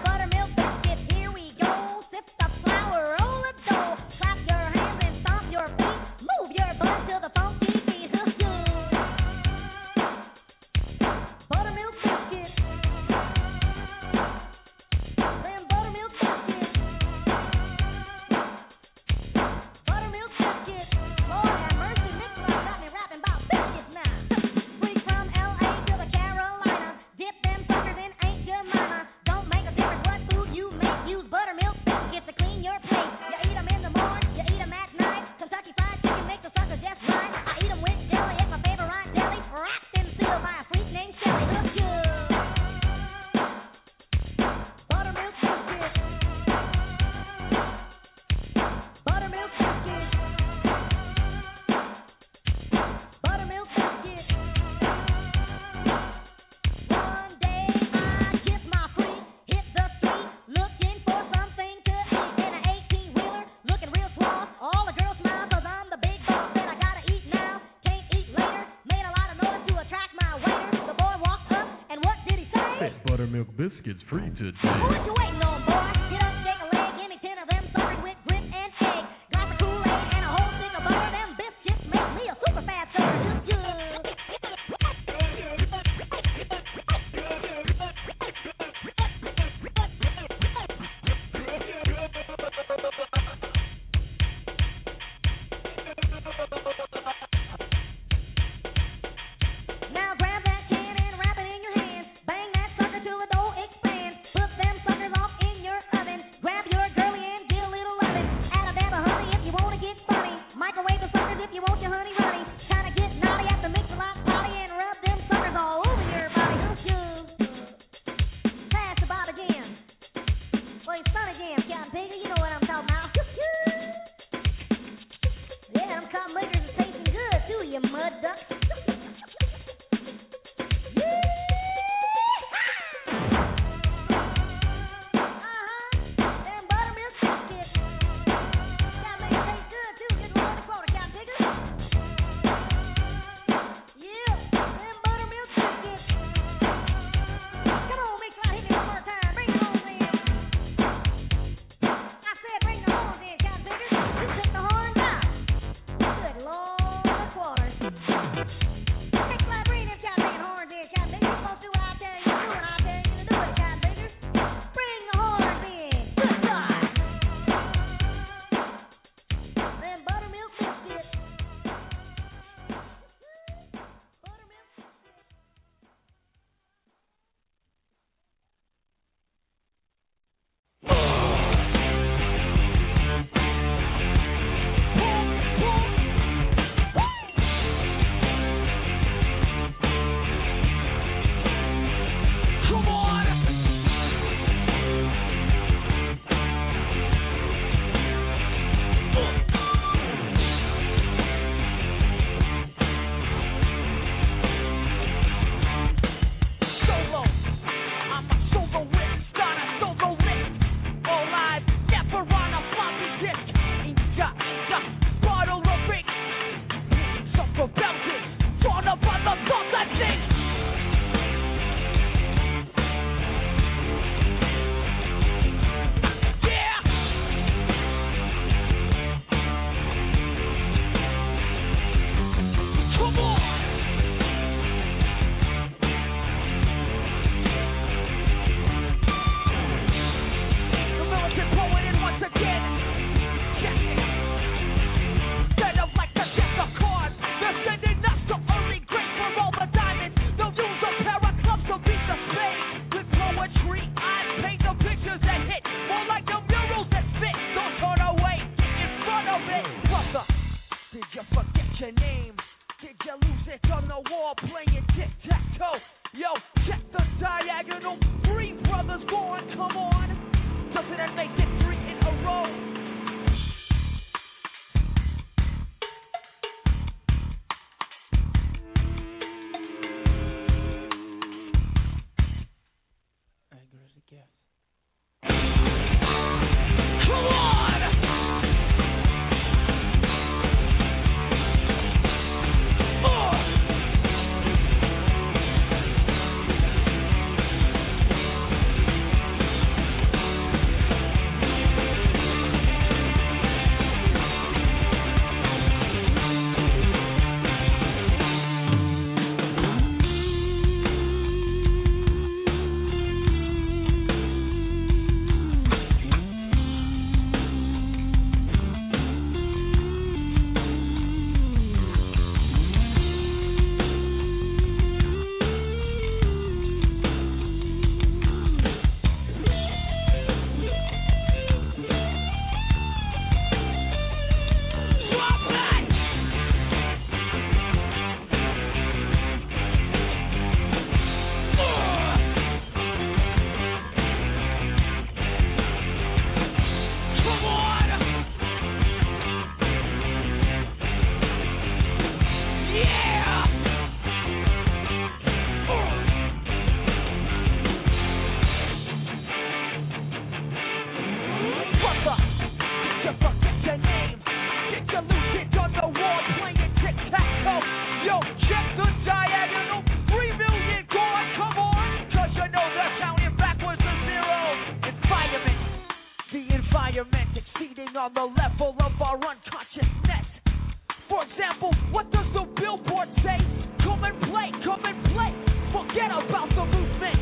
environment, exceeding on the level of our unconsciousness. For example, what does the billboard say? Come and play, forget about the movement.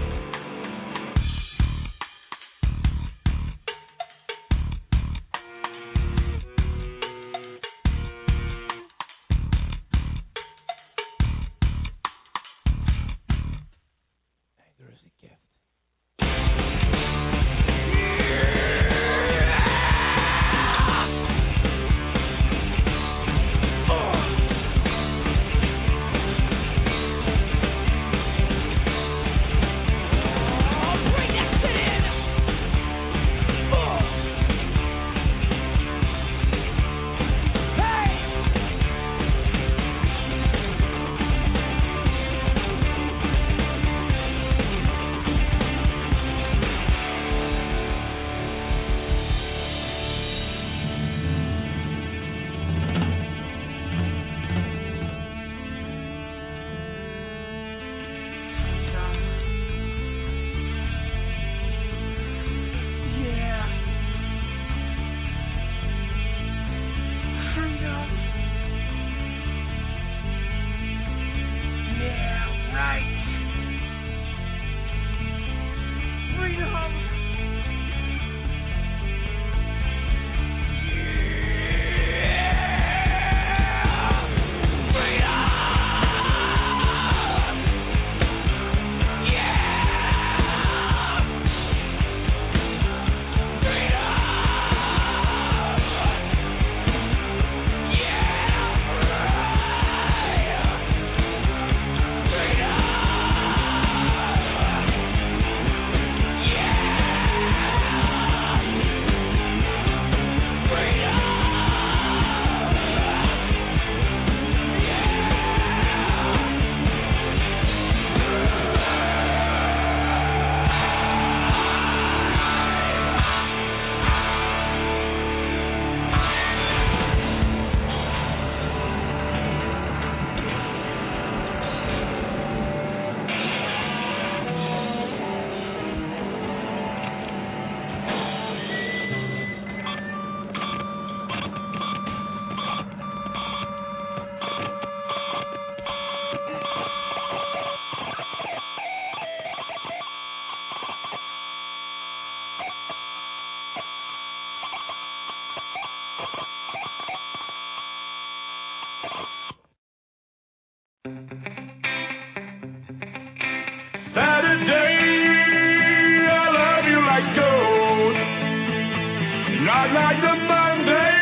Not like the Monday,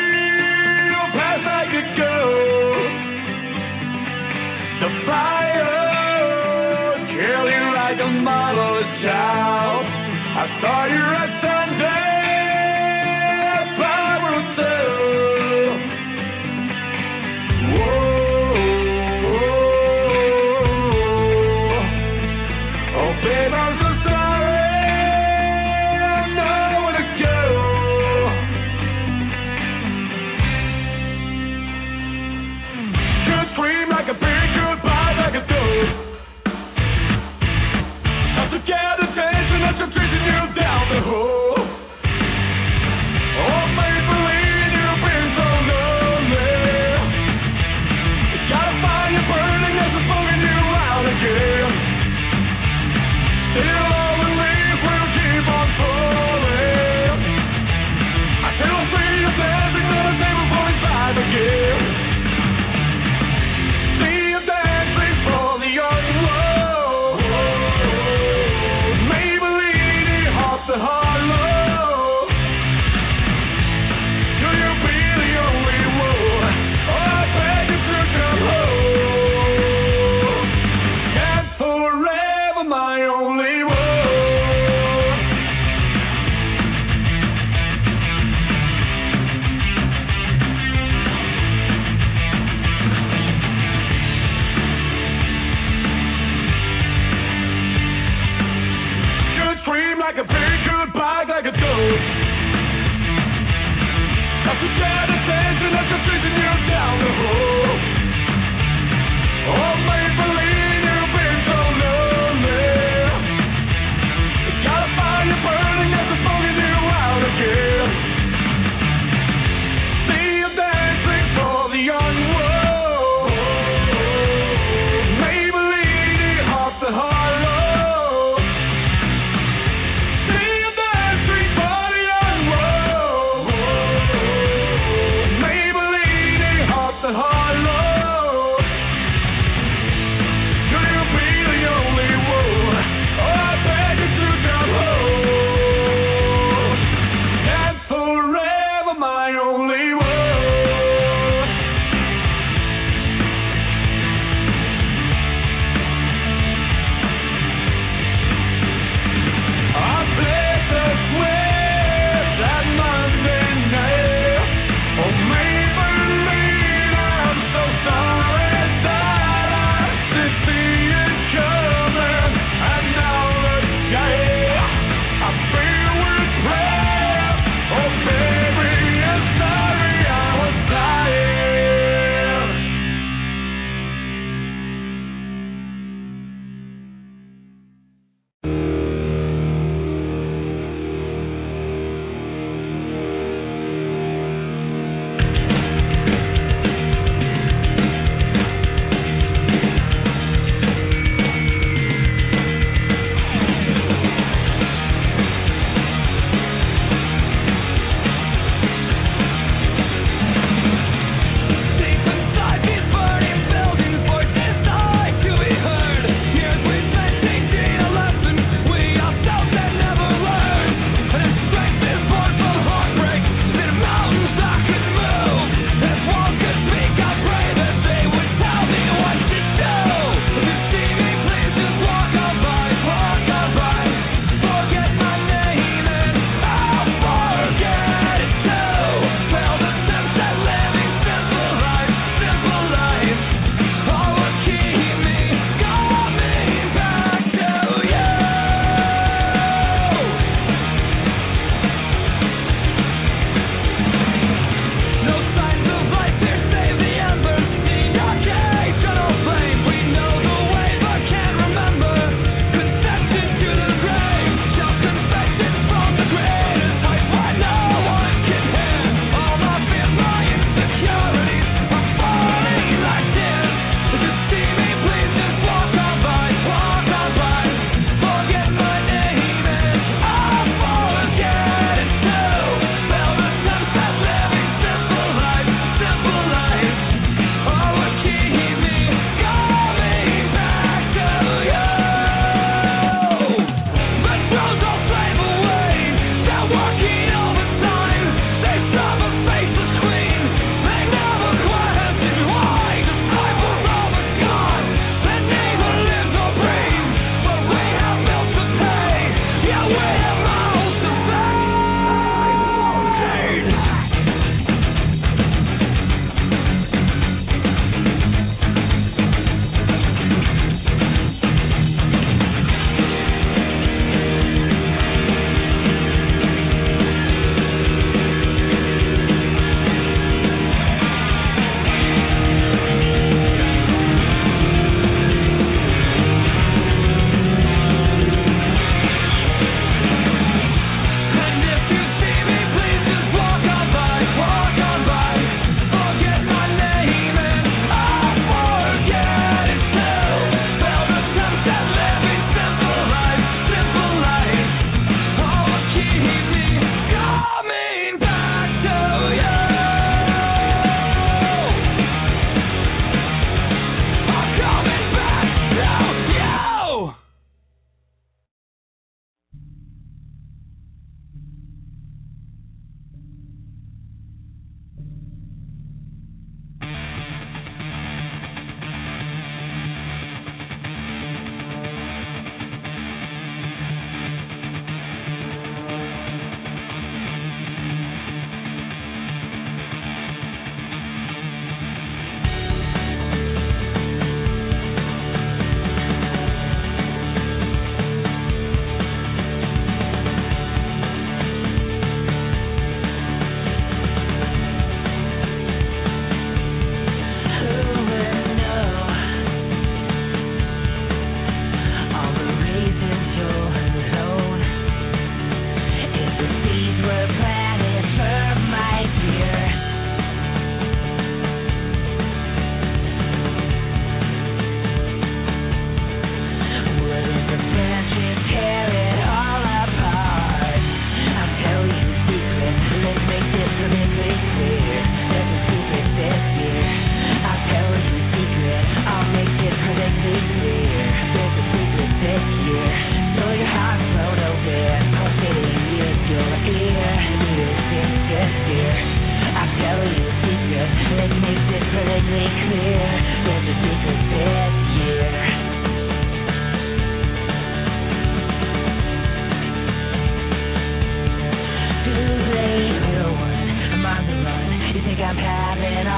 you'll pass like a ghost. The fire, kill you like a motherless child. I saw you at Sunday, power of soul. Whoa, oh babe, I'm so sorry, I know where to go. Could scream like a pig, goodbye like a dove. Not to get attention, that's just chasing you down the hole. Oh, make believe you've been so lonely. You gotta find your burning as it's pulling you out again. Still all the leaves will keep on falling. I still see you dancing on the table 45 again. See you dancing for the young world. Maybelline, heart to heart love. Will you be the only one? Oh, I beg you to come home. And forever my only one. Could scream like a pig, goodbye like a dove. Not to get attention, that's just chasing you down the hole. Oh, Maybelline, you've been so lonely. You gotta find your burning as it's pulling you out again.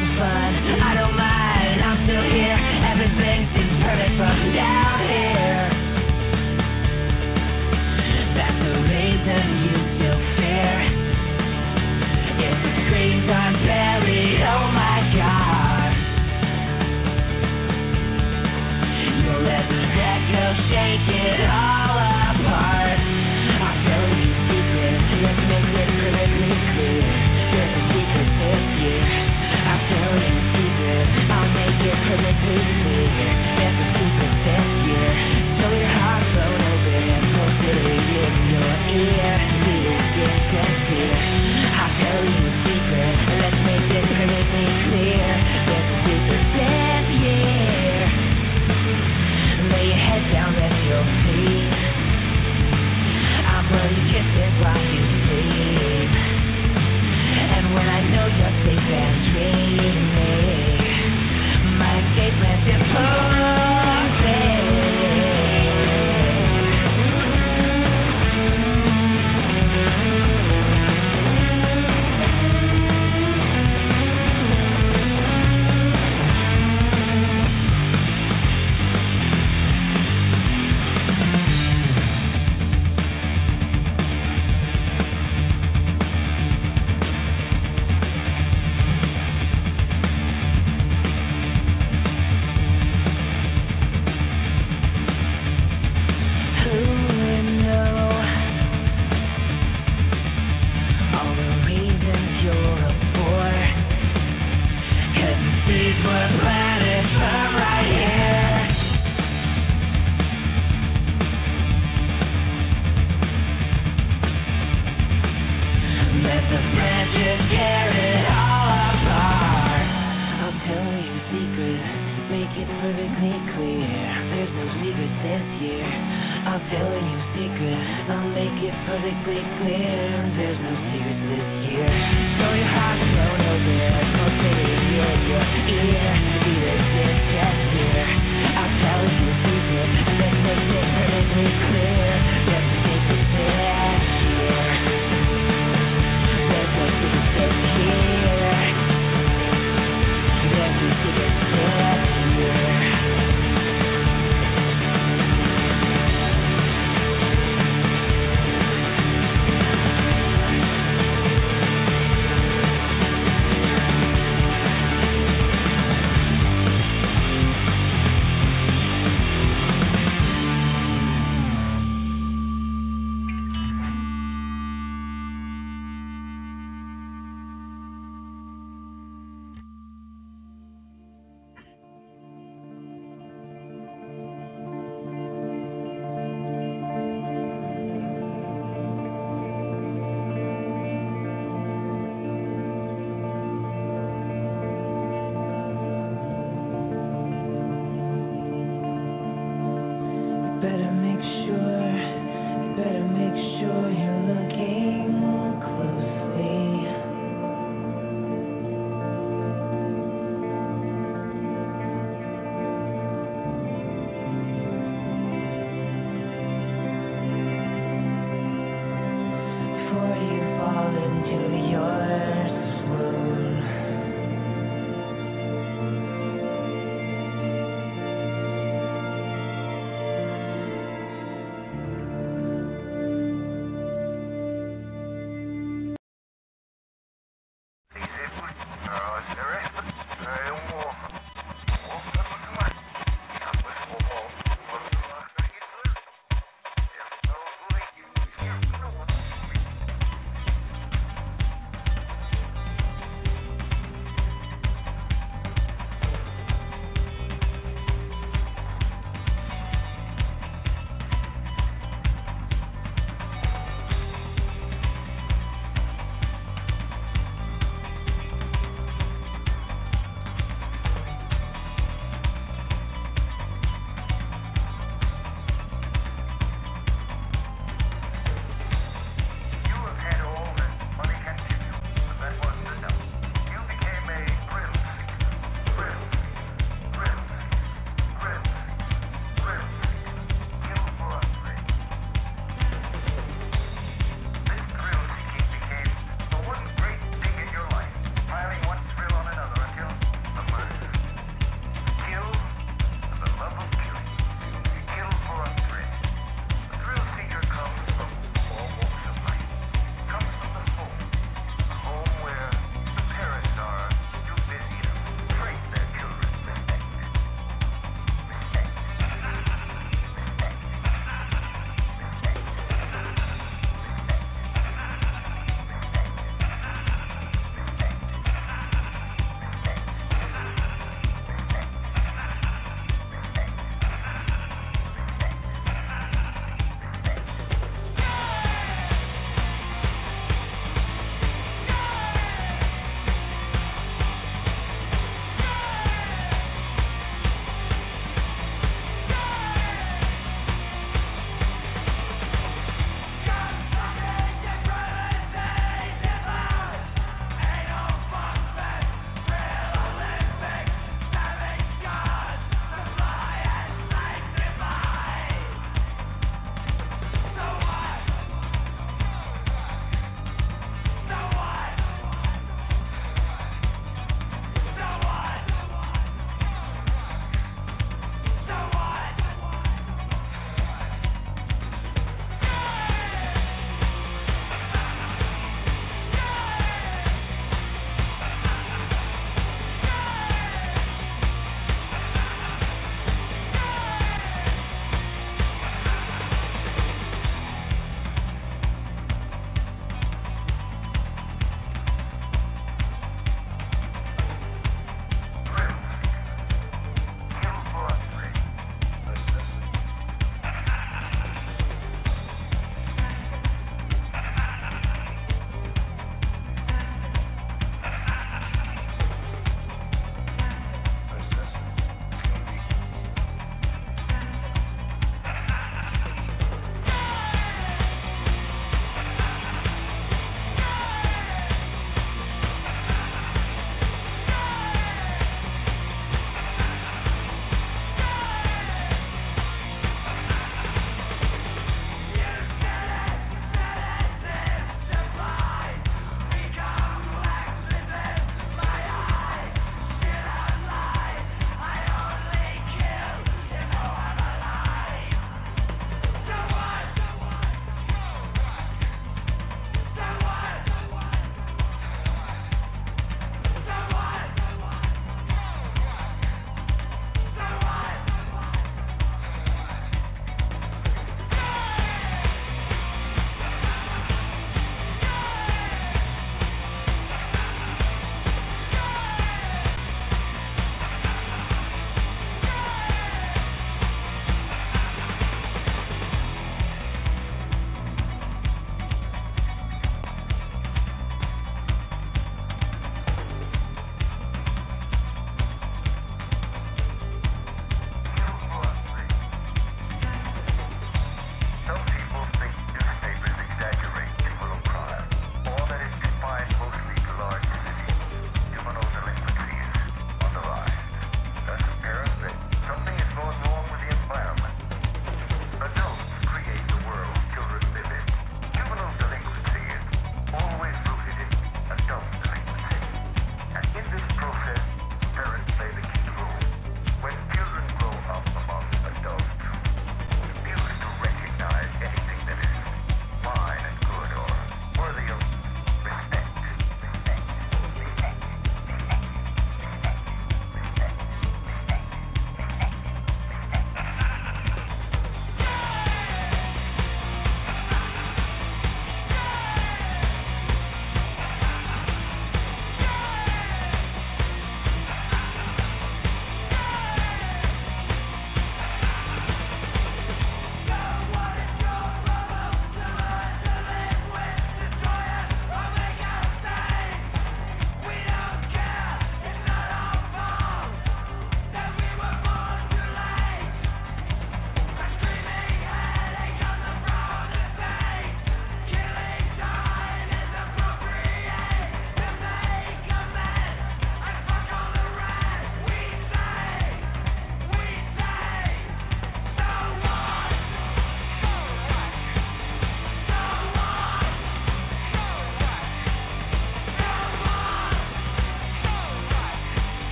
some fun. I don't mind, I'm still here. Everything seems perfect from down here. That's the reason you still fear. If the screams are buried, oh my God, you'll let the echo shake it all apart. I'll tell you secrets, let's make it perfectly clear. There's a secret this year. I'll tell you secrets, I'll make it perfectly clear. There's a secret this year. So your heart won't open and close to the radio in your ear. See the distance here. I'll tell you a secret, let's make it perfectly clear. There's a secret this year. Lay your head down, rest your feet. I'll blow your kisses while you sleep. And when I know you're safe and dreaming, my escape plans is closing.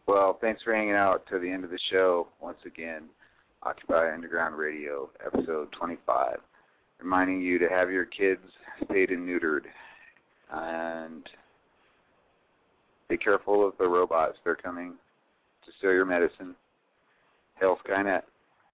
Well, thanks for hanging out to the end of the show once again. Occupy Underground Radio, episode 25. Reminding you to have your kids spayed and neutered. And be careful of the robots. They're coming to steal your medicine. Hail Skynet.